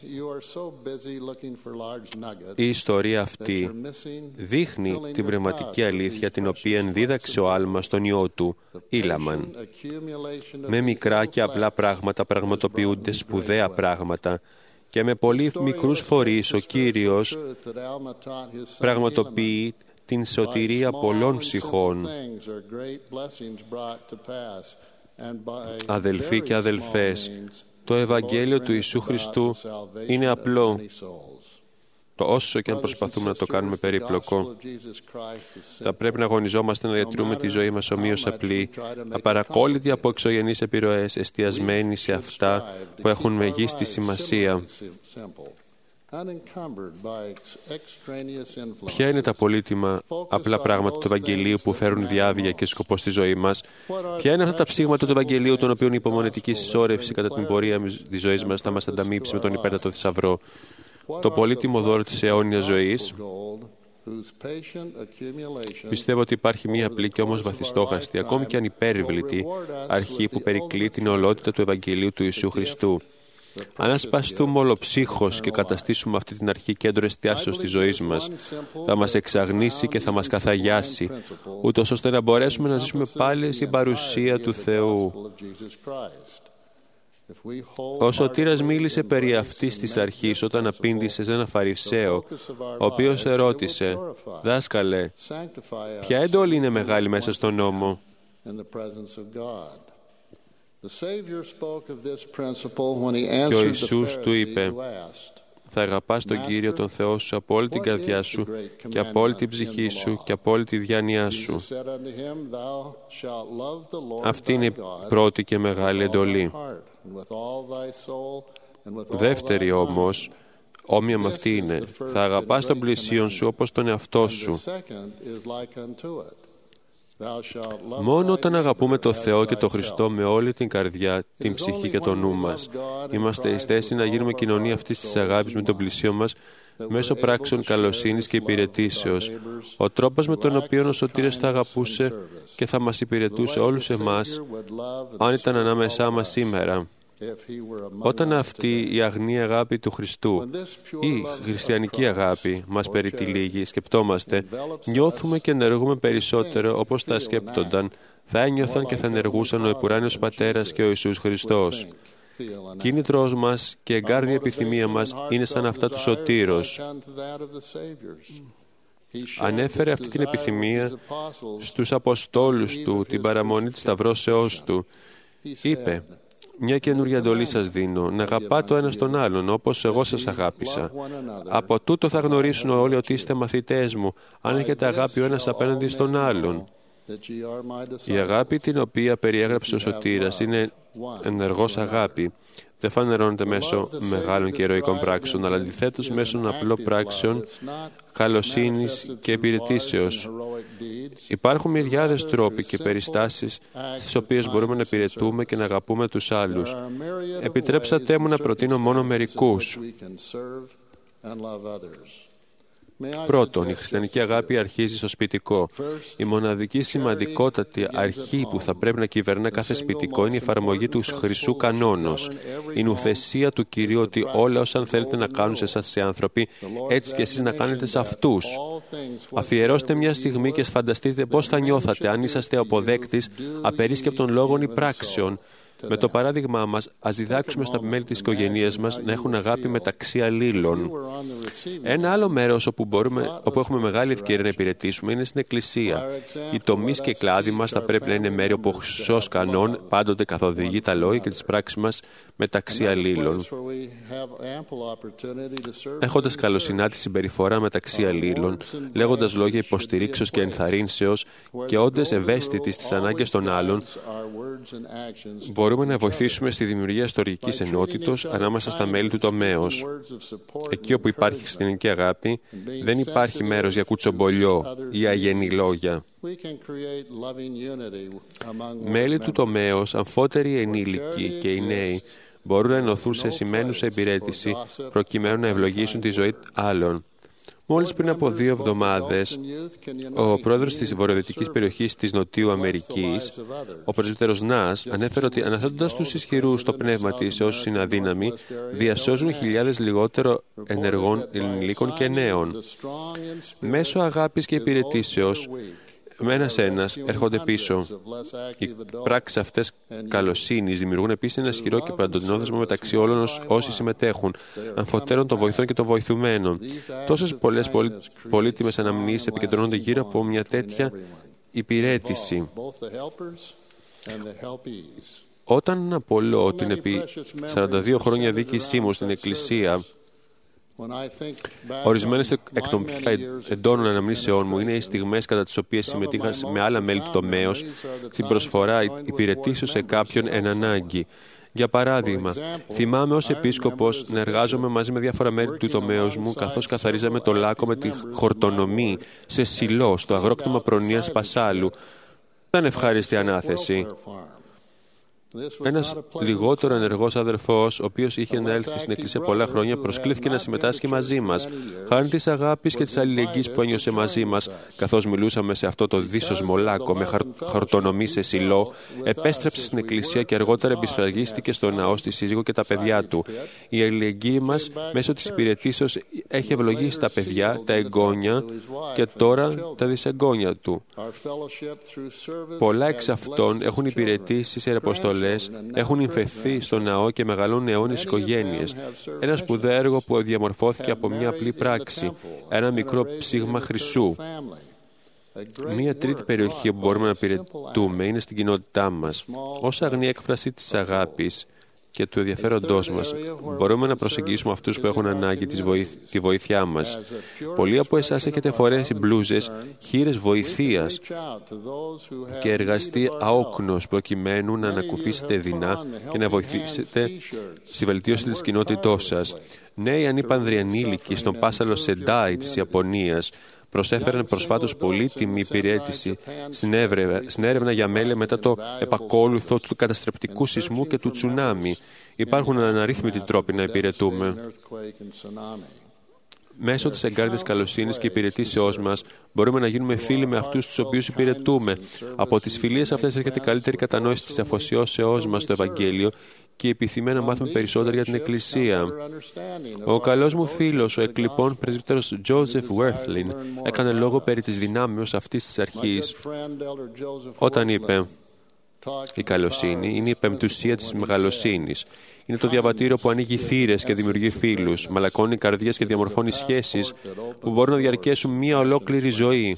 Η ιστορία αυτή δείχνει την πνευματική αλήθεια την οποία δίδαξε ο Άλμα στον ιό του, Ήλαμαν. Με μικρά και απλά πράγματα πραγματοποιούνται σπουδαία πράγματα και με πολύ μικρούς φορείς ο Κύριος πραγματοποιεί την σωτηρία πολλών ψυχών. Αδελφοί και αδελφές, το Ευαγγέλιο του Ιησού Χριστού είναι απλό, όσο και αν προσπαθούμε να το κάνουμε περίπλοκο. Θα πρέπει να αγωνιζόμαστε να διατηρούμε τη ζωή μας ομοίως απλή, απαρακόλλητη από εξωγενείς επιρροές, εστιασμένη σε αυτά που έχουν μεγίστη σημασία. Ποια είναι τα πολύτιμα απλά πράγματα του Ευαγγελίου που φέρουν διάβια και σκοπό στη ζωή μας? Ποια είναι αυτά τα ψήγματα του Ευαγγελίου των οποίων η υπομονετική συσσόρευση κατά την πορεία της ζωής μας θα μας ανταμείψει με τον υπέρτατο θησαυρό? Το πολύτιμο δώρο της αιώνιας ζωής. Πιστεύω ότι υπάρχει μία απλή και όμως βαθιστόχαστη, ακόμη και ανυπέρβλητη αρχή που περικλεί την ολότητα του Ευαγγελίου του Ιησού Χριστού. Αν ασπαστούμε ολοψύχως και καταστήσουμε αυτή την αρχή κέντρο εστιάσεως της ζωής μας, θα μας εξαγνίσει και θα μας καθαγιάσει, ούτως ώστε να μπορέσουμε να ζήσουμε πάλι στην παρουσία του Θεού. Ο Σωτήρας μίλησε περί αυτής της αρχής όταν απήντησε σε έναν Φαρισαίο, ο οποίος ερώτησε «Δάσκαλε, ποια εντολή είναι μεγάλη μέσα στον νόμο?» Και ο Ιησούς του είπε «Θα αγαπάς τον Κύριο τον Θεό σου από όλη την καρδιά σου και από όλη την ψυχή σου και από όλη τη διάνοιά σου». Αυτή είναι η πρώτη και μεγάλη εντολή. Δεύτερη όμως, όμοια με αυτή είναι «Θα αγαπάς τον πλησίον σου όπως τον εαυτό σου». Μόνο όταν αγαπούμε το Θεό και το Χριστό με όλη την καρδιά, την ψυχή και το νου μας, είμαστε εις θέση να γίνουμε κοινωνία αυτής της αγάπης με τον πλησίον μας μέσω πράξεων καλοσύνης και υπηρετήσεως. Ο τρόπος με τον οποίο ο Σωτήρας θα αγαπούσε και θα μας υπηρετούσε όλους εμάς, αν ήταν ανάμεσά μας σήμερα. Όταν αυτή η αγνή αγάπη του Χριστού ή χριστιανική αγάπη μας περιτυλίγει, σκεπτόμαστε, νιώθουμε και ενεργούμε περισσότερο όπως τα σκέπτονταν, θα ένιωθαν και θα ενεργούσαν ο επουράνιος Πατέρας και ο Ιησούς Χριστός. Κίνητρος μας και εγκάρδια επιθυμία μας είναι σαν αυτά του Σωτήρος. Ανέφερε αυτή την επιθυμία στους Αποστόλους του, την παραμονή της σταυρώσεώς του. Είπε «Μια καινούργια εντολή σας δίνω, να αγαπάτε ο ένας τον άλλον, όπως εγώ σας αγάπησα. Από τούτο θα γνωρίσουν όλοι ότι είστε μαθητές μου, αν έχετε αγάπη ο ένας απέναντι στον άλλον». Η αγάπη την οποία περιέγραψε ο Σωτήρας είναι ενεργός αγάπη. Δεν φανερώνεται μέσω μεγάλων και ηρωικών πράξεων, αλλά αντιθέτως μέσω απλών πράξεων καλοσύνης και υπηρετήσεως. Υπάρχουν μυριάδες τρόποι και περιστάσεις στις οποίες μπορούμε να υπηρετούμε και να αγαπούμε τους άλλους. Επιτρέψατε μου να προτείνω μόνο μερικούς. Πρώτον, η χριστιανική αγάπη αρχίζει στο σπιτικό. Η μοναδική σημαντικότατη αρχή που θα πρέπει να κυβερνά κάθε σπιτικό είναι η εφαρμογή του χρυσού κανόνος. Η νουθεσία του Κυρίου ότι όλα όσα θέλετε να κάνουν σε εσάς οι άνθρωποι, έτσι και εσείς να κάνετε σε αυτούς. Αφιερώστε μια στιγμή και φανταστείτε πώς θα νιώθατε αν είσαστε αποδέκτης απερίσκεπτων λόγων ή πράξεων. Με το παράδειγμά μας, ας διδάξουμε στα μέλη της οικογένειας μας να έχουν αγάπη μεταξύ αλλήλων. Ένα άλλο μέρος όπου έχουμε μεγάλη ευκαιρία να υπηρετήσουμε είναι στην Εκκλησία. Οι τομείς και οι κλάδοι μας θα πρέπει να είναι μέρη όπου ο χρυσός κανόν πάντοτε καθοδηγεί τα λόγια και τις πράξεις μας μεταξύ αλλήλων. Έχοντας καλοσυνάτη συμπεριφορά μεταξύ αλλήλων, λέγοντας λόγια υποστηρίξεως και ενθαρρύνσεως και όντως ευαίσθητοι στις ανάγκες των άλλων, μπορούμε να βοηθήσουμε στη δημιουργία ιστορικής ενότητος ανάμεσα στα μέλη του τομέως. Εκεί όπου υπάρχει χριστιανική αγάπη, δεν υπάρχει μέρος για κουτσομπολιό ή αγενή λόγια. Μέλη του τομέως, αμφότεροι ενήλικοι και οι νέοι, μπορούν να ενωθούν σε σημαίνουσα υπηρέτηση προκειμένου να ευλογήσουν τη ζωή άλλων. Μόλις πριν από 2 εβδομάδες, ο πρόεδρος της βορειοδυτικής περιοχής της Νοτιού Αμερικής, ο πρεσβύτερος Νας, ανέφερε ότι αναθέτοντας τους ισχυρούς στο πνεύμα της σε όσους είναι αδύναμοι, διασώζουν χιλιάδες λιγότερο ενεργών ενηλίκων και νέων. Μέσω αγάπης και υπηρετήσεως, με ένας έρχονται πίσω. Οι πράξεις αυτές καλοσύνης δημιουργούν επίσης ένα ισχυρό και παντοτινό δεσμό μεταξύ όλων όσοι συμμετέχουν, αμφωτέρων των βοηθών και των βοηθουμένων. Τόσες πολλές πολύτιμες αναμνήσεις επικεντρώνονται γύρω από μια τέτοια υπηρέτηση. Όταν απολώ την επί 42 χρόνια δίκησή μου στην Εκκλησία, ορισμένες εκ των πιο εντόνων αναμνήσεών μου είναι οι στιγμές κατά τις οποίες συμμετείχα με άλλα μέλη του τομέως στην προσφορά υπηρετήσεως σε κάποιον εν ανάγκη. Για παράδειγμα, θυμάμαι ως επίσκοπος να εργάζομαι μαζί με διάφορα μέλη του τομέως μου καθώς καθαρίζαμε το λάκκο με τη χορτονομή σε Σιλό, στο αγρόκτημα προνοίας Πασάλου. Ήταν ευχάριστη ανάθεση. Ένας λιγότερο ενεργός αδερφός, ο οποίος είχε να έλθει στην Εκκλησία πολλά χρόνια, προσκλήθηκε να συμμετάσχει μαζί μας. Χάρη της αγάπης και της αλληλεγγύης που ένιωσε μαζί μας, καθώς μιλούσαμε σε αυτό το δύσσωσμο λάκκο με χορτονομή σε Σιλό, επέστρεψε στην Εκκλησία και αργότερα επισφραγίστηκε στο ναό στη σύζυγο και τα παιδιά του. Η αλληλεγγύη μας μέσω της υπηρετήσεως έχει ευλογήσει τα παιδιά, τα εγγόνια και τώρα τα δυσεγγόνια του. Πολλά εξ αυτών έχουν υπηρετήσει σε αποστολές, έχουν υφευθεί στο ναό και μεγαλώνουν αιώνιες οικογένειες. Ένα σπουδαίο έργο που διαμορφώθηκε από μια απλή πράξη, ένα μικρό ψήγμα χρυσού. Μία τρίτη περιοχή που μπορούμε να υπηρετούμε είναι στην κοινότητά μας. Ως αγνή έκφραση της αγάπης και του ενδιαφέροντός μας, μπορούμε να προσεγγίσουμε αυτούς που έχουν ανάγκη τη βοήθειά μας. Πολλοί από εσάς έχετε φορέσει μπλούζες, χείρες βοηθείας και εργαστεί αόκνος προκειμένου να ανακουφίσετε δεινά και να βοηθήσετε στη βελτίωση της κοινότητός σας. Νέοι ανήπανδροι ανήλικοι στον Πάσαλο Σεντάι της Ιαπωνίας προσέφεραν προσφάτως πολύτιμη υπηρέτηση στην έρευνα για μέλη μετά το επακόλουθο του καταστρεπτικού σεισμού και του τσουνάμι. Υπάρχουν αναρρύθμιτοι τρόποι να υπηρετούμε. Μέσω της εγκάρδιας καλοσύνης και υπηρετήσεώς μας μπορούμε να γίνουμε φίλοι με αυτούς τους οποίους υπηρετούμε. Από τις φιλίες αυτές έρχεται καλύτερη κατανόηση της αφοσιώσεώς μας στο Ευαγγέλιο και η επιθυμία να μάθουμε περισσότερο για την Εκκλησία. Ο καλός μου φίλος, ο εκλειπών πρεσβύτερος Joseph Werthlin, έκανε λόγο περί της δυνάμεως αυτής της αρχής όταν είπε: «Η καλοσύνη είναι η πεμπτουσία της μεγαλοσύνης. Είναι το διαβατήριο που ανοίγει θύρες και δημιουργεί φίλους, μαλακώνει καρδιές και διαμορφώνει σχέσεις που μπορούν να διαρκέσουν μία ολόκληρη ζωή».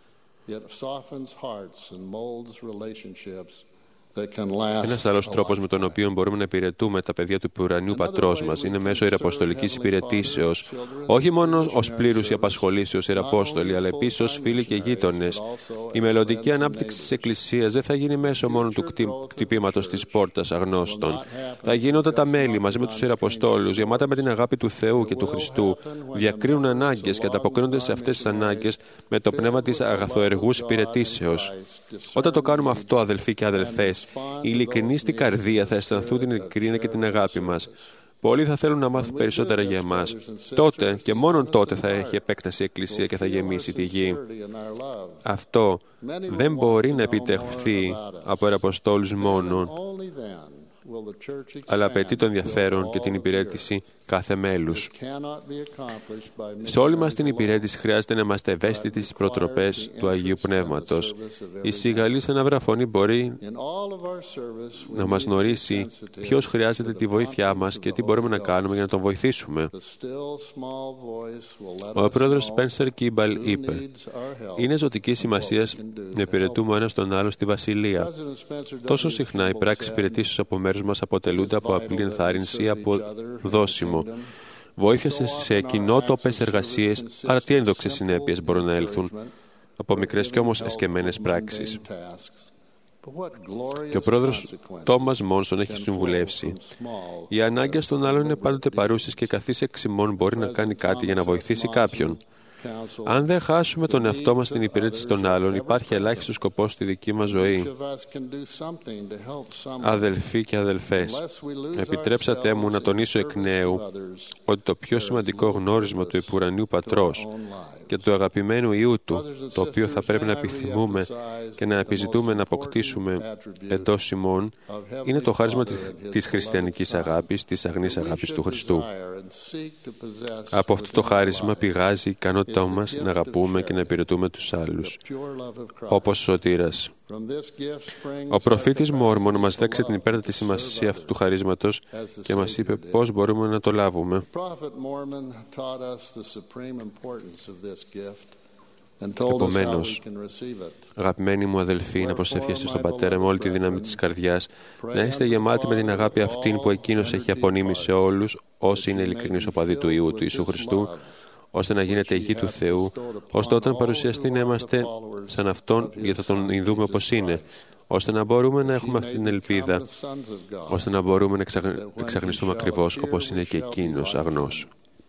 Ένας άλλος τρόπος με τον οποίο μπορούμε να υπηρετούμε τα παιδιά του ουρανίου Πατρός μας είναι μέσω ιεραποστολικής υπηρετήσεως. Όχι μόνο ως πλήρους απασχολήσεως ιεραπόστολοι, αλλά επίσης ως φίλοι και γείτονες. Η μελλοντική ανάπτυξη της Εκκλησίας δεν θα γίνει μέσω μόνο του χτυπήματος της πόρτας αγνώστων. Θα γίνει όταν τα μέλη μαζί με τους ιεραποστόλους, γεμάτα με την αγάπη του Θεού και του Χριστού, διακρίνουν ανάγκες και ανταποκρίνονται σε αυτές τις ανάγκες με το πνεύμα της αγαθοεργούς υπηρετήσεως. Όταν το κάνουμε αυτό, αδελφοί και αδελφές, η ειλικρινή στην καρδία θα αισθανθούν την ειλικρίνεια και την αγάπη μας. Πολλοί θα θέλουν να μάθουν περισσότερα για εμάς. Τότε και μόνον τότε θα έχει επέκταση η Εκκλησία και θα γεμίσει τη γη. Αυτό δεν μπορεί να επιτευχθεί από Αποστόλους μόνον, αλλά απαιτεί το ενδιαφέρον και την υπηρέτηση κάθε μέλους. Σε όλη μας την υπηρέτηση χρειάζεται να είμαστε ευαίσθητοι στις προτροπές του Αγίου Πνεύματος. Η σιγαλή σαν αβραφωνή μπορεί να μας γνωρίσει ποιος χρειάζεται τη βοήθειά μας και τι μπορούμε να κάνουμε για να τον βοηθήσουμε. Ο πρόεδρος Σπένσερ Κίμπαλ είπε: «Είναι ζωτικής σημασίας να υπηρετούμε ο ένας τον άλλο στη Βασιλεία. Τόσο συχνά οι πράξεις υπηρετήσεως από μέρους μας αποτελούνται από απλή ενθάρρυνση ή από δώσιμο. Βοήθεια σε κοινότοπες εργασίες, αλλά τι ένδοξες συνέπειες μπορούν να έλθουν από μικρές και όμως εσκεμμένες πράξεις». Και ο πρόεδρος Τόμας Μόνσον έχει συμβουλεύσει: «Οι ανάγκες των άλλων είναι πάντοτε παρούσες και καθής εξ ημών μπορεί να κάνει κάτι για να βοηθήσει κάποιον. Αν δεν χάσουμε τον εαυτό μας στην υπηρέτηση των άλλων, υπάρχει ελάχιστος σκοπός στη δική μας ζωή. Αδελφοί και αδελφές, επιτρέψατε μου να τονίσω εκ νέου ότι το πιο σημαντικό γνώρισμα του Επουρανίου Πατρός και του αγαπημένου Υιού Του, το οποίο θα πρέπει να επιθυμούμε και να επιζητούμε να αποκτήσουμε εντός ημών, είναι το χάρισμα της χριστιανικής αγάπης, της αγνής αγάπης του Χριστού. Από αυτό το χάρισμα πηγάζει η ικανότητά μας να αγαπούμε και να υπηρετούμε τους άλλους, όπως ο Σωτήρας. Ο προφήτης Μόρμον μας δέξε την υπέρτατη σημασία αυτού του χαρίσματος και μας είπε πώς μπορούμε να το λάβουμε. Επομένως, αγαπημένοι μου αδελφοί, να προσευχαίσετε στον Πατέρα με όλη τη δύναμη της καρδιάς, να είστε γεμάτοι με την αγάπη αυτήν που Εκείνος έχει απονείμει σε όλους όσοι είναι ειλικρινείς οπαδοί του Υιού του Ιησού Χριστού, ώστε να γίνετε γη του Θεού, ώστε όταν παρουσιαστεί να είμαστε σαν Αυτόν, γιατί θα Τον δούμε όπως είναι, ώστε να μπορούμε να έχουμε αυτή την ελπίδα, ώστε να μπορούμε να εξαγνιστούμε ακριβώς όπως είναι και Εκείνος αγνός.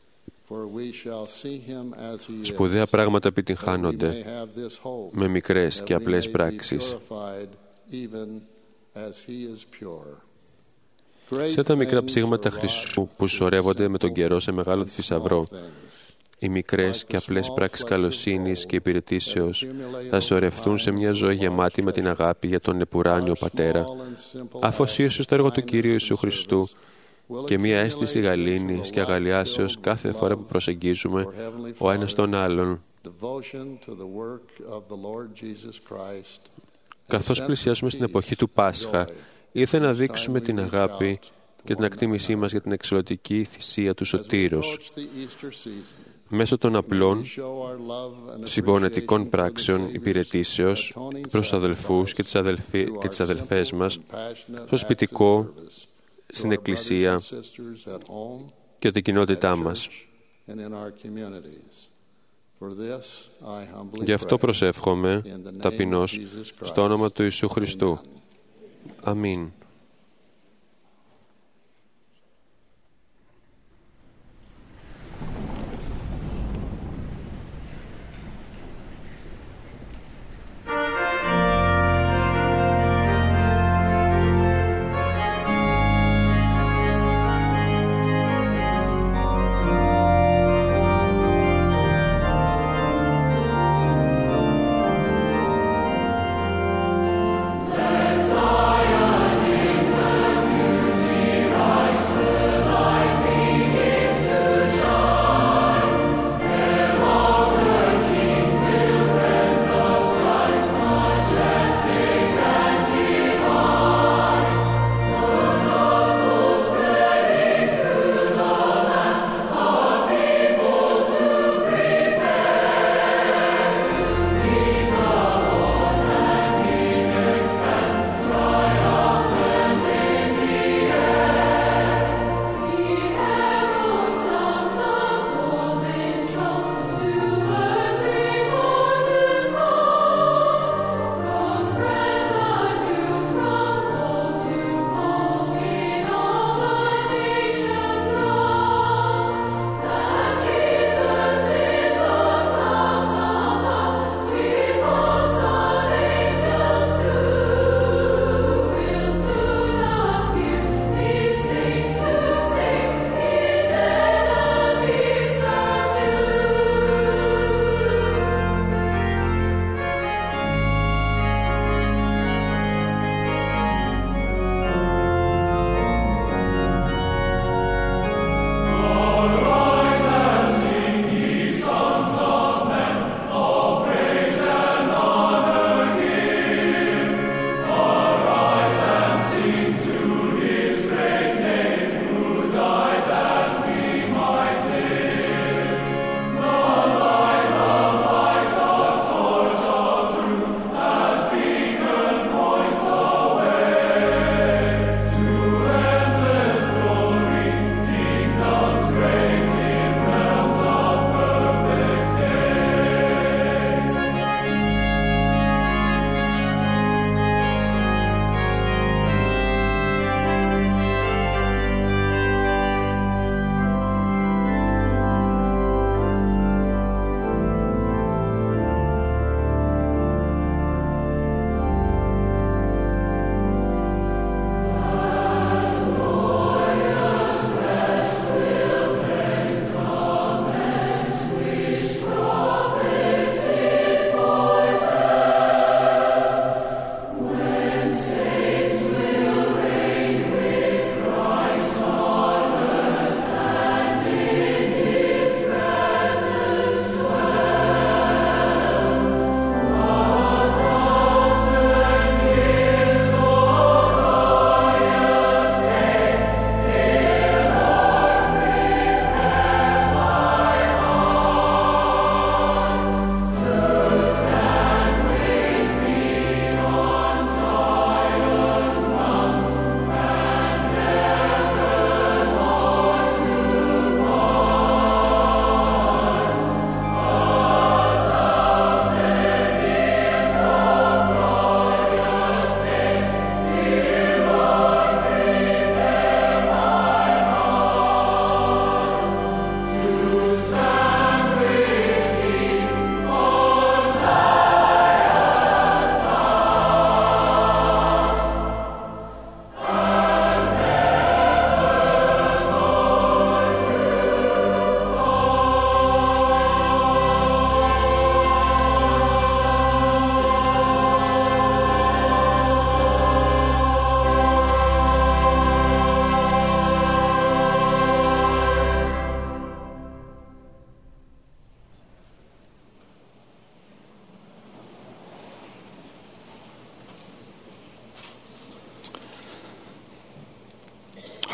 Σπουδαία πράγματα επιτυγχάνονται με μικρές και απλές πράξεις. Σε τα μικρά ψήγματα χρυσού που σωρεύονται με τον καιρό σε μεγάλο θησαυρό, οι μικρές και απλές πράξεις καλοσύνης και υπηρετήσεως θα σωρευθούν σε μια ζωή γεμάτη με την αγάπη για τον επουράνιο Πατέρα, αφοσίωση στο έργο του Κυρίου Ιησού Χριστού και μια αίσθηση γαλήνης και αγαλιάσεως κάθε φορά που προσεγγίζουμε ο ένας τον άλλον. Καθώς πλησιάζουμε στην εποχή του Πάσχα, ήθελα να δείξουμε την αγάπη και την εκτίμησή μας για την εξαιρετική θυσία του Σωτήρος. Μέσω των απλών, συμπονετικών πράξεων υπηρετήσεως προς τους αδελφούς και τις αδελφές μας, στο σπιτικό, στην Εκκλησία και την κοινότητά μας. Γι' αυτό προσεύχομαι ταπεινώς στο όνομα του Ιησού Χριστού. Αμήν. Zion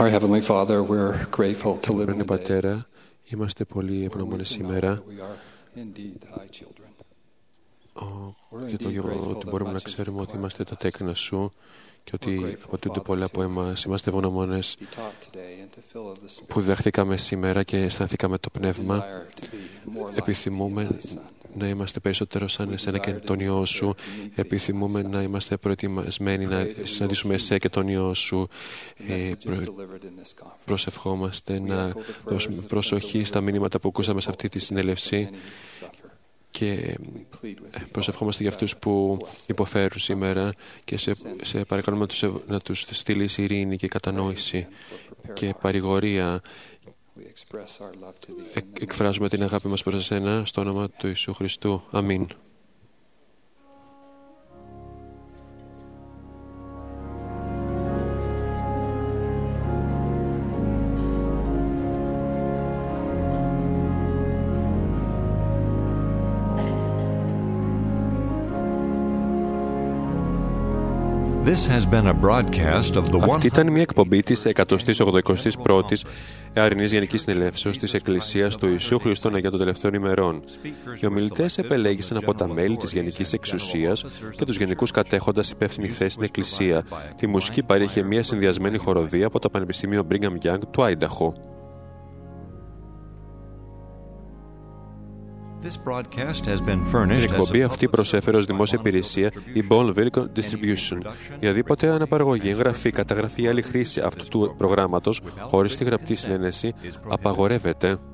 Our Heavenly Father, we're grateful to live in the day. Πατέρα, είμαστε πολύ ευγνώμονες σήμερα για το γεγονός ότι μπορούμε να ξέρουμε ότι είμαστε τα τέκνα Σου και ότι αποτελούνται πολλά από εμάς. Είμαστε ευγνώμονες που δεχτήκαμε σήμερα και αισθανθήκαμε το Πνεύμα. Επιθυμούμε να είμαστε περισσότερο σαν εσένα και τον Υιό Σου. Επιθυμούμε να είμαστε προετοιμασμένοι να συναντήσουμε εσένα και τον Υιό Σου. Προσευχόμαστε να δώσουμε προσοχή στα μηνύματα που ακούσαμε σε αυτή τη συνέλευση και προσευχόμαστε για αυτούς που υποφέρουν σήμερα και σε παρακαλούμε να τους στείλεις ειρήνη και κατανόηση και παρηγορία. Εκφράζουμε την αγάπη μας προς εσένα στο όνομα του Ιησού Χριστού. Αμήν. Αυτή ήταν μια εκπομπή της 181ης Αρινής Γενικής Συνελεύσεως της Εκκλησίας του Ιησού Χριστού για των τελευταίων ημερών. Οι ομιλητές επελέγησαν από τα μέλη της Γενικής Εξουσίας και τους γενικούς κατέχοντας υπεύθυνη θέση στην Εκκλησία. Τη μουσική παρήχε μια συνδυασμένη χοροδία από το Πανεπιστήμιο Brigham Young του Άινταχο. Την εκπομπή αυτή προσέφερε ως δημόσια υπηρεσία η Bonneville Distribution. Η οδήποτε αναπαραγωγή, εγγραφή, καταγραφή ή άλλη χρήση αυτού του προγράμματος χωρίς τη γραπτή συνένεση απαγορεύεται.